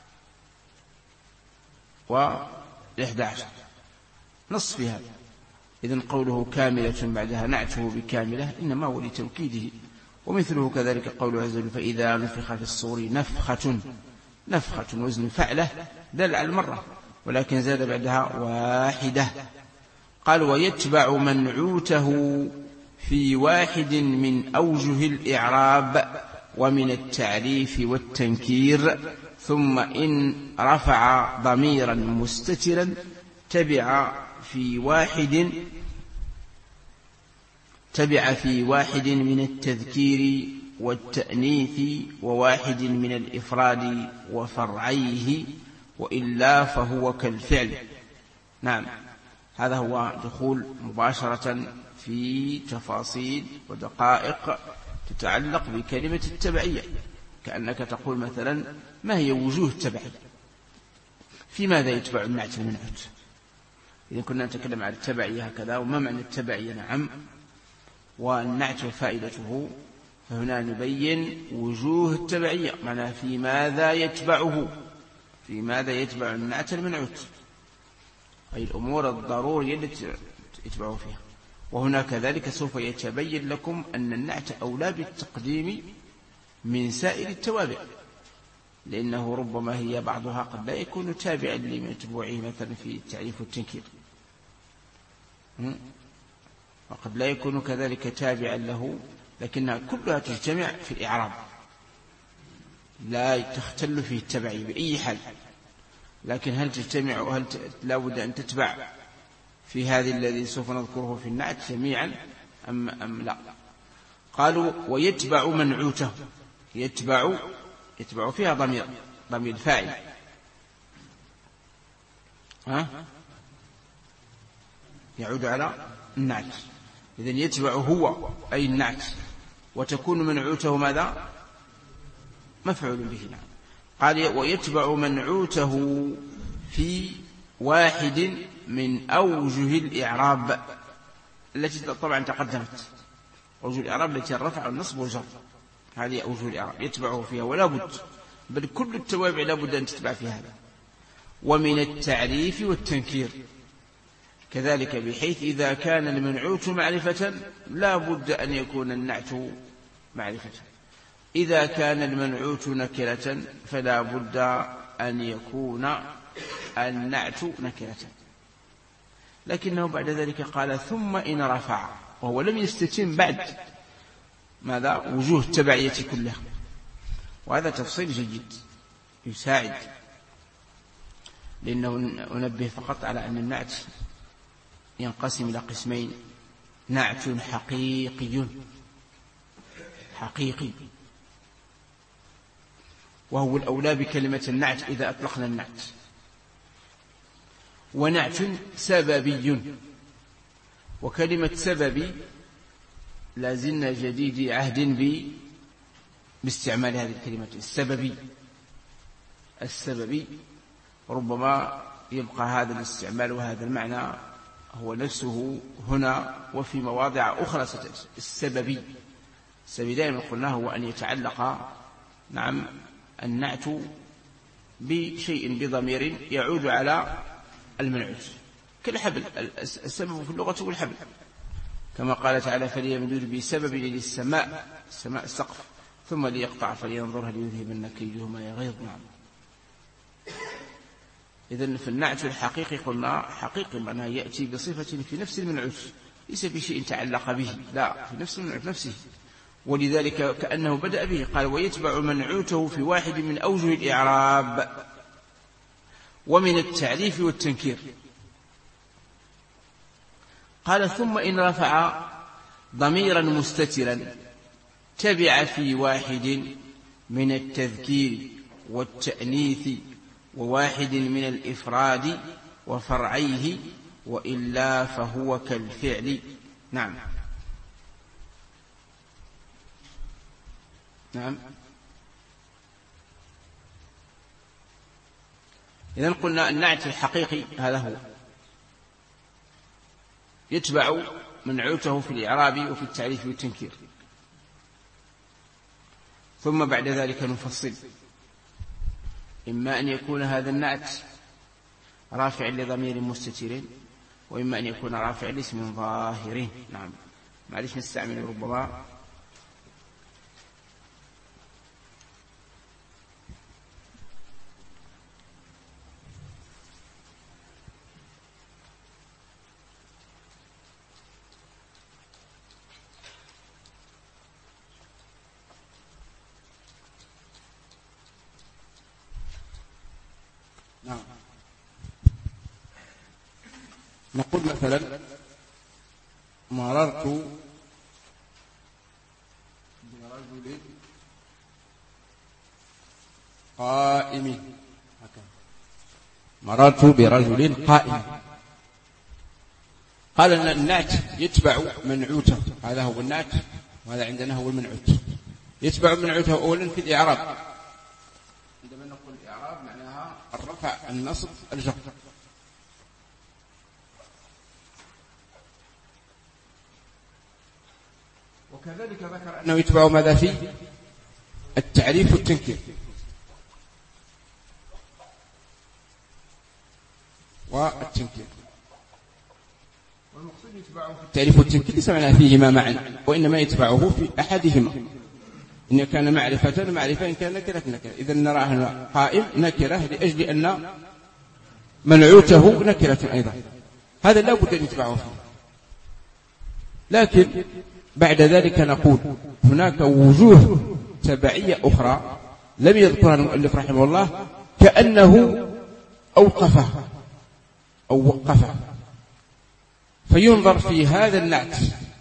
و11، نص في هذا. إذن قوله كاملة بعدها نعته بكاملة إنما هو لتوكيده، ومثله كذلك قوله عز وجل فإذا نفخ في الصور نفخة وزن فعلة دل على المرة، ولكن زاد بعدها واحدة. قال ويتبع منعوته في واحد من أوجه الإعراب ومن التعريف والتنكير، ثم إن رفع ضميرا مستترا تبع في واحد من التذكير والتأنيث وواحد من الإفراد وفرعيه، وإلا فهو كالفعل. نعم، هذا هو دخول مباشرة في تفاصيل ودقائق تتعلق بكلمة التبعية، كأنك تقول مثلا ما هي وجوه التبعية، في ماذا يتبع النعت المنعوت. إذا كنا نتكلم عن التبعية هكذا وما معنى التبعية، نعم، والنعت وفائدته، فهنا نبين وجوه التبعية، معناها في ماذا يتبع النعت المنعوت، أي الأمور الضرورية التي يتبع فيها. وهنا كذلك سوف يتبين لكم أن النعت أولى بالتقديم من سائر التوابع، لأنه ربما هي بعضها قد لا يكون تابعا لمتبوعه مثلا في التعريف والتنكير، وقد لا يكون كذلك تابعا له، لكنها كلها تجتمع في الإعراب، لا تختل فيه التبعية بأي حال. لكن هل تجتمع وهل لا بد أن تتبع في هذه الذي سوف نذكره في النعت جميعا أم لا؟ قالوا ويتبع منعوته، يتبع فيها ضمير الفاعل، يعود على النعت، إذن يتبع هو أي النعت، وتكون منعوته ماذا؟ مفعول به. نعم، قال ويتبع منعوته في واحد من أوجه الإعراب التي طبعا تقدمت، أوجه الإعراب التي الرفع والنصب والجر، هذه أوجه الإعراب يتبعه فيها ولا بد، بل كل التوابع لا بد أن تتبع في هذا. ومن التعريف والتنكير كذلك، بحيث إذا كان المنعوت معرفة لا بد أن يكون النعت معرفة، إذا كان المنعوت نكرة فلا بد أن يكون النعت نكرة. لكنه بعد ذلك قال ثم إن رفع، وهو لم يستتم بعد ماذا؟ وجوه التبعية كلها، وهذا تفصيل جيد يساعد، لأنه أنبه فقط على أن النعت ينقسم إلى قسمين: نعت حقيقي وهو الأولى بكلمة النعت إذا أطلقنا النعت، ونعت سببي، وكلمة سببي لازلنا جديد عهد باستعمال هذه الكلمة السببي ربما يبقى هذا الاستعمال وهذا المعنى هو نفسه هنا وفي مواضع أخرى ستأتي. السببي دائما قلنا هو أن يتعلق نعم النعت بشيء بضمير يعود على المنعوت، كالحبل، السبب في اللغة هو الحبل، كما قال تعالى فليمدد بسبب إلى السماء السقف ثم ليقطع فلينظر هل يذهبن كيده ما يغيظ. نعم، إذن في النعت الحقيقي قلنا حقيقي معناه يأتي بصفة في نفس المنعوت، ليس بشيء تعلق به، لا، في نفس المنعوت نفسه، ولذلك كأنه بدأ به. قال ويتبع منعوته في واحد من أوجه الإعراب ومن التعريف والتنكير. قال ثم إن رفع ضميرا مستترا تبع في واحد من التذكير والتأنيث وواحد من الإفراد وفرعيه، وإلا فهو كالفعل. نعم إذن قلنا النعت الحقيقي هذا هو يتبع منعوته في الإعراب وفي التعريف والتنكير، ثم بعد ذلك نفصل، إما أن يكون هذا النعت رافع لضمير مستتر، وإما أن يكون رافع لاسم ظاهر. نعم، معلش نستعمل ربما نعم. نقول مثلا مررت برجل قائم، مررت برجل قائم. قال أن النعت يتبع منعوته، هذا هو النعت وهذا عندنا هو المنعوت. يتبع منعوته أولا في الإعراب، عندما نقول الإعراب معناها الرفع، النصب، الجر. وكذلك ذكر أنه يتبع ماذا في التعريف والتنكير. والتنكير والمقصود يتبعه في التعريف والتنكير ليس معناه فيهما معا، وإنما يتبعه في أحدهما. إن كان معرفة معرفة، إن كان نكرة نكرة. إذا نراه قائم نكرة لأجل أن منعوته نكرة أيضا، هذا لا بد أن يتبعه فيه. لكن بعد ذلك نقول هناك وجوه تبعية أخرى لم يذكرها المؤلف رحمه الله، كأنه أوقفه أو وقفه، فينظر في هذا النعت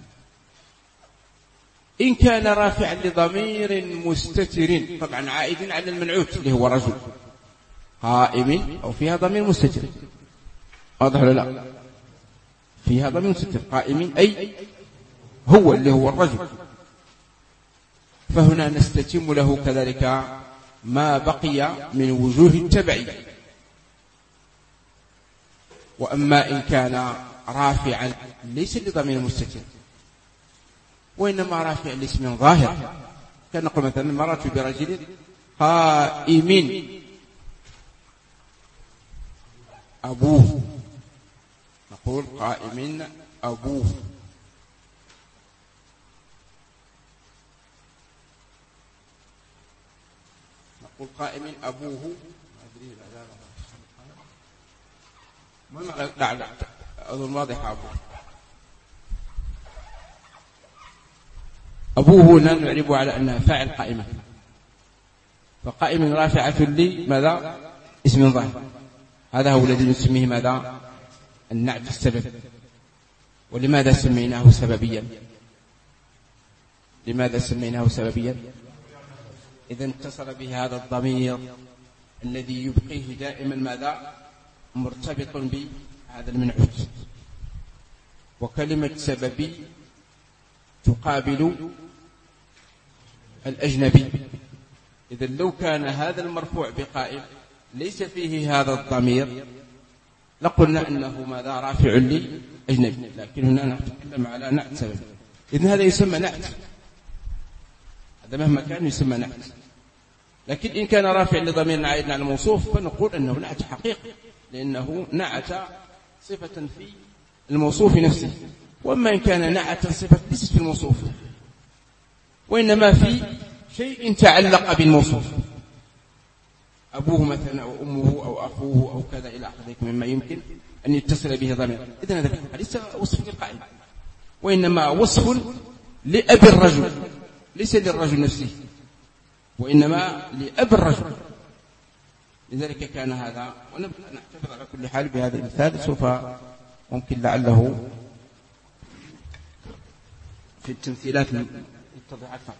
إن كان رافعا لضمير مستتر، طبعا عائد على المنعوت اللي هو رجل قائم، أو فيها ضمير مستتر، واضح ولا لا؟ فيها ضمير مستتر، قائم أي هو اللي هو الرجل، فهنا نستتم له كذلك ما بقي من وجوه التبع. وأما إن كان رافعا ليس لضمير مستتر وإنما رافع لاسم ظاهر، كان نقول مثلا مررت برجل قائم أبوه، نقول قائم أبوه. نقول قائم أبوه، لا أظن واضح. أبوه هنا نعرب على أنها فاعل قائمة، فقائم رافعة لي ماذا؟ اسم ظاهر. هذا هو الذي نسميه ماذا؟ النعت السبب. ولماذا سميناه سببيا؟ لماذا سميناه سببيا؟ إذا اتصل به هذا الضمير الذي يبقيه دائما ماذا؟ مرتبط بهذا المنعوت. وكلمة سببي تقابل الأجنبي. إذا لو كان هذا المرفوع بقائم ليس فيه هذا الضمير لقلنا أنه ماذا؟ رافع لأجنبي، لكن هنا نتكلم على نعت سبب. إذن هذا يسمى نعت، هذا مهما كان يسمى نعت. لكن إن كان رافع لضمير عائد على الموصوف فنقول أنه نعت حقيقي، لأنه نعت صفة في الموصوف نفسه. وأما إن كان نعت صفة ليست في الموصوف وإنما في شيء تعلق بالموصوف، أبوه مثلا أو أمه أو أخوه أو كذا إلى آخره مما يمكن أن يتصل به ضمير، إذن هذا ليس وصف للقائم، وإنما وصف لأب الرجل، ليس للرجل نفسه وإنما لأب الرجل. لذلك كان هذا، ونبدأ نحتفظ على كل حال بهذا المثال، سوف ممكن لعله في التمثيلات التضيعات فقط.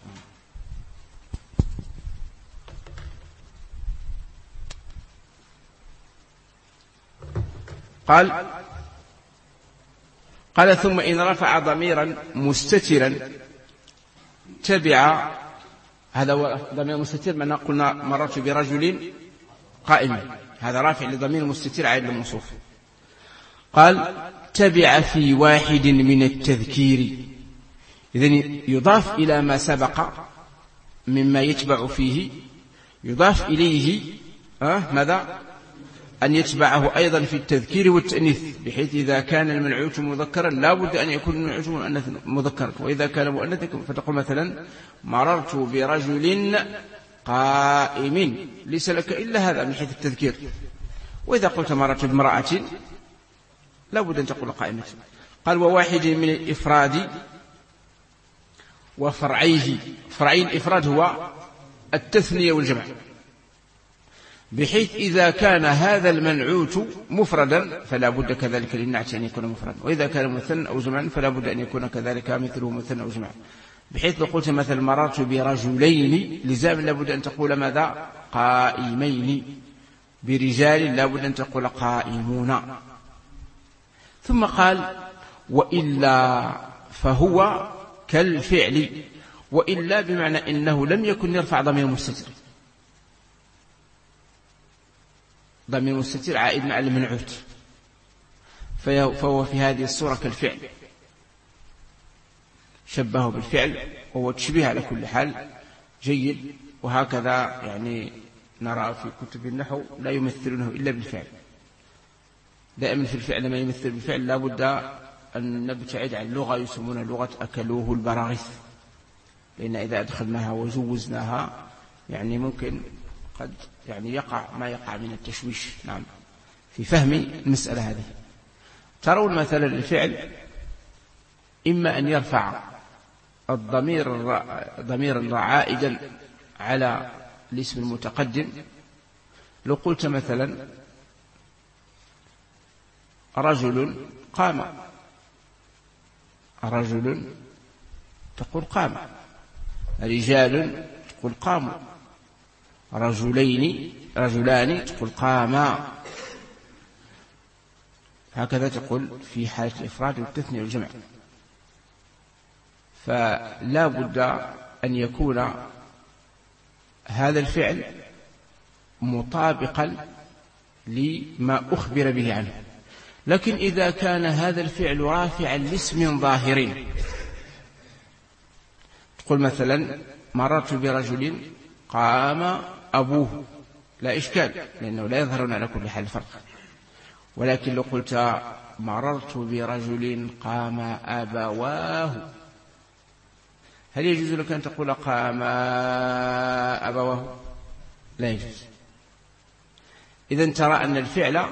قال ثم إن رفع ضميرا مستترا تبع، هذا هو ضمير مستتر، ما قلنا مررت برجل قائم، هذا رافع لضمير مستتر عائد للموصوف. قال تبع في واحد من التذكير، إذن يضاف إلى ما سبق مما يتبع فيه، يضاف إليه ماذا؟ أن يتبعه أيضا في التذكير والتأنيث، بحيث إذا كان المنعوت مذكرا لا بد أن يكون المنعوت مذكرا، وإذا كان مؤنثا فتقول مثلا مررت برجل قائم، ليس لك إلا هذا من حيث التذكير. وإذا قلت مررت بامرأة لا بد أن تقول قائمة. قال وواحد من الإفراد وفرعيه، فرعي الإفراد هو التثنية والجمع. بحيث إذا كان هذا المنعوت مفردا فلا بد كذلك للنعت أن يكون مفردا، وإذا كان مثنى أو جمعا فلا بد أن يكون كذلك مثله مثنى أو جمعا. بحيث لو قلت مثلا مررت برجلين لزاما لا بد أن تقول ماذا؟ قائمين. برجال لا بد أن تقول قائمون. ثم قال وإلا فهو كالفعل. وإلا بمعنى إنه لم يكن يرفع ضمير مستتر. ضمير مستتر عائد على المنعوت، فهو في هذه الصورة كالفعل، شبهه بالفعل، وهو تشبيه على كل حال جيد. وهكذا يعني نرى في كتب النحو لا يمثلونه إلا بالفعل. دائما في الفعل لما يمثل بالفعل لا بد أن نبتعد عن لغة يسمونها لغة أكلوه البراغيث، لأن إذا أدخلناها وجوزناها يعني ممكن قد يعني يقع ما يقع من التشويش نعم في فهم المسألة هذه. ترون مثلا الفعل إما أن يرفع ضمير عائدا على الاسم المتقدم. لو قلت مثلا رجل قام، رجل تقول قام، رجال تقول قاموا، رجلان تقول قاما. هكذا تقول في حالة الإفراد والتثنية والجمع. فلا بد أن يكون هذا الفعل مطابقا لما أخبر به عنه. لكن إذا كان هذا الفعل رافعا لاسم ظاهر، تقول مثلا مررت برجل قام أبوه، لا إشكال لأنه لا يظهرون على كل حال الفرق. ولكن لو قلت مررت برجل قام أبواه، هل يجوز لك أن تقول قام أبواه؟ لا يجوز. إذن ترى أن الفعل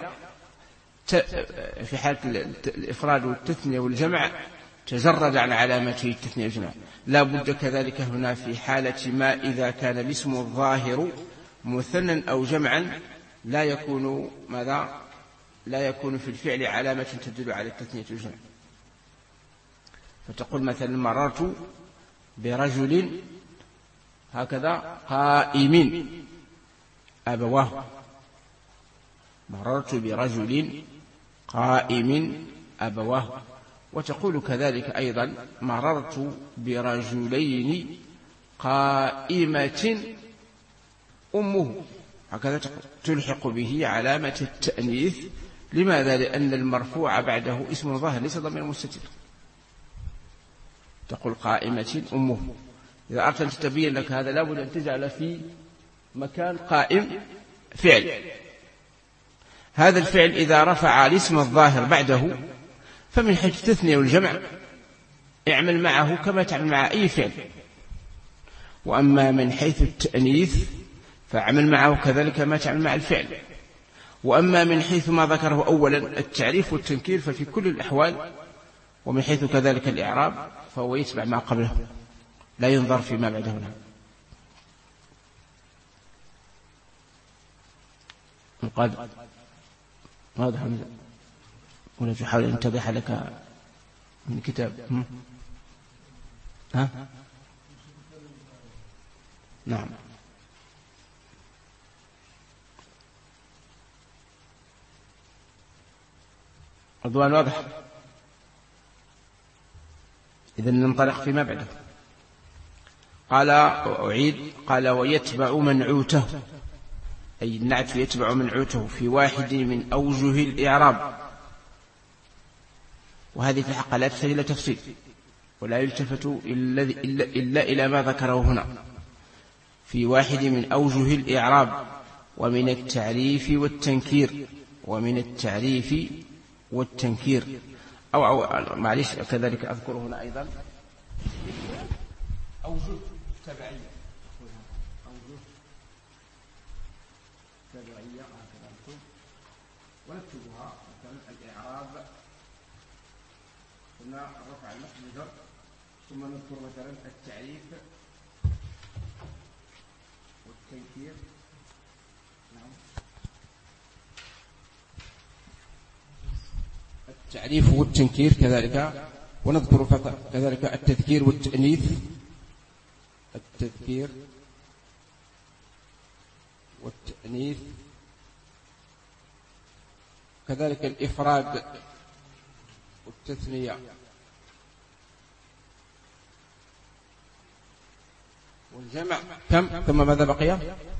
في حالة الإفراد والتثنية والجمع تجرد عن علامته التثنية والجمع. لا بد كذلك هنا في حالة ما إذا كان الاسم الظاهر مثنى أو جمعا لا يكون ماذا؟ لا يكون في الفعل علامة تدل على التثنية والجمع. فتقول مثلا مررت برجل هكذا قائم أبواه، مررت برجل قائم أبواه. وتقول كذلك أيضا مررت برجلين قائمة أمه، هكذا تلحق به علامة التأنيث. لماذا؟ لأن المرفوع بعده اسم ظاهر ليس ضمير مستتر. تقول قائمة أمه. إذا أردت أن تتبين لك هذا لابد أن تجعل في مكان قائم فعل. هذا الفعل إذا رفع الاسم الظاهر بعده فمن حيث التثنية والجمع اعمل معه كما تعمل مع أي فعل. وأما من حيث التأنيث فاعمل معه كذلك ما تعمل مع الفعل. وأما من حيث ما ذكره أولا التعريف والتنكير ففي كل الأحوال، ومن حيث كذلك الإعراب فهو يتبع ما قبله لا ينظر فيما بعده. قد ماذا حمزة ولا تحاول أن تضح لك من كتاب ها؟ نعم. رضوان واضح. إذن ننطلق فيما بعده. قال أعيد، قال ويتبع منعوته، أي النعت يتبع منعوته في واحد من أوجه الإعراب. وهذه في الحق لا تحتاج إلى تفصيل ولا يلتفت إلا إلى ما ذكره هنا، في واحد من أوجه الإعراب ومن التعريف والتنكير. ومن التعريف والتنكير أو معلش كذلك أذكر هنا أيضا أوجه تبعية، أوجه تبعية هكذا نكتب ونكتبها مثلا الإعراب قلنا رفع المصدر، ثم نذكر مثلا التعريف والتنكير. نعم. التعريف والتنكير كذلك، ونذكر كذلك التذكير والتأنيث، التذكير والتأنيث، كذلك الإفراد والتثنية والجمع. كم ماذا بقي؟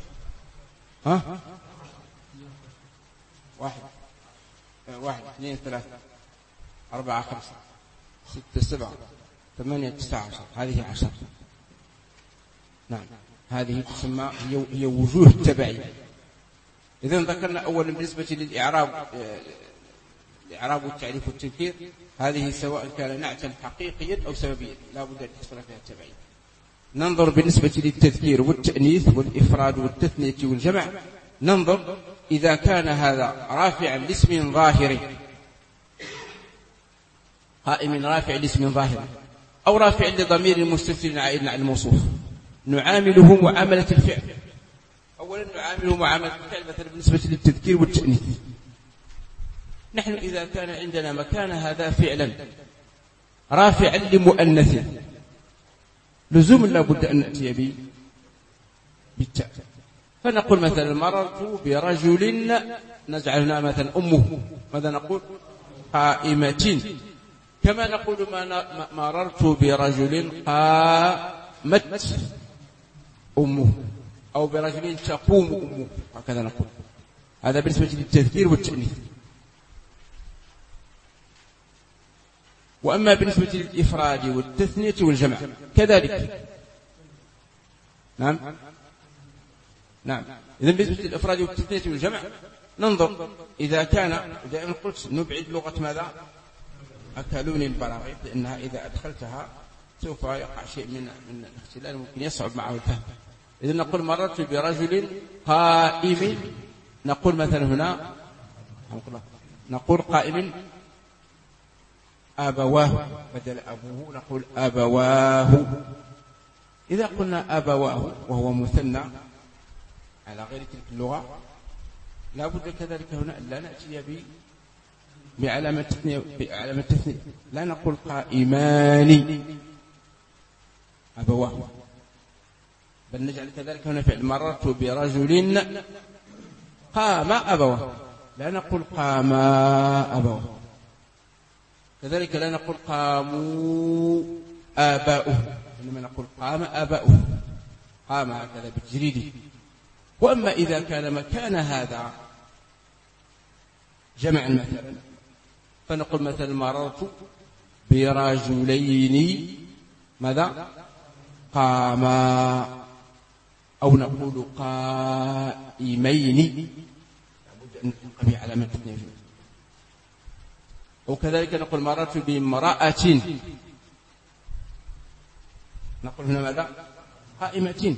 واحد اثنين ثلاثة 4 5 6 7 8 9 10. هذه 10. نعم، هذه تسمى هي وجوه التبعية. إذن ذكرنا أولا بالنسبة للإعراب، الإعراب والتعريف والتنكير، هذه سواء كان نعتا حقيقيا أو سببيا لا بد أن يحصل فيها التبعية. ننظر بالنسبة للتذكير والتأنيث والإفراد والتثنية والجمع، ننظر إذا كان هذا رافعا لاسم ظاهر، قائم رافع لاسم ظاهر، أو رافع لضمير مستتر عائد على الموصوف، نعامله معاملة الفعل. أولا نعامله معاملة الفعل مثلا بالنسبة للتذكير والتأنيث. نحن إذا كان عندنا مكان هذا فعلا رافعا لمؤنث، لزوم لا بد أن نأتي بالتاء، فنقول مثلا مررت برجل، نجعلنا مثلا أمه، ماذا نقول؟ قائمة. كما نقول مررت برجل قامت أمه، أو برجل تقوم أمه، هكذا نقول. هذا بالنسبة للتذكير والتأنيث. وأما بالنسبة للإفراد والتثنية والجمع كذلك. نعم. إذن بالنسبة للإفراد والتثنية والجمع ننظر إذا كان، دائما قلت نبعد لغة ماذا؟ أكلوني البراغيث، لأنها إذا أدخلتها سوف يقع شيء من الاختلال، ممكن يصعب معه الفهم. إذن نقول مررت برجل قائم، نقول مثلا هنا نقول قائم أبواه، بدل أبوه نقول أبواه. إذا قلنا أبواه وهو مثنى على غير تلك اللغة، لا بد كذلك هنا أن لا نأتي بعلامة التثنية، لا نقول قائمان أبواه، بل نجعل كذلك هنا فعل مررت برجل قام أبواه، لا نقول قاما أبواه. كذلك لا نقول قاموا آباؤه، إنما نقول قام آباؤه، قام هكذا بالتجريد. وأما إذا كان مكان هذا جمعا مثلا، فنقول مثلا مررت برجلين ماذا؟ قاما، أو نقول قائمين، لابد أن نقبل علامة التثنية. وكذلك نقول مررت بامرأة، نقول هنا ماذا؟ قائمة.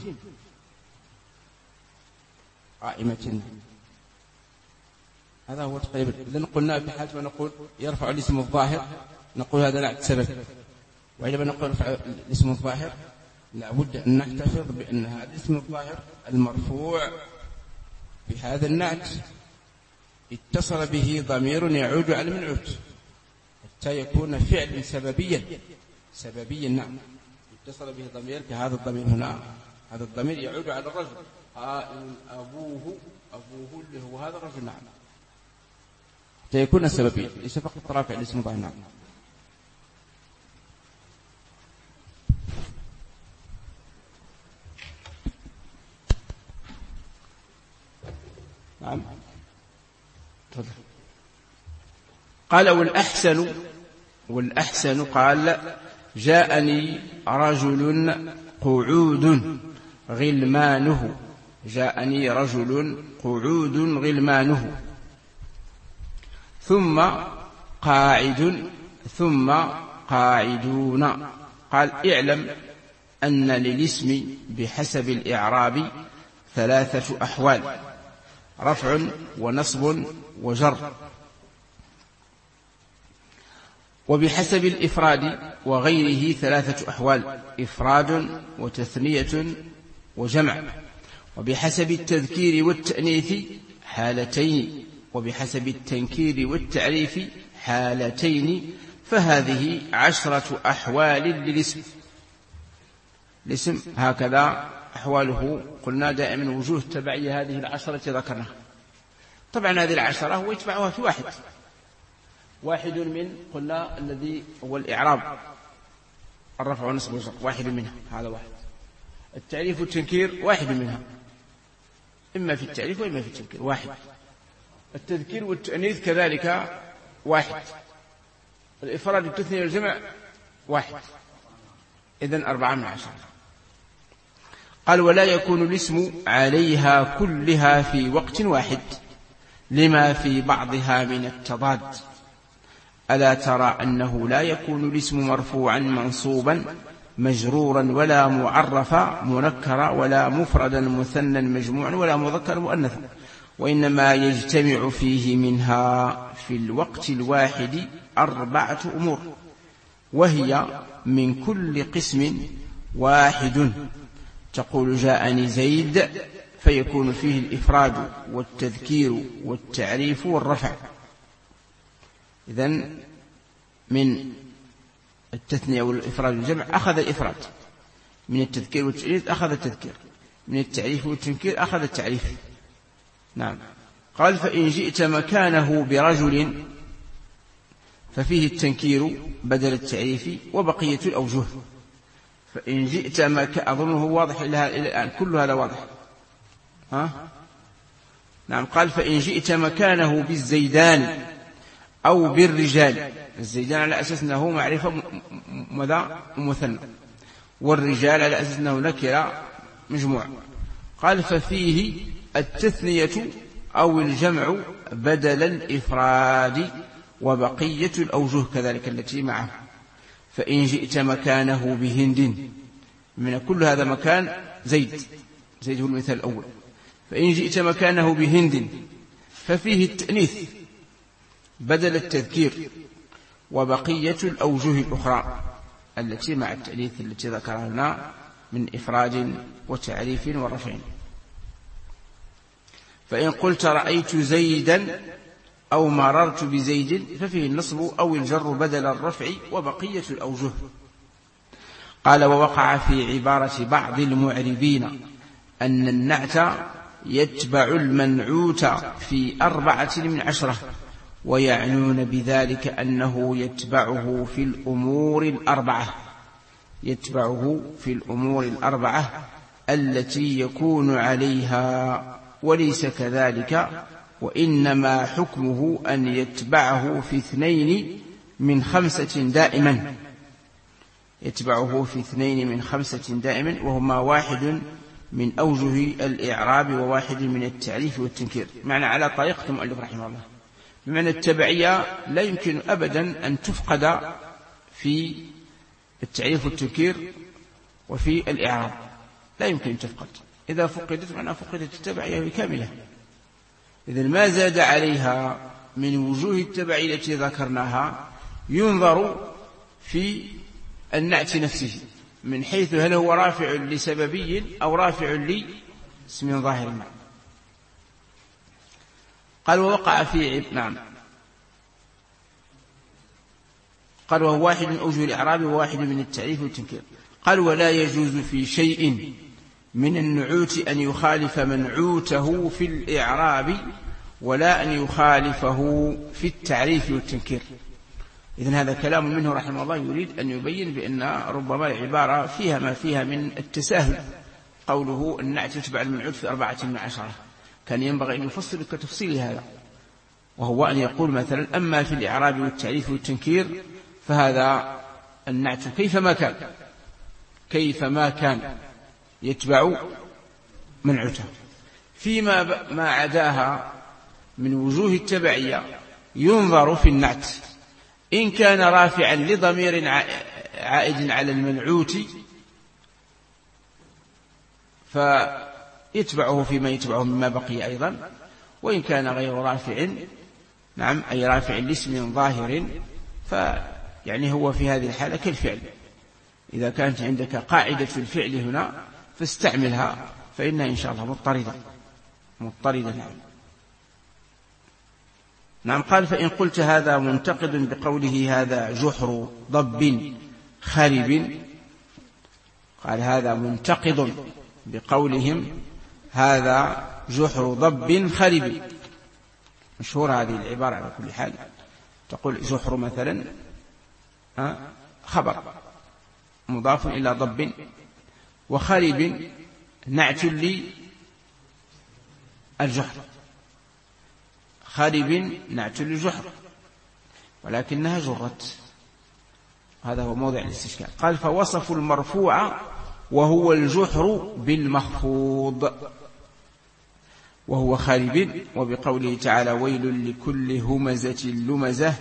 هذا هو تقريبا. إذن قلنا بحاجة ونقول يرفع الاسم الظاهر، نقول هذا نعت سبب. وعندما نقول يرفع الاسم الظاهر لابد أن نحتفظ بأن هذا الاسم الظاهر المرفوع بهذا النعت اتصل به ضمير يعود على المنعوت، حتى يكون فعل سببيا. نعم، اتصل به ضمير كهذا الضمير هنا، هذا الضمير يعود على الرجل، قائم أبوه اللي هو هذا الرجل. نعم، حتى يكون سببيا، ليس فقط رافع الاسم الظاهر. نعم. قال والأحسن قال جاءني رجل قعود غلمانه، جاءني رجل قعود غلمانه، ثم قاعد ثم قاعدون. قال اعلم أن للاسم بحسب الإعراب 3 أحوال: رفع ونصب وجر. وبحسب الإفراد وغيره 3 أحوال: إفراد وتثنية وجمع. وبحسب التذكير والتأنيث حالتين. وبحسب التنكير والتعريف حالتين فهذه 10 أحوال للاسم. الاسم هكذا أحواله، قلنا دائما وجوه التبعية هذه 10 ذكرناها. طبعا هذه 10 هو يتبعها في واحد من قلنا الذي هو الإعراب، الرفع والنصب والجر، واحد منها، هذا واحد. التعريف والتنكير واحد منها، إما في التعريف وإما في التنكير واحد. التذكير والتأنيث كذلك واحد. الإفراد والتثنية والجمع واحد. إذن 4 من 10. قال ولا يكون الاسم عليها كلها في وقت واحد لما في بعضها من التضاد. ألا ترى أنه لا يكون الاسم مرفوعا منصوبا مجرورا ولا معرفا منكرا ولا مفردا مثنى مجموعا ولا مذكر مؤنثا، وإنما يجتمع فيه منها في الوقت الواحد 4 أمور، وهي من كل قسم واحد. تقول جاءني زيد، فيكون فيه الإفراد والتذكير والتعريف والرفع. إذن من التثنية والإفراد والجمع أخذ الإفراد، من التذكير والتأنيث أخذ التذكير، من التعريف والتنكير أخذ التعريف. نعم. قال فإن جئت مكانه برجل ففيه التنكير بدل التعريف وبقية الأوجه. فإن جئت أظنه واضح إلى الآن، كل هذا واضح. نعم. قال فإن جئت مكانه بالزيدان أو بالرجال. الزيدان على أساس أنه معرفة مثنى، والرجال على أساس أنه نكرة مجموع. قال ففيه التثنية أو الجمع بدل الإفراد وبقية الأوجه كذلك التي معه. فإن جئت مكانه بهند، من كل هذا مكان زيد هو المثال الأول. فإن جئت مكانه بهند ففيه التأنيث بدل التذكير وبقية الأوجه الأخرى التي مع التأنيث التي ذكرنا من إفراد وتعريف ورفع. فإن قلت رأيت زيدا أو مررت بزيد ففيه النصب أو الجر بدل الرفع وبقية الأوجه. قال ووقع في عبارة بعض المعربين أن النعت يتبع المنعوت في 4 من 10، ويعنون بذلك أنه يتبعه في الأمور الأربعة التي يكون عليها، وليس كذلك، وإنما حكمه أن يتبعه في 2 من 5 دائما. يتبعه في 2 من 5 دائما، وهما 1 من أوجه الإعراب و1 من التعريف والتنكير. معنى على طريقة المؤلف رحمه الله، بمعنى التبعية لا يمكن أبدا أن تفقد في التعريف والتنكير وفي الإعراب، لا يمكن أن تفقد. إذا فقدت معنى فقدت التبعية كاملة. إذن ما زاد عليها من وجوه التبعية التي ذكرناها ينظر في النعت نفسه، من حيث هل هو رافع لسببي أو رافع لاسم ظاهر. قال ووقع في قال وهو 1 من أوجه الإعراب و1 من التعريف والتنكير. قال ولا يجوز في شيء من النعوت أن يخالف منعوته في الإعراب ولا أن يخالفه في التعريف والتنكير. إذن هذا كلام منه رحمه الله يريد أن يبين بأن ربما العبارة فيها ما فيها من التساهل. قوله النعت يتبع المنعوت في 4 من 10، كان ينبغي أن يفصل كتفصيل هذا، وهو أن يقول مثلا أما في الإعراب والتعريف والتنكير فهذا النعت كيفما كان يتبع منعوته. فيما ما عداها من وجوه التبعية ينظر في النعت، إن كان رافعا لضمير عائد على المنعوت فيتبعه فيما يتبعه مما بقي أيضا، وإن كان غير رافع أي رافع لاسم ظاهر فيعني هو في هذه الحالة كالفعل. إذا كانت عندك قاعدة في الفعل هنا فاستعملها، فإنها إن شاء الله مضطردة. نعم. قال فإن قلت هذا منتقد بقوله هذا جحر ضب خرب، قال هذا منتقد بقولهم هذا جحر ضب خرب. مشهورة هذه العبارة على كل حال. تقول جحر مثلا خبر مضاف إلى ضب، وخرب نعت للجحر، خرب نعت للجحر، ولكنها جرت. هذا هو موضع الاستشكال. قال فوصف المرفوع وهو الجحر بالمخفوض وهو خرب، وبقوله تعالى ويل لكل همزة لمزة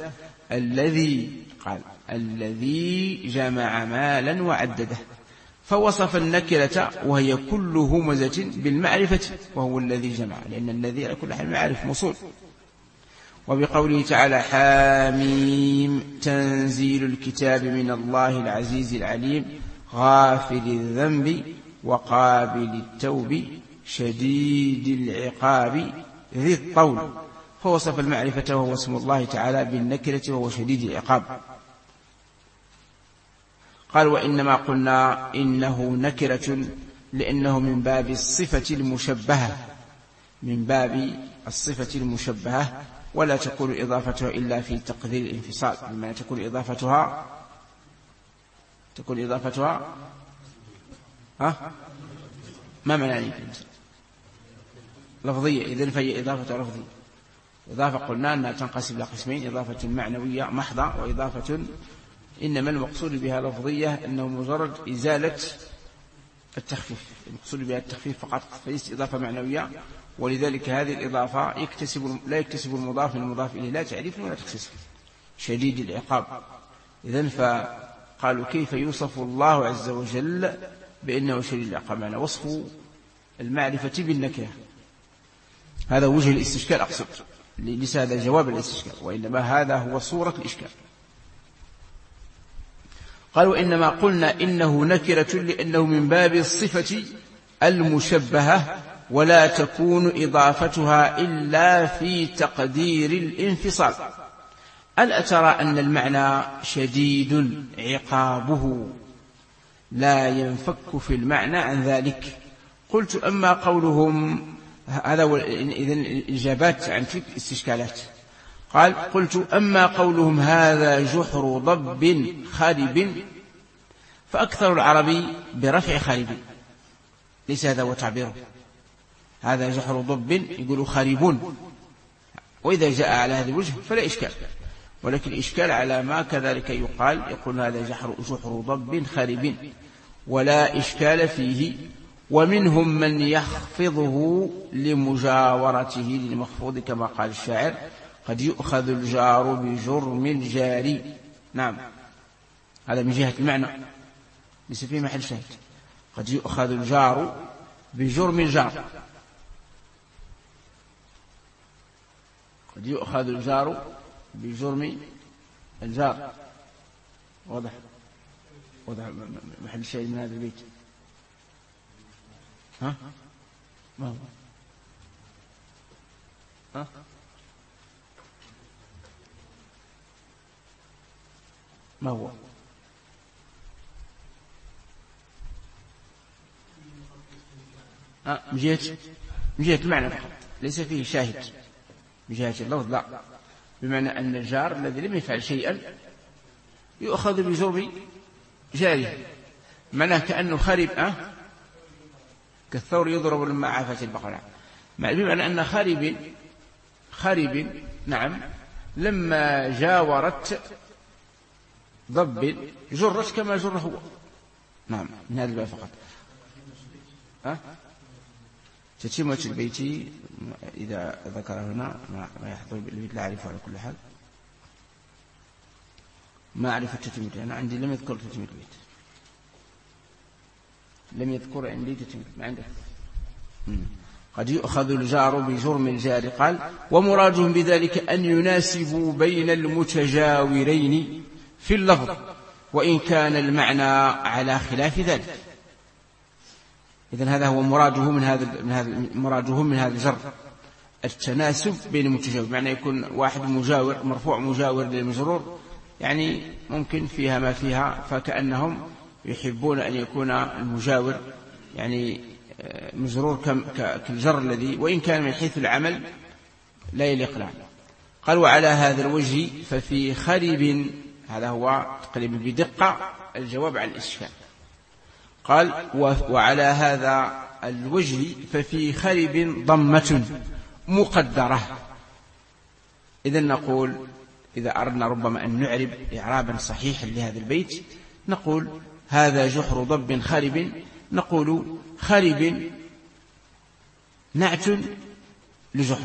الذي جمع مالا وعدده، فوصف النكرة وهي كل همزة بالمعرفة وهو الذي جمع، لأن الذي على كل حال معرف موصول. وبقوله تعالى حاميم تنزيل الكتاب من الله العزيز العليم غافر الذنب وقابل التوب شديد العقاب ذي الطول، فوصف المعرفة وهو اسم الله تعالى بالنكرة وهو شديد العقاب. قال وإنما قلنا إنه نكرة لأنه من باب الصفة المشبهة، من باب الصفة المشبهة، ولا تكون إضافتها إلا في تقدير الانفصال، بما تكون إضافتها ما معنى لفظية؟ إذن فهي إضافة لفظية. إضافة قلنا أنها تنقسم إلى قسمين: إضافة معنوية محضة، وإضافة إنما المقصود بها لفظية، أنه مجرد إزالة التخفيف، المقصود بها التخفيف فقط، فليست إضافة معنوية. ولذلك هذه الإضافة لا يكتسب المضاف من المضاف إليه لا تعريف ولا تخصيص، شديد العقاب. إذن فقالوا كيف يوصف الله عز وجل بأنه شديد العقاب؟ معنى وصف المعرفة بالنكرة. هذا وجه الاستشكال أقصد، ليس هذا جواب الاستشكال، وإنما هذا هو صورة الإشكال. قالوا إنما قلنا إنه نكرة لأنه من باب الصفة المشبهة، ولا تكون إضافتها إلا في تقدير الانفصال. ألا ترى أن المعنى شديد عقابه لا ينفك في المعنى عن ذلك؟ قلت أما قولهم هذا إذن الإجابات عن تلك الاستشكالات. قال قلت أما قولهم هذا جحر ضب خارب، فأكثر العربي برفع خارب، ليس هذا هو تعبيره. هذا جحر ضب يقول خاربون، وإذا جاء على هذا الوجه فلا إشكال، ولكن الإشكال على ما كذلك يقول هذا جحر ضب خارب، ولا إشكال فيه. ومنهم من يخفضه لمجاورته للمخفوض كما قال الشاعر قد يؤخذ الجار بجرم الجاري. نعم، هذا من جهة المعنى ليس فيه محل شاهد. قد يؤخذ الجار بجرم الجار، قد يؤخذ الجار بجرم الجار. واضح محل شاهد من هذا البيت. ما هو ما هو من جهة المعنى فقط، ليس فيه شاهد من جهة اللفظ، لا، بمعنى أن الجار الذي لم يفعل شيئا يؤخذ بجرم جاره، معناه كأنه خارب كالثور يضرب لما عافت البقرة، بمعنى أن خارب نعم لما جاورت ضب جرت كما جر هو. نعم، من هذا الباب فقط. تتمة البيت إذا ذكر هنا ما يحضر بالبيت لا أعرفه على كل حال، ما أعرف التتمة. أنا عندي لم يذكر تتمة البيت، لم يذكر عندي تتمة، ما عندك. قد يؤخذ الجار بجرم الجار. قال ومرادهم بذلك أن يناسبوا بين المتجاورين في اللفظ وإن كان المعنى على خلاف ذلك. إذن هذا هو مراده من هذا الجر، التناسب بين المتجاور، معنى يكون واحد مجاور مرفوع مجاور للمجرور، يعني ممكن فيها ما فيها، فكأنهم يحبون أن يكون المجاور يعني مجرور كالجر الذي وإن كان من حيث العمل لا يليق له. قال وعلى هذا الوجه ففي خرب، هذا هو تقريبا بدقة الجواب عن الإشكال. قال وعلى هذا الوجه ففي خرب ضمة مقدرة. إذن نقول إذا أردنا ربما أن نعرب إعرابا صحيحا لهذا البيت نقول هذا جحر ضب خرب، نقول خرب نعت لجحر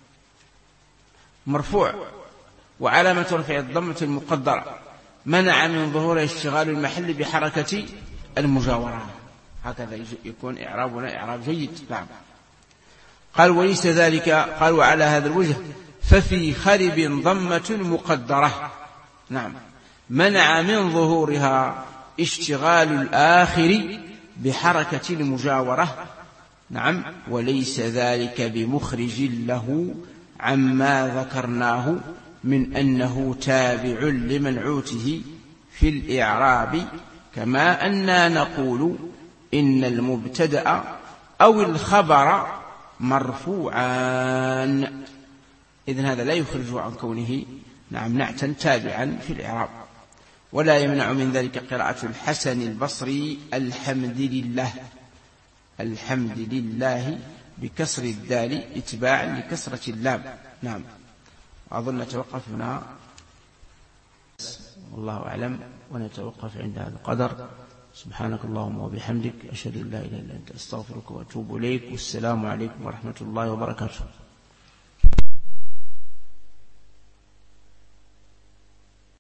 مرفوع وعلامة رفع الضمة المقدرة منع من ظهور اشتغال المحل بحركة المجاورة. هكذا يكون إعرابنا إعراب جيد. نعم. قال وليس ذلك، قال وعلى هذا الوجه ففي خرب ضمة مقدرة، نعم، منع من ظهورها اشتغال الآخر بحركة المجاورة، نعم، وليس ذلك بمخرج له عما ذكرناه من أنه تابع لمنعوته في الإعراب، كما أننا نقول إن المبتدأ أو الخبر مرفوعان. إذن هذا لا يخرج عن كونه نعم نعتا تابعا في الإعراب. ولا يمنع من ذلك قراءة الحسن البصري الحمد لله، الحمد لله بكسر الدال اتباعا لكسرة اللام. نعم. أظن نتوقف هنا والله أعلم، ونتوقف عند هذا القدر. سبحانك اللهم وبحمدك أشهد أن لا إله إلا أنت أستغفرك وأتوب إليك، والسلام عليكم ورحمة الله وبركاته.